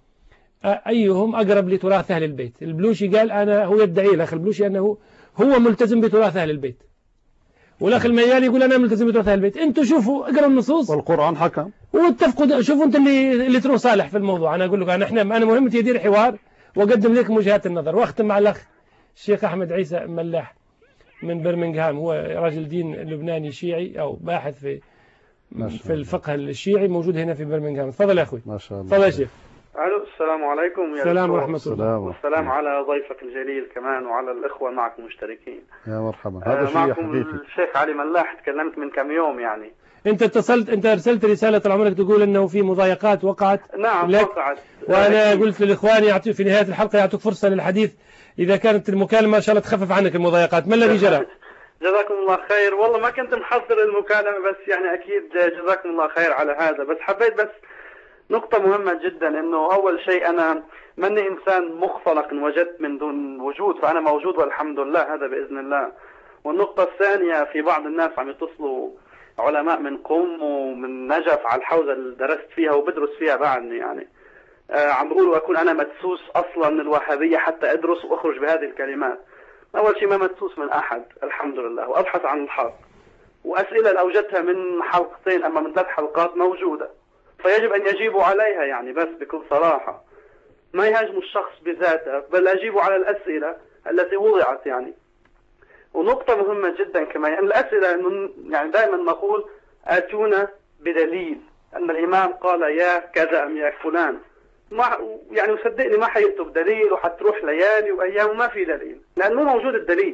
أيهم أقرب لتراث أهل البيت. البلوشي قال أنا هو يدعي الأخ البلوشي أنه هو ملتزم بتراث أهل البيت، والأخ الميالي يقول أنا ملتزم بتراث أهل البيت. أنتوا شوفوا اقرأوا النصوص والقرآن حكم واتفقوا، شوفوا أنت اللي اللي تروح صالح في الموضوع. أنا أقول لك أنا إحنا أنا مهمتي أدير حوار وأقدم لكم وجهات النظر. وأختم مع الأخ الشيخ أحمد عيسى ملاح من برمنغهام، هو رجل دين لبناني شيعي أو باحث في في الفقه الشيعي، موجود هنا في برمنغهام. تفضل يا أخوي. ما شاء الله. تفضل يا شيخ. الو السلام عليكم. يا السلام ورحمة الله. والسلام على ضيفك الجليل كمان وعلى الإخوة معكم مشتركين. يا مرحبا. هذا شيء معكم الشيخ علي ملاح، تكلمت من كم يوم يعني. أنت اتصلت أنت أرسلت رسالة طال عمرك تقول أنه في مضايقات وقعت. نعم لك. وقعت. وأنا قلت للإخوان يعطي في نهاية الحلقة يعطوك فرصة للحديث إذا كانت المكالمة إن شاء الله تخفف عنك المضايقات. ما الذي جرى؟ جزاكم الله خير. والله ما كنت محضر المكالمة بس يعني أكيد جزاكم الله خير على هذا، بس حبيت بس نقطة مهمة جدا، انه اول شيء انا ماني انسان مختلق وجدت من دون وجود، فانا موجود والحمد لله، هذا باذن الله. والنقطة الثانية، في بعض الناس عم يتصلوا علماء من قم ومن نجف على الحوزة اللي درست فيها وبدرس فيها بعدني يعني، آه عم بيقولوا اكون انا مدسوس اصلا من الوهابية حتى ادرس واخرج بهذه الكلمات. اول شيء ما مدسوس من احد الحمد لله، وابحث عن الحق، واسئلة اللي اوجدتها من حلقتين اما من ثلاث حلقات موجودة، فيجب أن يجيبوا عليها يعني، بس بكل صراحة ما يهاجموا الشخص بذاته، بل أجيبوا على الأسئلة التي وضعت يعني. ونقطة مهمة جدا كمان، يعني الأسئلة إنه يعني دائما نقول آتونا بدليل، أن الإمام قال يا كذا أم يا فلان، ما يعني وصدقني ما حيأتوا بدليل، وحتروح ليالي وأيام وما في دليل، لأن مو موجود الدليل.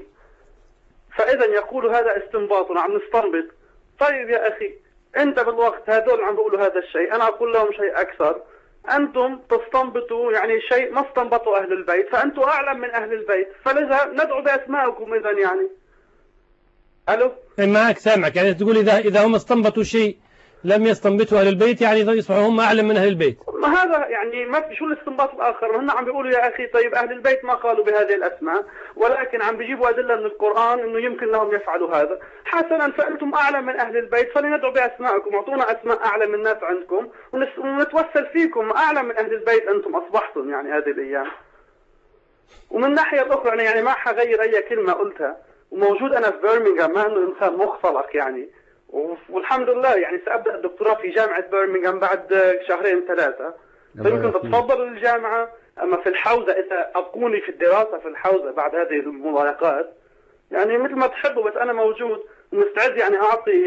فإذا يقولوا هذا استنباط عم نستنبط. طيب يا أخي انت بالوقت هذول عم بيقولوا هذا الشيء، انا اقول لهم شيء اكثر، انتم تستنبطوا يعني شيء ما استنبطوا اهل البيت، فانتم اعلم من اهل البيت، فلذا ندعو باسمائكم اذا يعني. الو معك سامعك، يعني تقول اذا اذا هم استنبطوا شيء لم يستنبطوا أهل البيت يعني يصبحوا هم أعلم من أهل البيت. ما هذا يعني ما في شو الاستنباط الآخر؟ هن عم بيقولوا يا أخي طيب أهل البيت ما قالوا بهذه الأسماء، ولكن عم بيجيبوا أدلة من القرآن إنه يمكن لهم يفعلوا هذا. حسنا، فأنتم أعلم من أهل البيت فلندعو بأسمائكم، أعطونا أسماء أعلى من الناس عندكم ونتوسل فيكم. أعلم من أهل البيت أنتم أصبحتم يعني هذه الأيام. ومن الناحية الأخرى أنا يعني ما حغير أي كلمة قلتها، وموجود أنا في برمنغهام ما إنه إنسان مختلق يعني، والحمد لله يعني سأبدأ الدكتوراه في جامعة برمنغهام بعد شهرين ثلاثة، فيمكن تتفضلوا للجامعة. أما في الحوزة إذا أبقوني في الدراسة في الحوزة بعد هذه المضايقات يعني مثل ما تحبوا، بس أنا موجود ومستعد يعني أعطي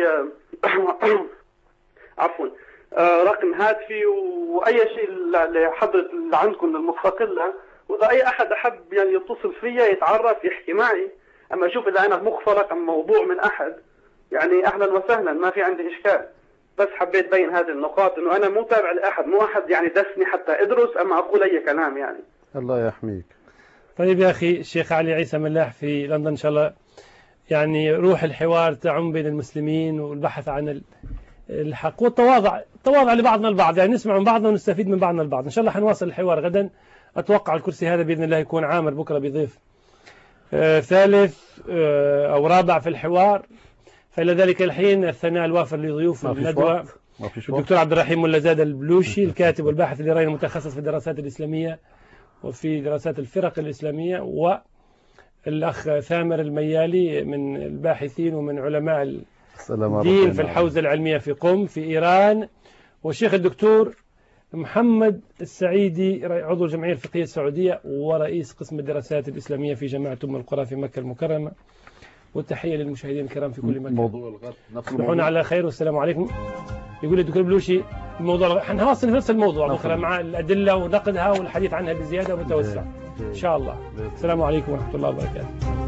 عفوا رقم هاتفي وأي شيء لحضرة اللي عندكم المستقلة، وإذا أي أحد أحب يعني يتصل فيا يتعرف يحكي معي. أما أشوف إذا أنا مختلق أم موضوع من أحد يعني أهلا وسهلا، ما في عندي إشكال. بس حبيت بين هذه النقاط إنه أنا مو تابع لأحد، مو أحد يعني دسني حتى أدرس أما أقول أي كلام يعني. الله يحميك. طيب يا أخي الشيخ علي عيسى ملاح في لندن إن شاء الله يعني روح الحوار تعم بين المسلمين والبحث عن الحق والتواضع، التواضع لبعضنا البعض، يعني نسمع من بعضنا ونستفيد من بعضنا البعض. إن شاء الله حنواصل الحوار غدا. أتوقع الكرسي هذا بإذن الله يكون عامر بكرة بضيف آه ثالث آه أو رابع في الحوار. فإلى ذلك الحين الثناء الوافر لضيوف الندوة الدكتور عبد الرحيم ملازاد البلوشي الكاتب والباحث الإيراني المتخصص في الدراسات الإسلامية وفي دراسات الفرق الإسلامية، والأخ ثامر الميالي من الباحثين ومن علماء الدين في الحوزة العلمية في قم في إيران، والشيخ الدكتور محمد السعيدي عضو الجمعية الفقهية السعودية ورئيس قسم الدراسات الإسلامية في جامعة أم القرى في مكة المكرمة. والتحية للمشاهدين الكرام في كل مكان. موضوع الغد نفس الموضوع. على خير والسلام عليكم. يقول الدكتور بلوشي الموضوع حنواصل نفس الموضوع بكرة مع الأدلة ونقدها والحديث عنها بزيادة ومتوسع إن شاء الله. السلام عليكم ورحمة الله وبركاته.